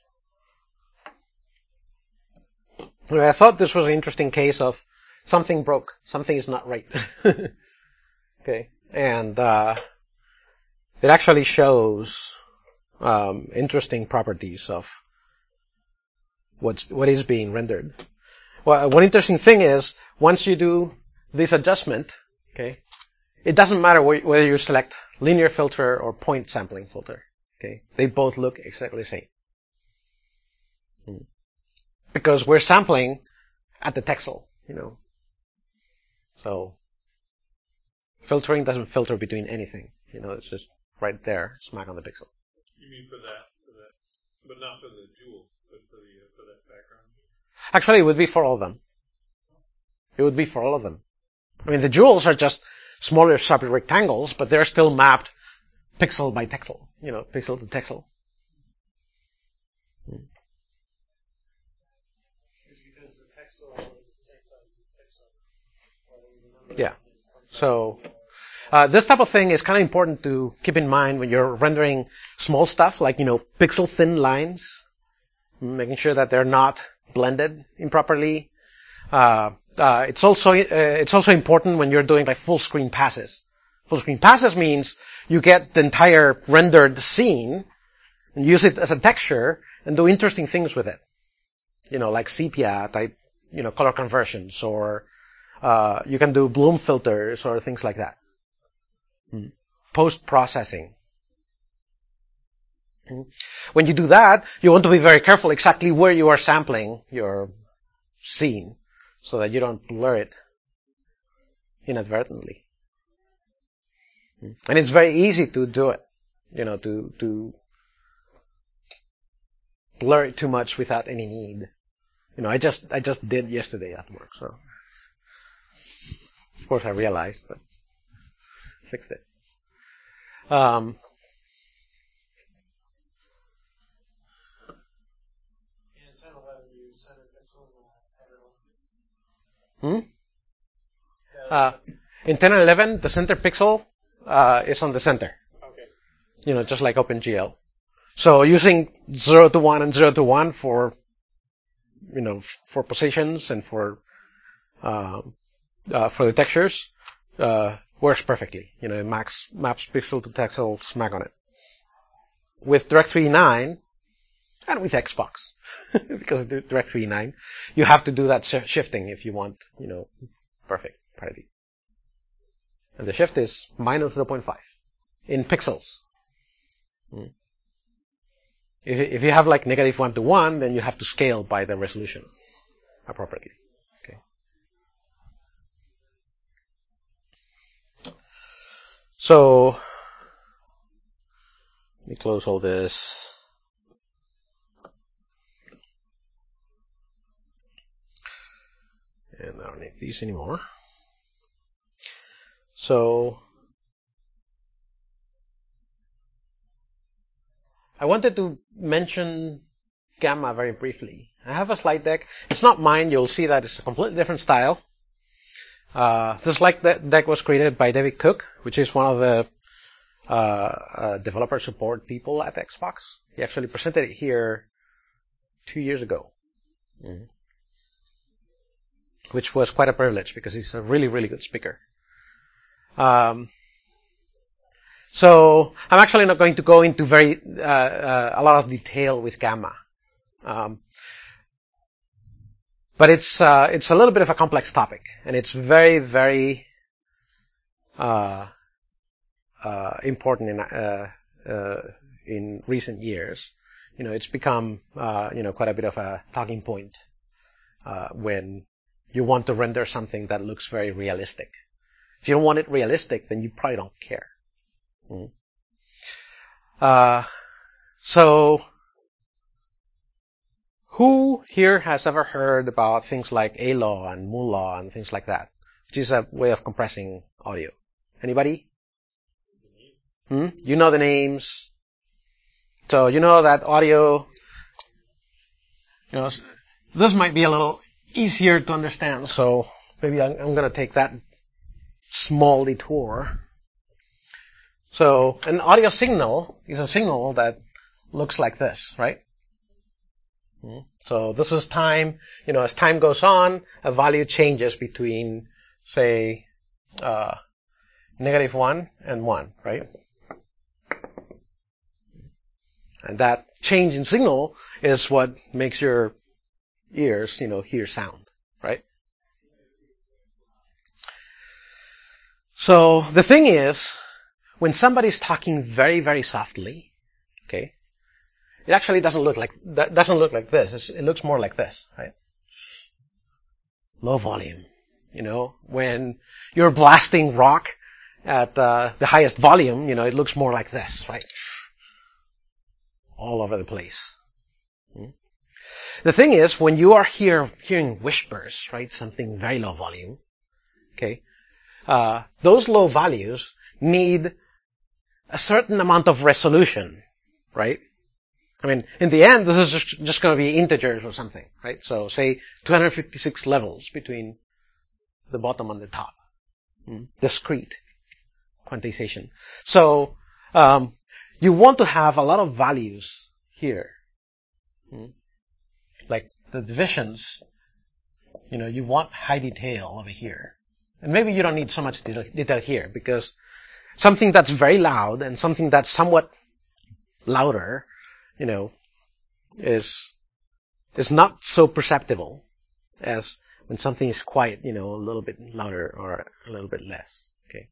Anyway, I thought this was an interesting case of something broke, something is not right. Okay, and uh, it actually shows um, interesting properties of what's what is being rendered. Well, one interesting thing is once you do this adjustment, okay, it doesn't matter wh- whether you select linear filter or point sampling filter. Okay, they both look exactly the same. Hmm. Because we're sampling at the texel, you know. So filtering doesn't filter between anything, you know. It's just right there, smack on the pixel. You mean for that, for that, but not for the jewel, but for the uh, for that background. Actually, it would be for all of them. It would be for all of them. I mean, the jewels are just smaller sharp rectangles, but they're still mapped pixel by pixel, you know, pixel to pixel. Hmm. It's because the pixel is the same size as the pixel. Yeah. So, uh, this type of thing is kind of important to keep in mind when you're rendering small stuff, like, you know, pixel thin lines, making sure that they're not blended improperly. Uh, uh, it's also, uh, it's also important when you're doing like full screen passes. Full screen passes means you get the entire rendered scene and use it as a texture and do interesting things with it. You know, like sepia type, you know, color conversions, or, uh, you can do bloom filters or things like that. Hmm. Post-processing. Hmm. When you do that, you want to be very careful exactly where you are sampling your scene so that you don't blur it inadvertently. Hmm. And it's very easy to do it, you know, to, to blur it too much without any need. You know, I just, I just did yesterday at work, so. Of course I realized, but fixed it. Um, And ten eleven, you center pixel and header Hmm? Uh, in ten and eleven, the center pixel uh, is on the center. Okay. You know, just like OpenGL. So using zero to one and zero to one for, you know, f- for positions and for uh, uh, for the textures uh, works perfectly. You know, it max, maps pixel to pixel smack on it. With Direct three nine and with Xbox, because of Direct three nine, you have to do that sh- shifting if you want, you know, perfect parity. And the shift is minus zero point five in pixels. Mm. If, if you have like negative one to one, then you have to scale by the resolution appropriately. Okay. So, let me close all this. And I don't need these anymore. So, I wanted to mention Gamma very briefly. I have a slide deck. It's not mine. You'll see that it's a completely different style. Uh, this slide deck was created by David Cook, which is one of the uh, uh, developer support people at Xbox. He actually presented it here two years ago, mm-hmm. which was quite a privilege because he's a really, really good speaker. Um, so I'm actually not going to go into very uh, uh, a lot of detail with Gamma. Um, But it's uh, it's a little bit of a complex topic, and it's very, very uh, uh, important in uh, uh, in recent years. You know, it's become uh, you know quite a bit of a talking point uh, when you want to render something that looks very realistic. If you don't want it realistic, then you probably don't care. Mm. Uh, so. Who here has ever heard about things like A L A W and Moon Law and things like that, which is a way of compressing audio? Anybody? Hmm? You know the names. So you know that audio, you know, this might be a little easier to understand, so maybe I'm, I'm going to take that small detour. So an audio signal is a signal that looks like this, right? So this is time, you know, as time goes on, a value changes between, say, uh, negative one and one, right? And that change in signal is what makes your ears, you know, hear sound, right? So the thing is, when somebody's talking very, very softly, okay, it actually doesn't look like that. Doesn't look like this. It's, it looks more like this, right? Low volume. You know, when you're blasting rock at uh, the highest volume, you know, it looks more like this, right? All over the place. Hmm? The thing is, when you are here hearing whispers, right, something very low volume, okay, uh, those low values need a certain amount of resolution, right? I mean, in the end, this is just, just going to be integers or something, right? So say two hundred fifty-six levels between the bottom and the top. Mm. Discrete quantization. So um, you want to have a lot of values here. Mm. Like the divisions, you know, you want high detail over here. And maybe you don't need so much detail here because something that's very loud and something that's somewhat louder, you know, is is not so perceptible as when something is quiet, you know, a little bit louder or a little bit less. Okay.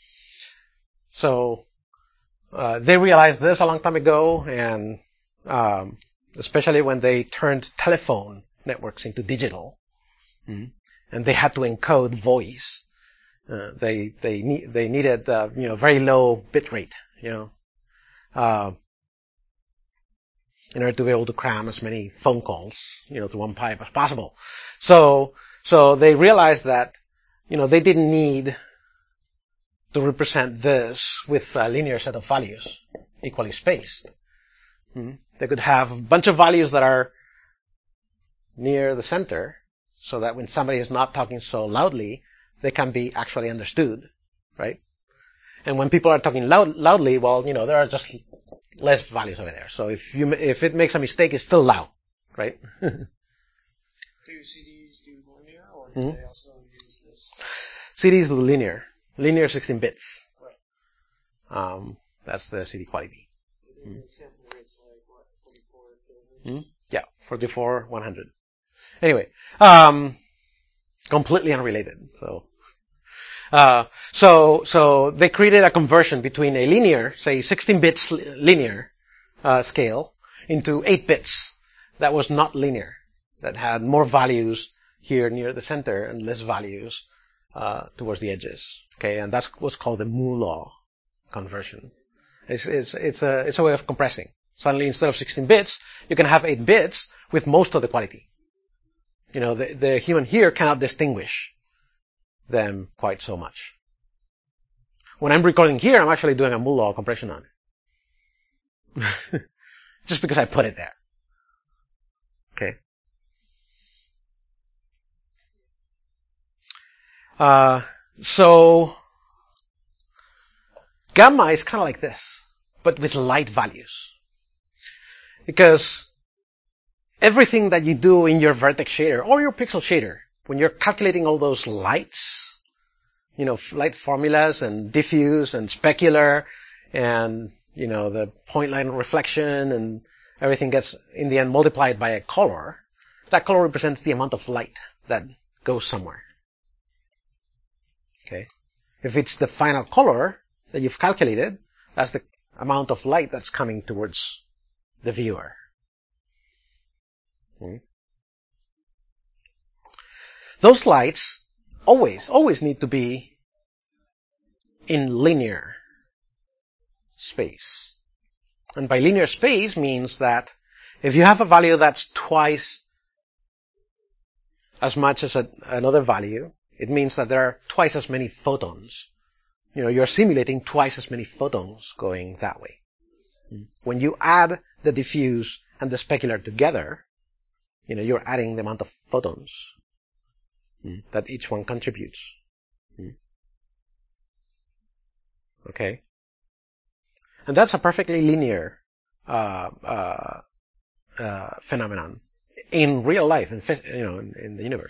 So uh, they realized this a long time ago, and um, especially when they turned telephone networks into digital, mm, and they had to encode voice. Uh, they they need they needed uh, you know very low bit rate, you know. Uh, in order to be able to cram as many phone calls, you know, to one pipe as possible. So, so they realized that, you know, they didn't need to represent this with a linear set of values, equally spaced. Hmm? They could have a bunch of values that are near the center, so that when somebody is not talking so loudly, they can be actually understood, right? And when people are talking loud, loudly, well, you know, there are just less values over there. So if you if it makes a mistake, it's still loud, right? Do C Ds do linear, or do Mhm. they also use this? C Ds do linear, linear sixteen bits. Right. Um, that's the C D quality. Mm. The sample rate's like, what, forty-four kilohertz? Hmm? Yeah, forty-four, one hundred. Anyway, um, completely unrelated. So, uh, so, so they created a conversion between a linear, say sixteen bits linear, uh, scale into eight bits that was not linear, that had more values here near the center and less values, uh, towards the edges. Okay, and that's what's called the Moore law conversion. It's, it's, it's a, it's a way of compressing. Suddenly, instead of sixteen bits, you can have eight bits with most of the quality. You know, the, the human here cannot distinguish them quite so much. When I'm recording here, I'm actually doing a Moore law compression on it. Just because I put it there. Okay. Uh, so, gamma is kind of like this, but with light values. Because everything that you do in your vertex shader or your pixel shader, when you're calculating all those lights, you know, light formulas and diffuse and specular and, you know, the point line reflection and everything gets, in the end, multiplied by a color, that color represents the amount of light that goes somewhere. Okay? If it's the final color that you've calculated, that's the amount of light that's coming towards the viewer. Hmm. Those lights always, always need to be in linear space. And by linear space means that if you have a value that's twice as much as a, another value, it means that there are twice as many photons. You know, you're simulating twice as many photons going that way. When you add the diffuse and the specular together, you know, you're adding the amount of photons that each one contributes. Okay? And that's a perfectly linear uh, uh, uh, phenomenon in real life, in, you know, in, in the universe.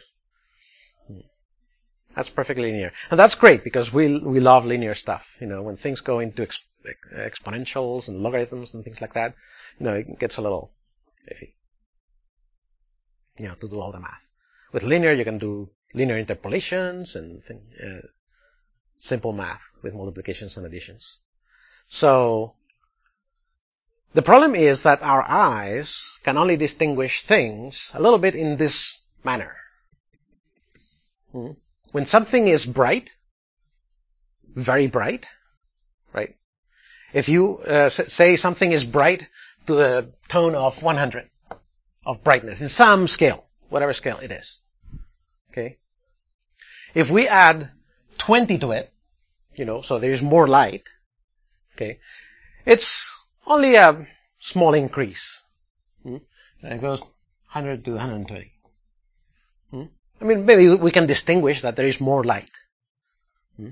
That's perfectly linear, and that's great because we we love linear stuff. You know, when things go into exp- exponentials and logarithms and things like that, you know, it gets a little iffy. You know, to do all the math. With linear, you can do linear interpolations and thing, uh, simple math with multiplications and additions. So, the problem is that our eyes can only distinguish things a little bit in this manner. Hmm? When something is bright, very bright, right? If you uh, say something is bright to the tone of one hundred of brightness in some scale, whatever scale it is, okay? If we add twenty to it, you know, so there's more light, okay? It's only a small increase. Hmm? And it goes one hundred to one hundred twenty. Hmm? I mean, maybe we can distinguish that there is more light. Hmm?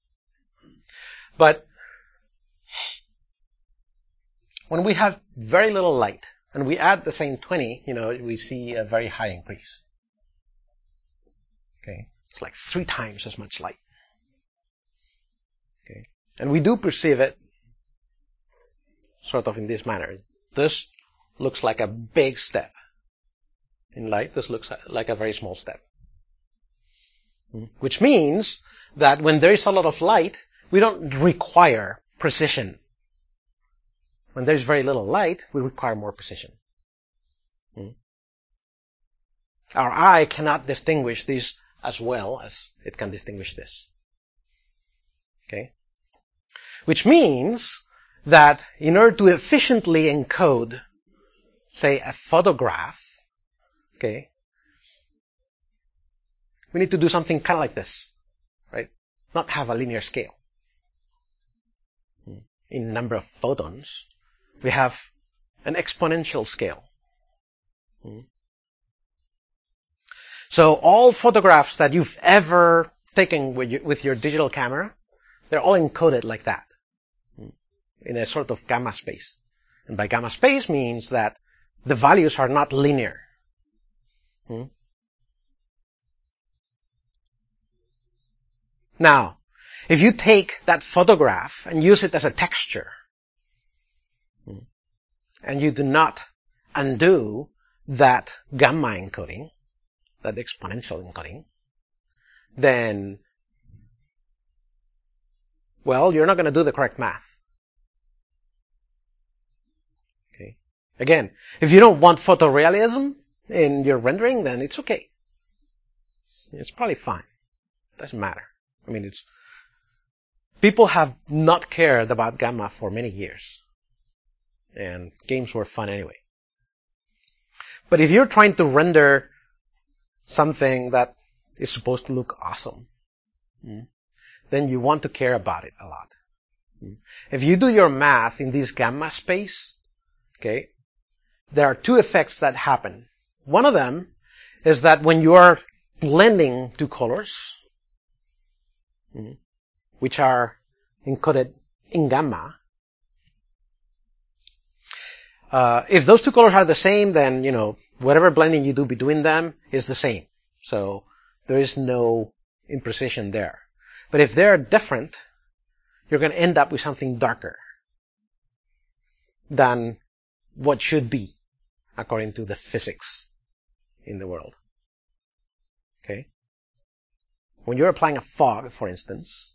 But when we have very little light and we add the same twenty, you know, we see a very high increase. Okay? It's like three times as much light. Okay? And we do perceive it sort of in this manner. This looks like a big step in light. This looks like a very small step. Which means that when there is a lot of light, we don't require precision. When there's very little light, we require more precision. Our eye cannot distinguish this as well as it can distinguish this. Okay? Which means that in order to efficiently encode, say, a photograph, okay, we need to do something kind of like this, right? Not have a linear scale. In number of photons, we have an exponential scale. So all photographs that you've ever taken with your, with your digital camera, they're all encoded like that, in a sort of gamma space. And by gamma space means that the values are not linear. Hmm? Now, if you take that photograph and use it as a texture, hmm, and you do not undo that gamma encoding, that exponential encoding, then, well, you're not going to do the correct math. Okay. Again, if you don't want photorealism in your rendering, then it's okay. It's probably fine. Doesn't matter. I mean, it's, people have not cared about gamma for many years. And games were fun anyway. But if you're trying to render something that is supposed to look awesome, then you want to care about it a lot. If you do your math in this gamma space, okay, there are two effects that happen. One of them is that when you are blending two colors, which are encoded in gamma, uh, if those two colors are the same, then, you know, whatever blending you do between them is the same. So there is no imprecision there. But if they're different, you're going to end up with something darker than what should be, according to the physics in the world. Okay? When you're applying a fog, for instance,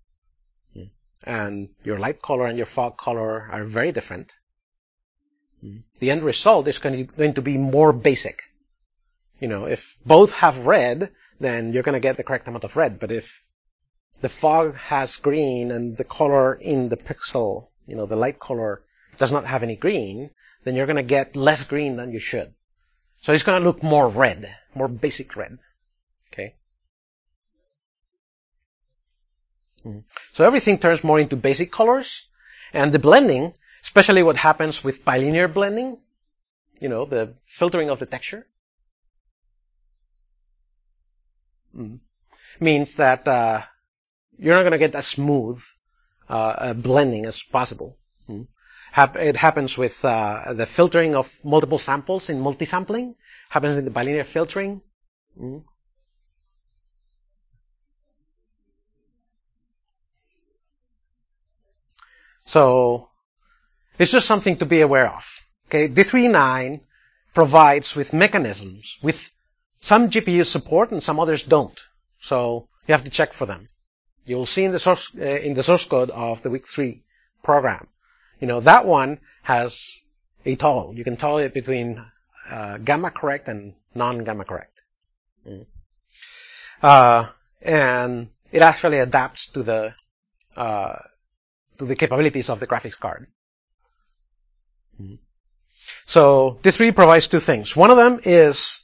and your light color and your fog color are very different, the end result is going to be more basic. You know, if both have red, then you're going to get the correct amount of red. But if the fog has green and the color in the pixel, you know, the light color does not have any green, then you're going to get less green than you should. So it's going to look more red, more basic red. Okay? So everything turns more into basic colors, and the blending, especially what happens with bilinear blending, you know, the filtering of the texture, mm, means that uh, you're not going to get as smooth uh, a blending as possible. Mm. It happens with uh, the filtering of multiple samples in multisampling, happens in the bilinear filtering. Mm. So it's just something to be aware of. Okay, D three point nine provides with mechanisms with some G P Us support and some others don't. So you have to check for them. You will see in the source uh, in the source code of the week three program. You know, that one has a toggle. You can toggle it between uh, gamma correct and non-gamma correct. Mm. Uh, and it actually adapts to the uh, to the capabilities of the graphics card. Mm. So D three provides two things. One of them is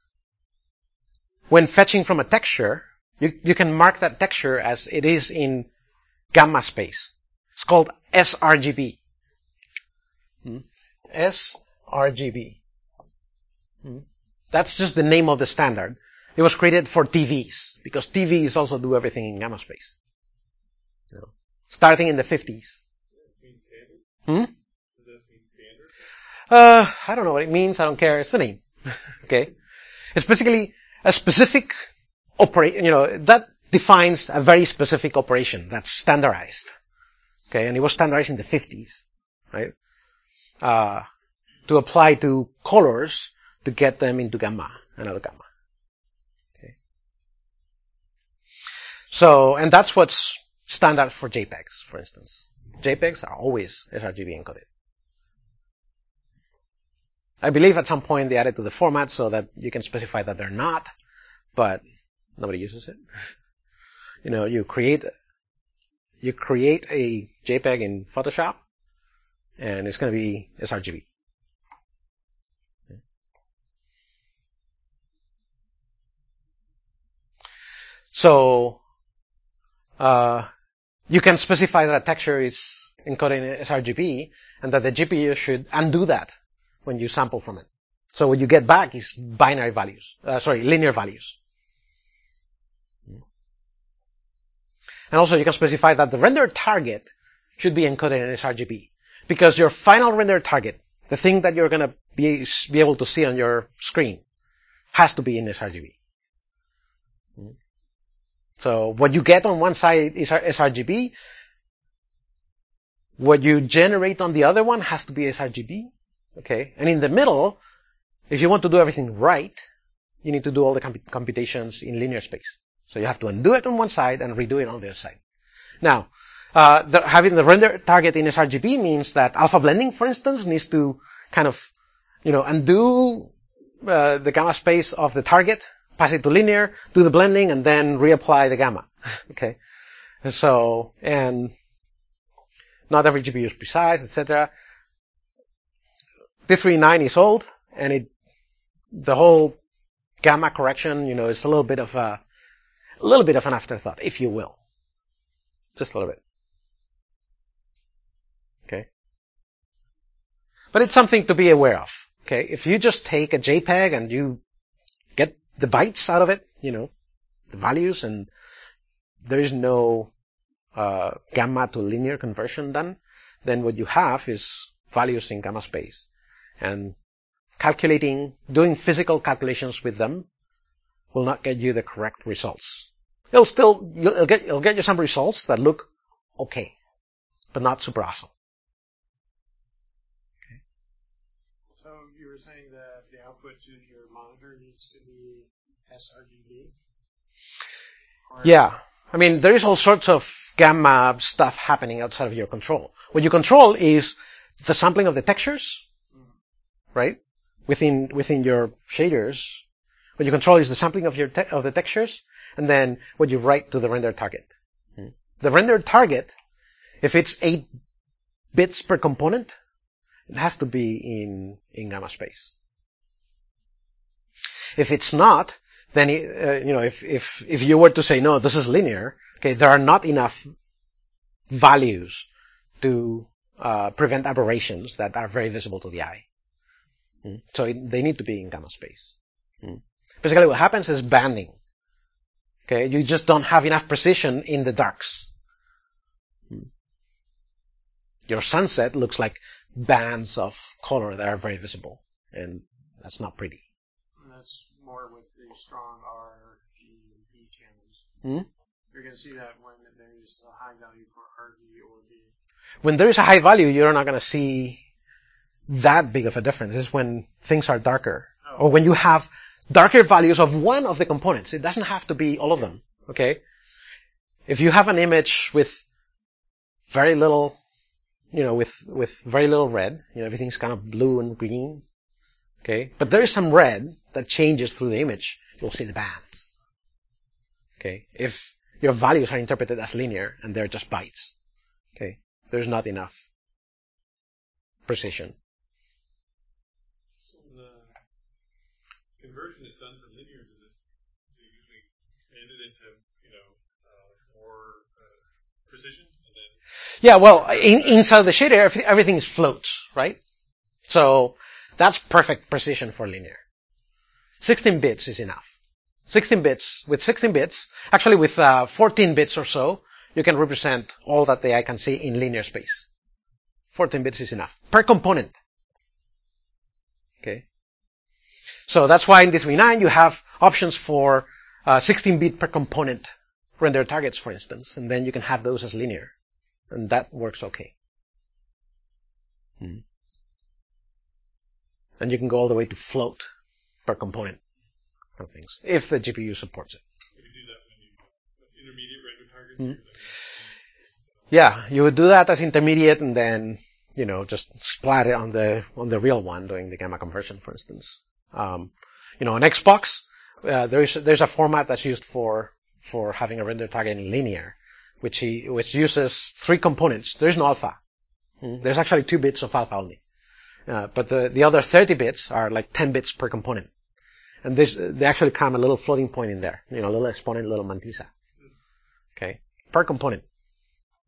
when fetching from a texture, you, you can mark that texture as it is in gamma space. It's called sRGB. Hmm. sRGB. Hmm. That's just the name of the standard. It was created for T Vs, because T Vs also do everything in gamma space. You know, starting in the fifties. Does that mean standard? Hmm? Does that mean standard? Uh, I don't know what it means. I don't care. It's the name. Okay? It's basically a specific operation, you know, that defines a very specific operation that's standardized. Okay? And it was standardized in the fifties, right? Uh, to apply to colors to get them into gamma and out of gamma. Okay? So, and that's what's standard for JPEGs, for instance. JPEGs are always sRGB encoded. I believe at some point they added to the format so that you can specify that they're not, but nobody uses it. You know, you create, you create a JPEG in Photoshop, and it's going to be sRGB. So, uh, you can specify that a texture is encoded in sRGB, and that the G P U should undo that when you sample from it. So what you get back is binary values. Uh, sorry, linear values. And also you can specify that the rendered target should be encoded in sRGB. Because your final rendered target, the thing that you're going to be, be able to see on your screen, has to be in sRGB. So what you get on one side is sRGB. What you generate on the other one has to be sRGB. Okay. And in the middle, if you want to do everything right, you need to do all the comp- computations in linear space. So you have to undo it on one side and redo it on the other side. Now, uh, the, having the render target in sRGB means that alpha blending, for instance, needs to kind of, you know, undo uh, the gamma space of the target, pass it to linear, do the blending, and then reapply the gamma. Okay. So, and not every G P U is precise, et cetera. T three nine is old, and it, the whole gamma correction, you know, is a little bit of a, a little bit of an afterthought, if you will. Just a little bit. Okay. But it's something to be aware of. Okay. If you just take a JPEG and you get the bytes out of it, you know, the values, and there is no uh, gamma to linear conversion done, then what you have is values in gamma space. And calculating, doing physical calculations with them will not get you the correct results. It'll still, you'll get, it'll get you some results that look okay, but not super awesome. Okay. So you were saying that the output to your monitor needs to be sRGB? Or Yeah. I mean, there is all sorts of gamma stuff happening outside of your control. What you control is the sampling of the textures, right? Within, within your shaders. What you control is the sampling of your, te- of the textures, and then what you write to the rendered target. Hmm. The rendered target, if it's eight bits per component, it has to be in, in gamma space. If it's not, then, it, uh, you know, if, if, if you were to say, no, this is linear, okay, there are not enough values to, uh, prevent aberrations that are very visible to the eye. Hmm. So it, they need to be in gamma space. Hmm. Basically what happens is banding. Okay, you just don't have enough precision in the darks. Your sunset looks like bands of color that are very visible, and that's not pretty. And that's more with the strong R, G, and B channels. Hmm? You're going to see that when there's a high value for R, G, or B. When there is a high value, you're not going to see that big of a difference. It's when things are darker, Oh. or when you have darker values of one of the components. It doesn't have to be all of them, okay? If you have an image with very little, you know, with, with very little red, you know, everything's kind of blue and green, okay? But there is some red that changes through the image. You'll see the bands, okay? If your values are interpreted as linear and they're just bytes, okay? There's not enough precision. Conversion is done to linear, does it, does it usually expand it into, you know, uh, more uh, precision? And then Yeah, well, in, inside the shader, everything is floats, right? So that's perfect precision for linear. sixteen bits is enough. sixteen bits, with sixteen bits, actually with uh, fourteen bits or so, you can represent all that the eye can see in linear space. fourteen bits is enough. Per component. Okay. So that's why in T three nine you have options for uh, sixteen bit per component rendered targets, for instance, and then you can have those as linear, and that works okay. Hmm. And you can go all the way to float per component of things, if the G P U supports it. you can do that when you intermediate render targets. Mm-hmm. Yeah, you would do that as intermediate, and then you know just splat it on the on the real one, doing the gamma conversion, for instance. Um, you know, on Xbox, uh, there is there's a format that's used for for having a render target in linear, which he, which uses three components. There is no alpha. Hmm? There's actually two bits of alpha only, uh, but the the other thirty bits are like ten bits per component, and this they actually cram a little floating point in there, you know, a little exponent, a little mantissa, okay, per component,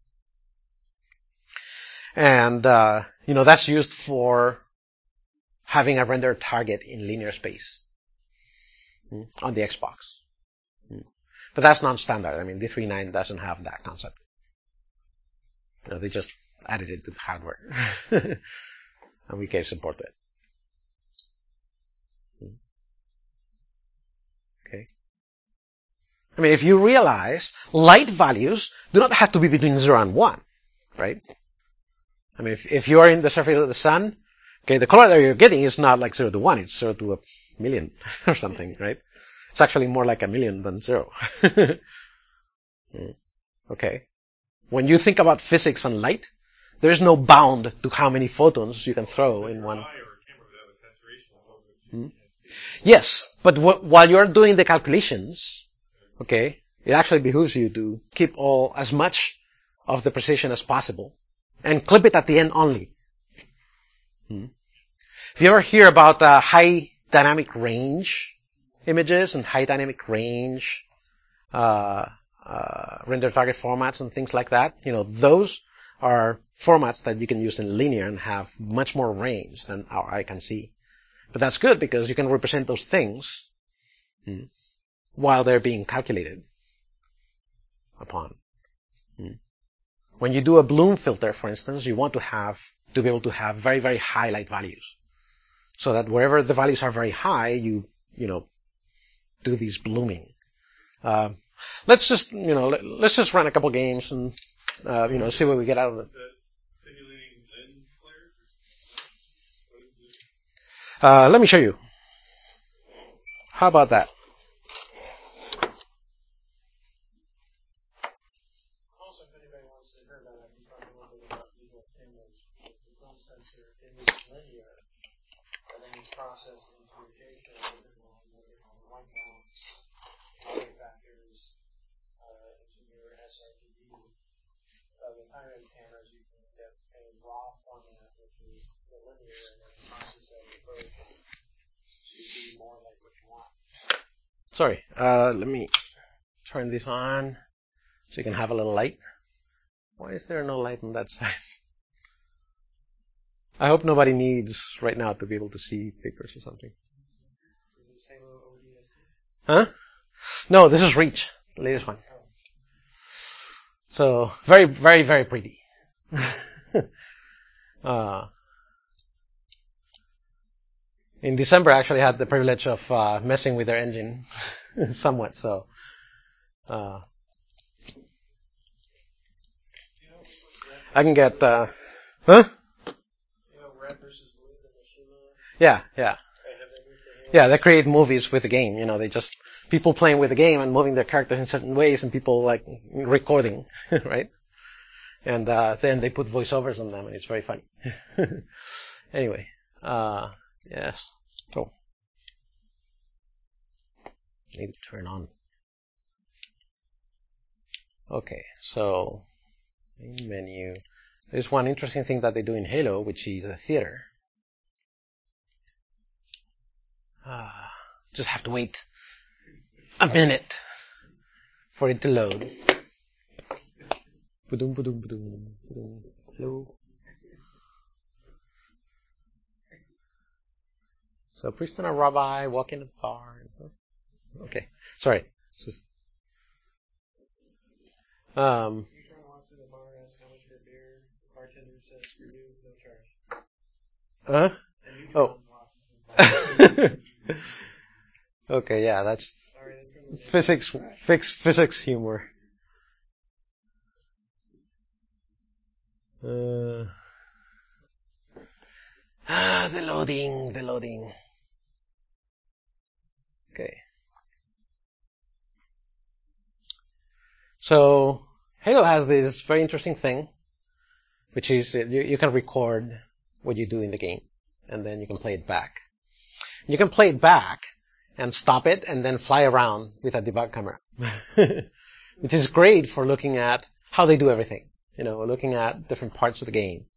and uh, you know that's used for having a rendered target in linear space mm, on the Xbox. Mm. But that's non-standard. I mean, D three point nine doesn't have that concept. You know, they just added it to the hardware. And we gave support to it. Mm. Okay. I mean, if you realize light values do not have to be between zero and one, right? I mean, if, if you are in the surface of the sun, okay, the color that you're getting is not like zero to one, it's zero to a million or something, right? It's actually more like a million than zero. Okay. When you think about physics and light, there is no bound to how many photons you can throw in one. Hmm? Yes, but w- while you're doing the calculations, okay, it actually behooves you to keep all as much of the precision as possible and clip it at the end only. Hmm. If you ever hear about uh, high dynamic range images and high dynamic range uh, uh, render target formats and things like that, you know, those are formats that you can use in linear and have much more range than our eye can see. But that's good because you can represent those things hmm, while they're being calculated upon. Hmm. When you do a bloom filter, for instance, you want to have to be able to have very, very high light values. So that wherever the values are very high, you, you know, do these blooming. Uh, let's just, you know, let, let's just run a couple games and, uh, you know, see what we get out of it. Simulating lens flares? Uh, let me show you. How about that? Also, if anybody wants to hear about it, I can talk a little bit about visual image. It's a film sensor image linear, and then it's processed into a JPEG depending on whether on white balance, other factors, uh, into your S R G B. Uh, with higher-end cameras, you can get a raw format, which is the linear, and then process that in both. So you see more like what you want. Sorry, uh, let me turn this on so you can have a little light. Why is there no light on that side? I hope nobody needs right now to be able to see pictures or something. Is it Salo O D S T? Huh? No, this is Reach, the latest one. So, very, very, very pretty. uh, in December, I actually had the privilege of uh, messing with their engine somewhat, so. Uh, I can get, uh, huh? You know, red versus blue, the Mishima. Yeah, yeah. They have everything. Yeah, they create movies with the game. You know, they just, people playing with the game and moving their characters in certain ways and people like recording, right? And, uh, then they put voiceovers on them and it's very funny. Anyway, uh, yes. Cool. Need to turn on. Okay, so, main menu. There's one interesting thing that they do in Halo, which is a theater. Ah, just have to wait a minute for it to load. Ba-dum, ba-dum, ba-dum, ba-dum. Hello. So, priest and a rabbi walk in the bar. Okay, sorry. It's just. Um. You're trying to walk to the bar, ask how much for a beer. The bartender says for you, no charge. Huh? And you Oh. walk. Okay, yeah, that's Sorry, that's from the physics, fix, physics humor. Uh, ah, the loading, the loading. Okay. So, Halo has this very interesting thing, which is you, you can record what you do in the game, and then you can play it back. You can play it back and stop it, and then fly around with a debug camera, which is great for looking at how they do everything. You know, looking at different parts of the game.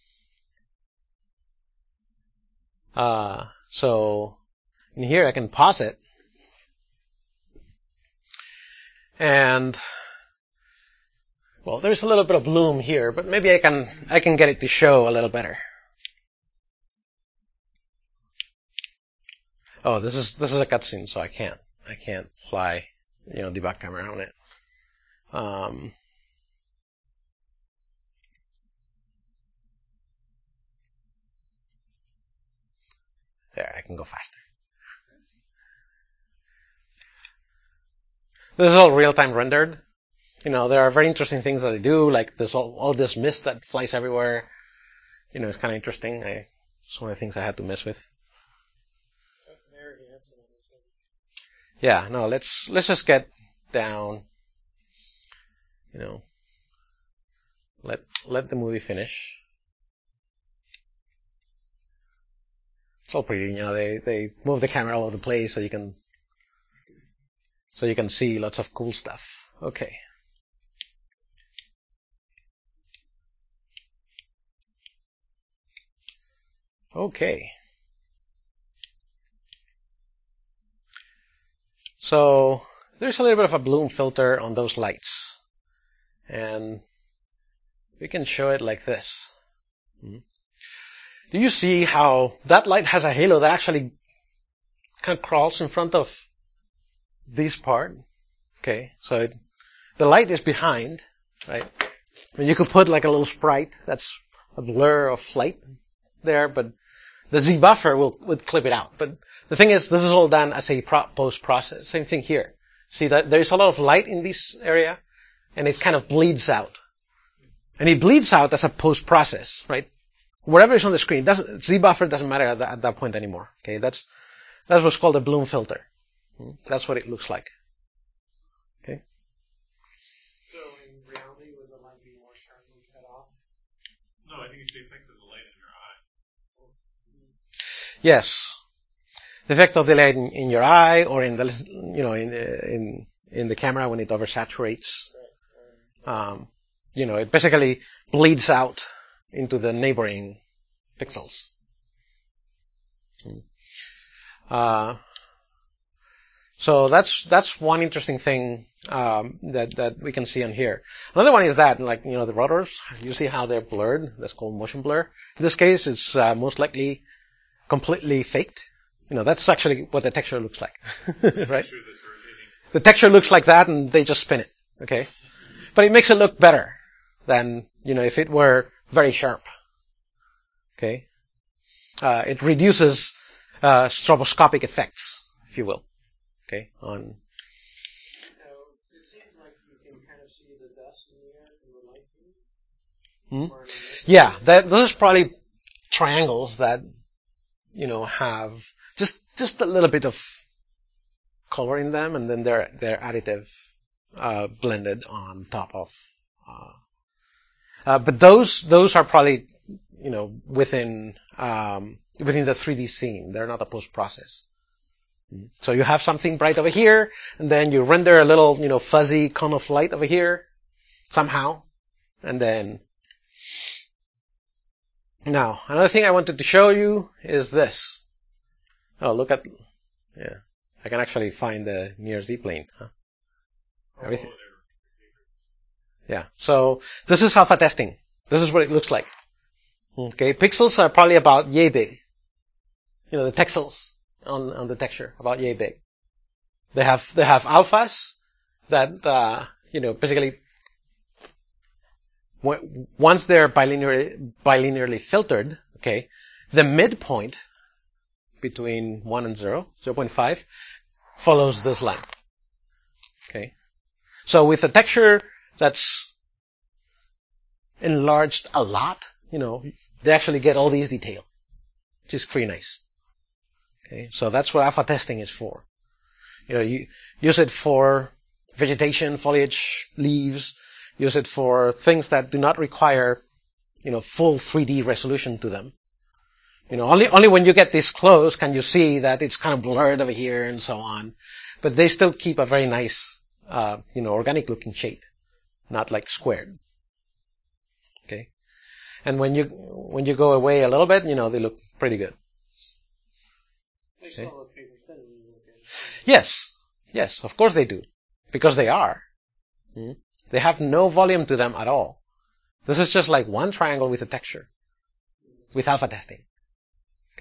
Uh, so, in here I can pause it, and well, there's a little bit of bloom here, but maybe I can I can get it to show a little better. Oh, this is this is a cutscene, so I can't I can't fly, you know, debug camera on it. Um, there, I can go faster. This is all real-time rendered. You know, there are very interesting things that they do, like this all, all this mist that flies everywhere. You know, it's kind of interesting. I, it's one of the things I had to mess with. Yeah, no, let's let's just get down. You know, let let the movie finish. It's all pretty. You know, they they move the camera all over the place so you can so you can see lots of cool stuff. Okay. Okay. So there's a little bit of a bloom filter on those lights. And we can show it like this. Mm-hmm. Do you see how that light has a halo that actually kind of crawls in front of this part? Okay, so it, the light is behind, right? I mean, you could put like a little sprite that's a blur of light there, but the Z buffer will would clip it out. But the thing is, this is all done as a pro- post process. Same thing here. See that there is a lot of light in this area, and it kind of bleeds out. And it bleeds out as a post process, right? Whatever is on the screen, doesn't, Z buffer doesn't matter at that, at that point anymore. Okay, that's that's what's called a bloom filter. That's what it looks like. Okay. So in reality, would the light be more sharply cut off? No, I think it's the effect of the light in your eye. Yes, the effect of the light in, in your eye, or in the you know in in in the camera when it oversaturates. Um, you know, it basically bleeds out into the neighboring pixels. Uh, so that's that's one interesting thing um, that that we can see on here. Another one is that, like you know, the rotors. You see how they're blurred? That's called motion blur. In this case, it's uh, most likely completely faked. You know, that's actually what the texture looks like, right? The texture looks like that, and they just spin it. Okay, but it makes it look better than you know if it were very sharp. Okay, uh, it reduces uh, stroboscopic effects, if you will. Okay, on. Uh, it seems like you can kind of see the dust in the air from the light. Hmm? Yeah, that, those are probably triangles that you know have just just a little bit of color in them, and then they're they're additive, uh, blended on top of. Uh, uh, but those those are probably you know within um, within the three D scene. They're not a post process. So you have something bright over here, and then you render a little, you know, fuzzy cone of light over here, somehow, and then. Now, another thing I wanted to show you is this. Oh, look at, yeah, I can actually find the near Z plane. Huh? Everything. Yeah. So this is alpha testing. This is what it looks like. Okay, pixels are probably about yay big. You know, the texels. On, on the texture, about yay big. They have they have alphas that uh, you know basically w- once they're bilinearly bilinearly filtered, okay, the midpoint between one and zero, zero point five, follows this line. Okay, so with a texture that's enlarged a lot, you know, they actually get all these detail, which is pretty nice. Okay, so that's what alpha testing is for. You know, you use it for vegetation, foliage, leaves. Use it for things that do not require, you know, full three D resolution to them. You know, only only when you get this close can you see that it's kind of blurred over here and so on. But they still keep a very nice, uh, you know, organic looking shape, not like squared. Okay, and when you when you go away a little bit, you know, they look pretty good. They still look paper thin when you look at it. Yes, yes, of course they do, because they are. Mm-hmm. They have no volume to them at all. This is just like one triangle with a texture, with alpha testing. Okay.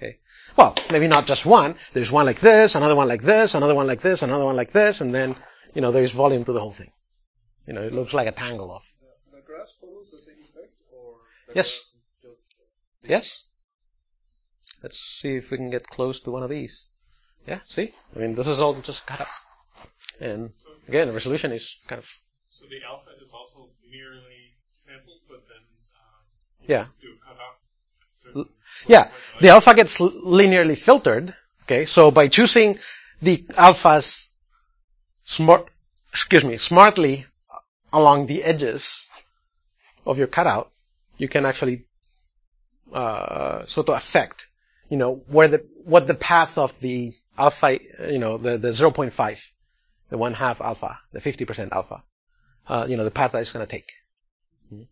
Okay. Well, maybe not just one. There's one like this, another one like this, another one like this, another one like this, and then, you know, there's volume to the whole thing. You know, it looks like a tangle of. The, the grass follows the same effect, or the Yes. grass is just. Yes. Let's see if we can get close to one of these. Yeah, see? I mean, this is all just cut up. And again, the resolution is kind of. So the alpha is also linearly sampled, but then um, you Yeah. just do a cutoff. L- Yeah, the alpha gets l- linearly filtered. Okay, so by choosing the alphas smart, excuse me, smartly along the edges of your cutout, you can actually uh, sort of affect, you know, where the what the path of the alpha, you know, the the zero point five, the one half alpha, the fifty percent alpha, uh, you know, the path that it's going to take. Mhm.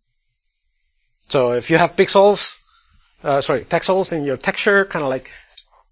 So if you have pixels. Uh, sorry, texels in your texture, kind of like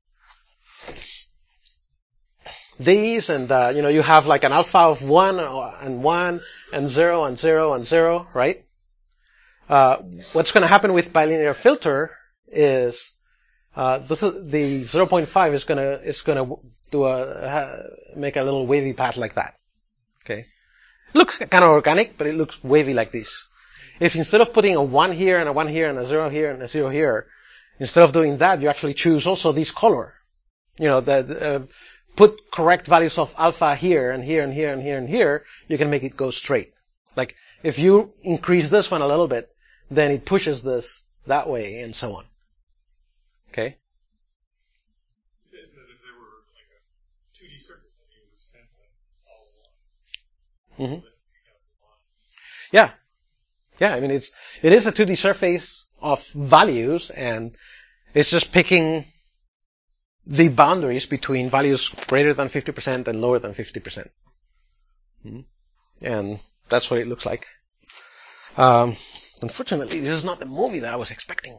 these, and uh, you know you have like an alpha of one and one and zero and zero and zero, right? Uh, what's going to happen with bilinear filter is uh, this is the zero point five is going to is going to do a uh, make a little wavy path like that. Okay, it looks kind of organic, but it looks wavy like this. If instead of putting a one here and a one here and a zero here and a zero here, instead of doing that, you actually choose also this color. You know, the, uh, put correct values of alpha here and here and here and here and here, you can make it go straight. Like, if you increase this one a little bit, then it pushes this that way and so on. Okay? It's as if there were like a two D surface and you were sampling all of one. Mm-hmm. So that you have the line. Yeah. Yeah, I mean, it's, it is a two D surface of values, and it's just picking the boundaries between values greater than fifty percent and lower than fifty percent. Mm-hmm. And that's what it looks like. Um, unfortunately, this is not the movie that I was expecting.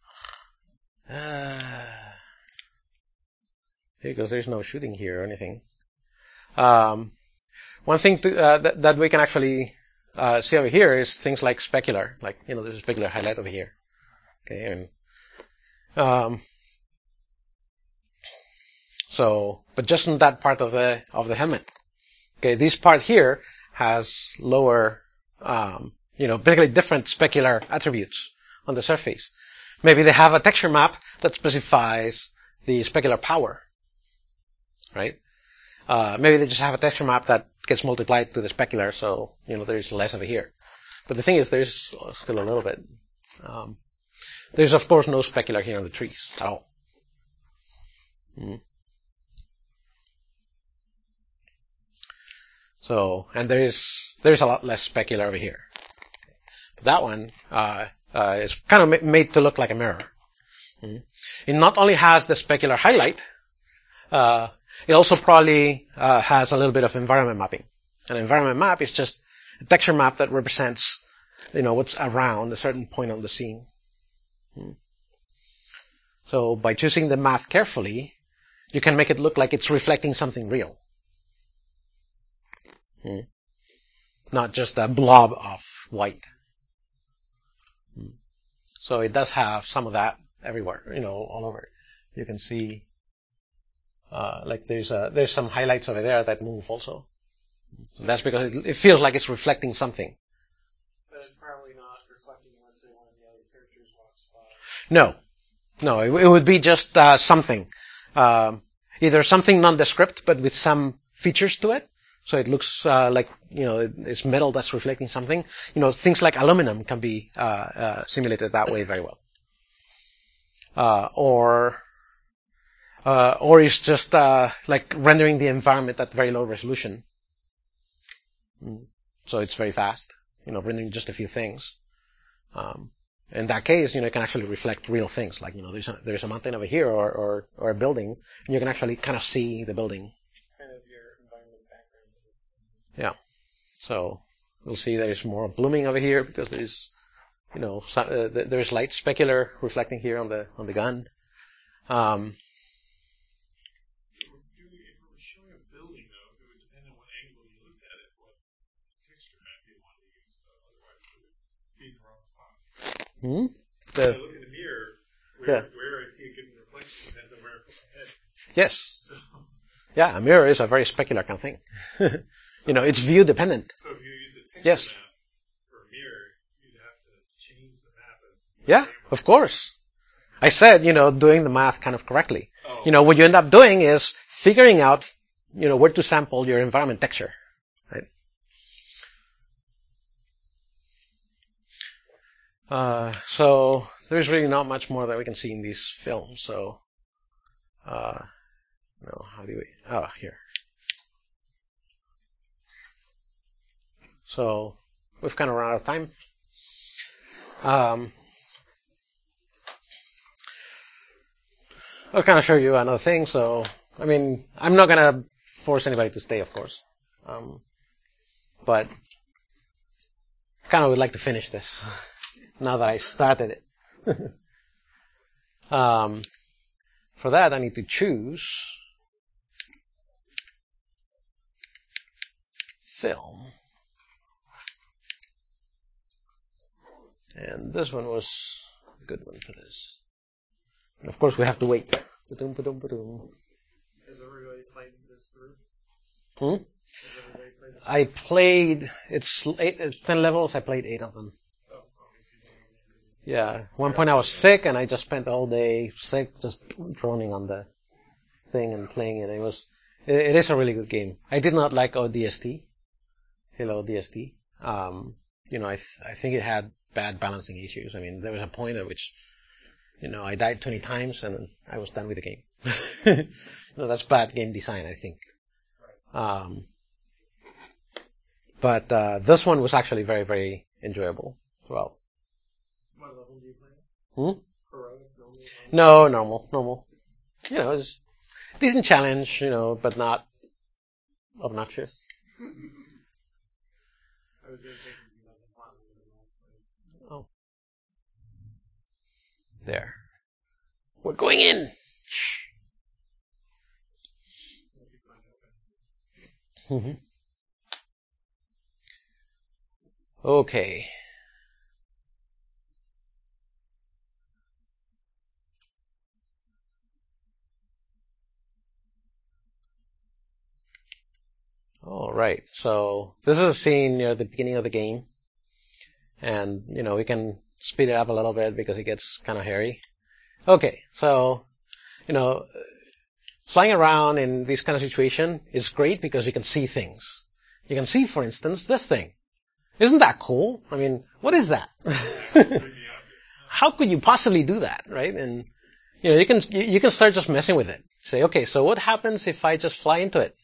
Uh, because there's no shooting here or anything. Um, one thing to, uh, that, that we can actually uh, see over here is things like specular. Like, you know, there's a specular highlight over here. Okay, and um, so, but just in that part of the of the helmet. Okay, this part here has lower, um, you know, basically different specular attributes on the surface. Maybe they have a texture map that specifies the specular power, right? Uh, maybe they just have a texture map that gets multiplied to the specular, so, you know, there's less over here. But the thing is, there's still a little bit. Um, there's, of course, no specular here on the trees at all. Mm. So, and there is, there's a lot less specular over here. But that one, uh, uh, is kind of ma- made to look like a mirror. Mm. It not only has the specular highlight, uh, it also probably, uh, has a little bit of environment mapping. An environment map is just a texture map that represents, you know, what's around a certain point on the scene. Mm. So by choosing the math carefully, you can make it look like it's reflecting something real. Mm. Not just a blob of white. Mm. So it does have some of that everywhere, you know, all over. You can see, uh, like there's a, there's some highlights over there that move also. So that's because it, it feels like it's reflecting something. But it's probably not reflecting, let's say, one of the other characters walks by. No. No, it, it would be just, uh, something. Um, either something nondescript, but with some features to it. So it looks, uh, like, you know, it, it's metal that's reflecting something. You know, things like aluminum can be, uh, uh, simulated that way very well. Uh, or, uh, or it's just, uh, like rendering the environment at very low resolution. Mm. So it's very fast, you know, rendering just a few things. Um, in that case, you know, it can actually reflect real things, like, you know, there's a, there's a mountain over here or, or, or a building, and you can actually kind of see the building. Kind of your environment background. Yeah. So, we'll see there's more blooming over here because there's, you know, some, uh, there's light specular reflecting here on the, on the gun. Um, If it were showing a building, though, it would depend on what angle you looked at it, what texture map you wanted to use. So otherwise, it would be in the wrong spot. hmm? When I The, look in the mirror, where, Yeah. where I see a good reflection head. Yes. So, Yeah, a mirror is a very specular kind of thing. You know, it's view dependent. so if you use the texture Yes. map for a mirror, you'd have to change the map as Yeah, of course. I said, you know, doing the math kind of correctly. Oh. You know, what you end up doing is figuring out, you know, where to sample your environment texture, right? Uh, so there's really not much more that we can see in these films. So, uh, no, how do we? Oh, here. So we've kind of run out of time. Um, I'll kind of show you another thing. So, I mean, I'm not gonna force anybody to stay, of course, um, but kind of would like to finish this now that I started it. um, for that, I need to choose film. And this one was a good one for this. And of course, we have to wait. Ba-dum, ba-dum, ba-dum. Has everybody played this through? Hmm? Has everybody played this I played, it's eight, it's ten levels, I played eight of them. through? Oh, okay. Yeah, at one point I was sick and I just spent all day sick just droning on the thing and playing it. It was, it, it is a really good game. I did not like O D S T, Halo O D S T. Um, you know, I, th- I think it had bad balancing issues. I mean, there was a point at which, you know, I died twenty times and I was done with the game. You know, that's bad game design, I think. Um, but, uh, this one was actually very, very enjoyable throughout. What level do you play? Hmm? Heroic, normal? No, normal, normal. You know, it's a decent challenge, you know, but not obnoxious. I was just thinking about the platinum. Oh. There. We're going in! Mm-hmm. Okay. All right. So this is a scene near the beginning of the game, and you know we can speed it up a little bit because it gets kind of hairy. Okay. So you know, flying around in this kind of situation is great because you can see things. You can see, for instance, this thing. Isn't that cool? I mean, what is that? How could you possibly do that, right? And you know, you can you can start just messing with it. Say, okay, so what happens if I just fly into it?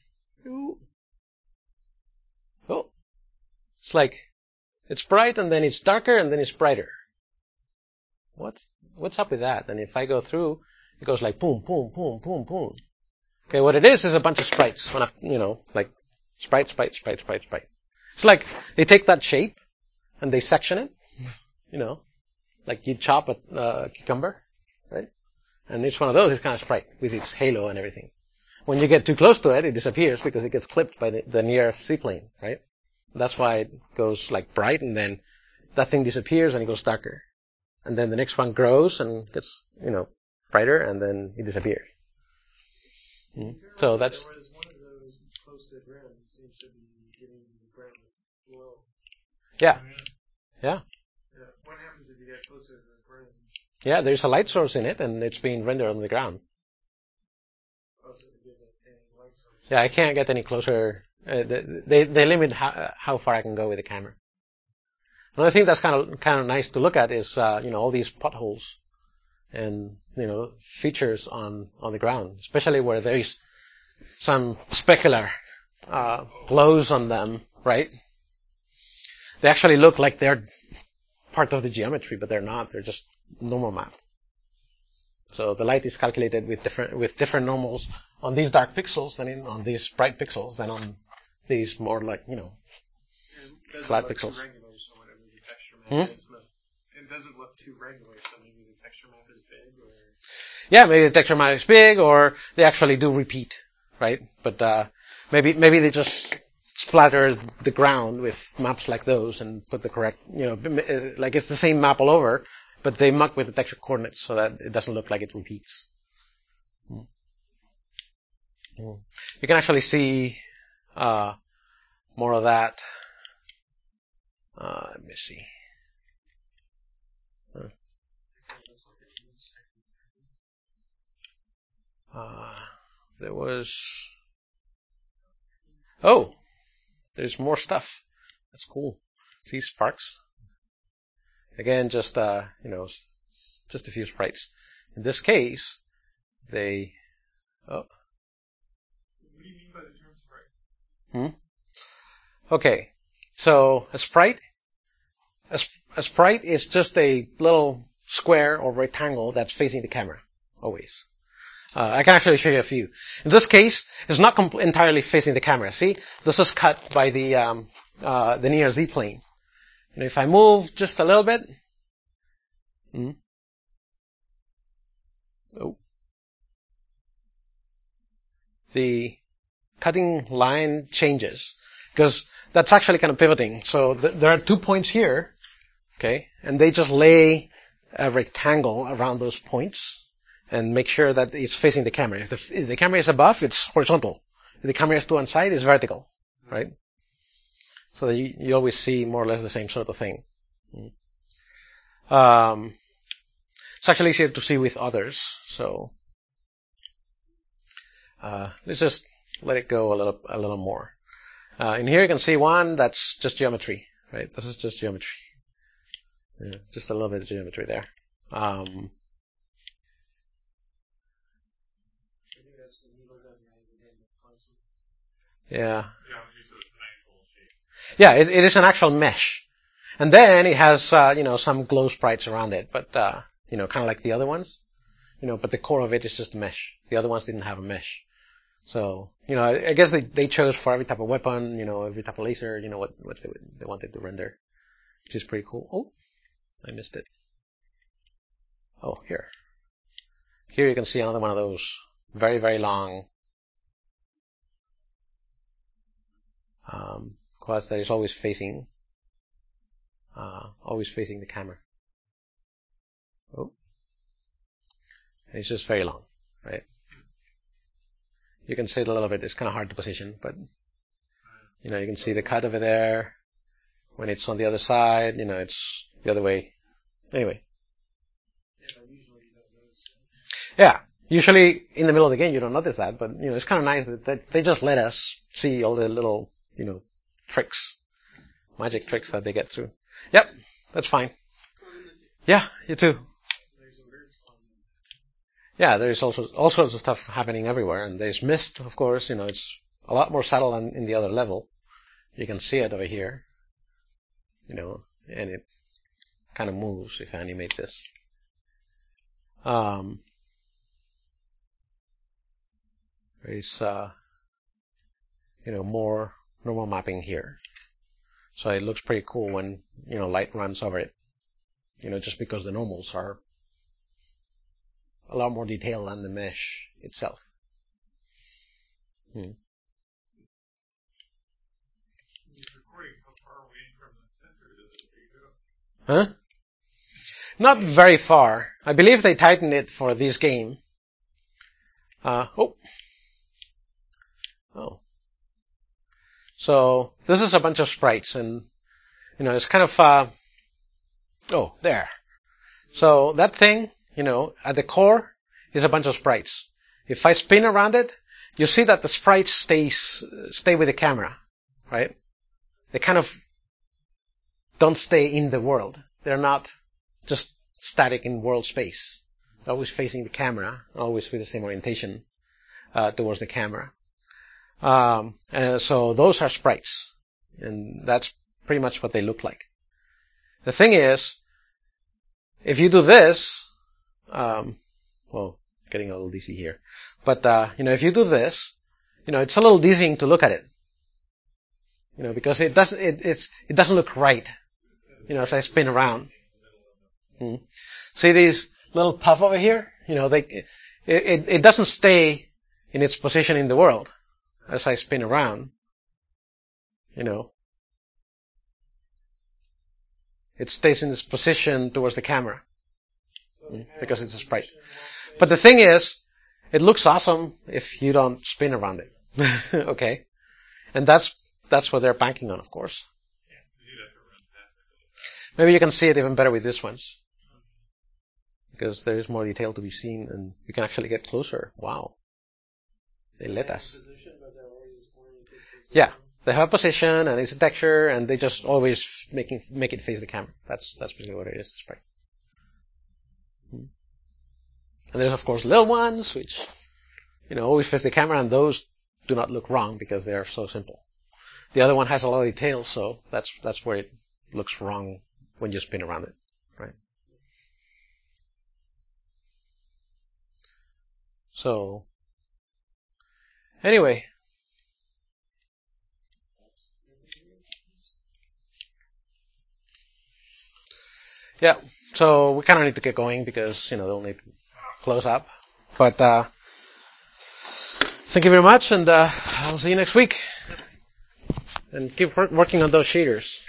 Oh, it's like it's bright and then it's darker and then it's brighter. What's what's up with that? And if I go through, it goes like boom, boom, boom, boom, boom. Okay, what it is is a bunch of sprites. When I, you know, like sprite, sprite, sprite, sprite, sprite. It's like they take that shape and they section it. You know, like you chop a uh, cucumber, right? And each one of those is kind of sprite with its halo and everything. When you get too close to it, it disappears because it gets clipped by the, the nearest seaplane, right? That's why it goes like bright and then that thing disappears and it goes darker. And then the next one grows and gets, you know, brighter and then it disappears. Mm. So that's... There was one of those close to the ground that seems to be getting the ground low. Yeah. Yeah. Yeah. What happens if you get closer to the ground? Yeah, there's a light source in it and it's being rendered on the ground. Oh, so they give it a light source. Yeah, I can't get any closer. Uh, they they limit how, how far I can go with the camera. Another thing that's kind of kind of nice to look at is uh, you know all these potholes and you know features on on the ground, especially where there is some specular uh, glows on them, right? They actually look like they're part of the geometry, but they're not. They're just normal map. So the light is calculated with different with different normals on these dark pixels than in, on these bright pixels than on these more like you know And does flat it look pixels. too regular, so whatever the texture map Hmm? is, look, and does it look too regular, so maybe the texture map is big, or Yeah, maybe the texture map is big, or they actually do repeat, right? But uh, maybe maybe they just splatter the ground with maps like those and put the correct, you know, b- uh, like it's the same map all over, but they muck with the texture coordinates so that it doesn't look like it repeats. You can actually see uh, more of that. Uh, let me see. Huh. Uh, there was. Oh, there's more stuff. That's cool. See sparks. Again, just uh, you know, just a few sprites. In this case, they. Oh. What do you mean by the term sprite? Hmm. Okay, so a sprite. A, a sprite is just a little square or rectangle that's facing the camera, always. Uh, I can actually show you a few. In this case, it's not com- entirely facing the camera. See, this is cut by the um, uh, the near Z plane. And if I move just a little bit, hmm, oh, the cutting line changes because that's actually kind of pivoting. So th- there are two points here, okay, and they just lay a rectangle around those points and make sure that it's facing the camera. If the, if the camera is above, it's horizontal. If the camera is to one side, it's vertical, right? So you, you always see more or less the same sort of thing. Um, it's actually easier to see with others. So uh, let's just let it go a little a little more. Uh, in here you can see one that's just geometry, right? This is just geometry. Yeah, just a little bit of geometry there. Um, yeah. Yeah, it, it is an actual mesh. And then it has, uh, you know, some glow sprites around it, but, uh, you know, kind of like the other ones. You know, but the core of it is just a mesh. The other ones didn't have a mesh. So, you know, I, I guess they, they chose for every type of weapon, you know, every type of laser, you know, what, what they, they wanted to render, which is pretty cool. Oh, I missed it. Oh, here. Here you can see another one of those very, very long, um, quads that is always facing, uh, always facing the camera. Oh. It's just very long, right? You can see it a little bit. It's kind of hard to position, but, you know, you can see the cut over there. When it's on the other side, you know, it's the other way. Anyway. Yeah. Usually in the middle of the game, you don't notice that, but, you know, it's kind of nice that they just let us see all the little, you know, tricks, magic tricks that they get through. Yep. That's fine. Yeah, you too. Yeah, there's also all sorts of stuff happening everywhere, and there's mist, of course. You know, it's a lot more subtle than in the other level. You can see it over here, you know, and it kind of moves if I animate this. Um, there's, uh, you know, more normal mapping here, so it looks pretty cool when, you know, light runs over it. You know, just because the normals are a lot more detailed than the mesh itself. Hmm. Huh? Not very far. I believe they tightened it for this game. Uh, oh. Oh. So, this is a bunch of sprites, and, you know, it's kind of, uh, oh, there. So, that thing, you know, at the core is a bunch of sprites. If I spin around it, you see that the sprites stays, stay with the camera, right? They kind of don't stay in the world. They're not just static in world space. They're always facing the camera, always with the same orientation uh, towards the camera. Um, and so those are sprites, and that's pretty much what they look like. The thing is, if you do this, um, well, getting a little dizzy here, but uh, you know, if you do this, you know, it's a little dizzying to look at it, you know, because it doesn't, it, it's, it doesn't look right, you know, as I spin around. Hmm. See these little puff over here? You know, they, it, it, it doesn't stay in its position in the world as I spin around. You know, it stays in its position towards the camera, hmm, because it's a sprite. But the thing is, It looks awesome if you don't spin around it. Okay? And that's that's what they're banking on, of course. Yeah, 'cause you'd have to run past it. Maybe you can see it even better with these ones. Because there is more detail to be seen and you can actually get closer. Wow. They let us. Position, but they're always oriented towards the Yeah. camera. They have a position and it's a texture and they just always making make it face the camera. That's that's basically what it is. That's right. Hmm. And there's of course little ones which, you know, always face the camera, and those do not look wrong because they are so simple. The other one has a lot of details, so that's that's where it looks wrong when you spin around it, right? So anyway, yeah. So we kind of need to get going because you know they'll need to close up. But uh, thank you very much, and uh, I'll see you next week. And keep working on those shaders.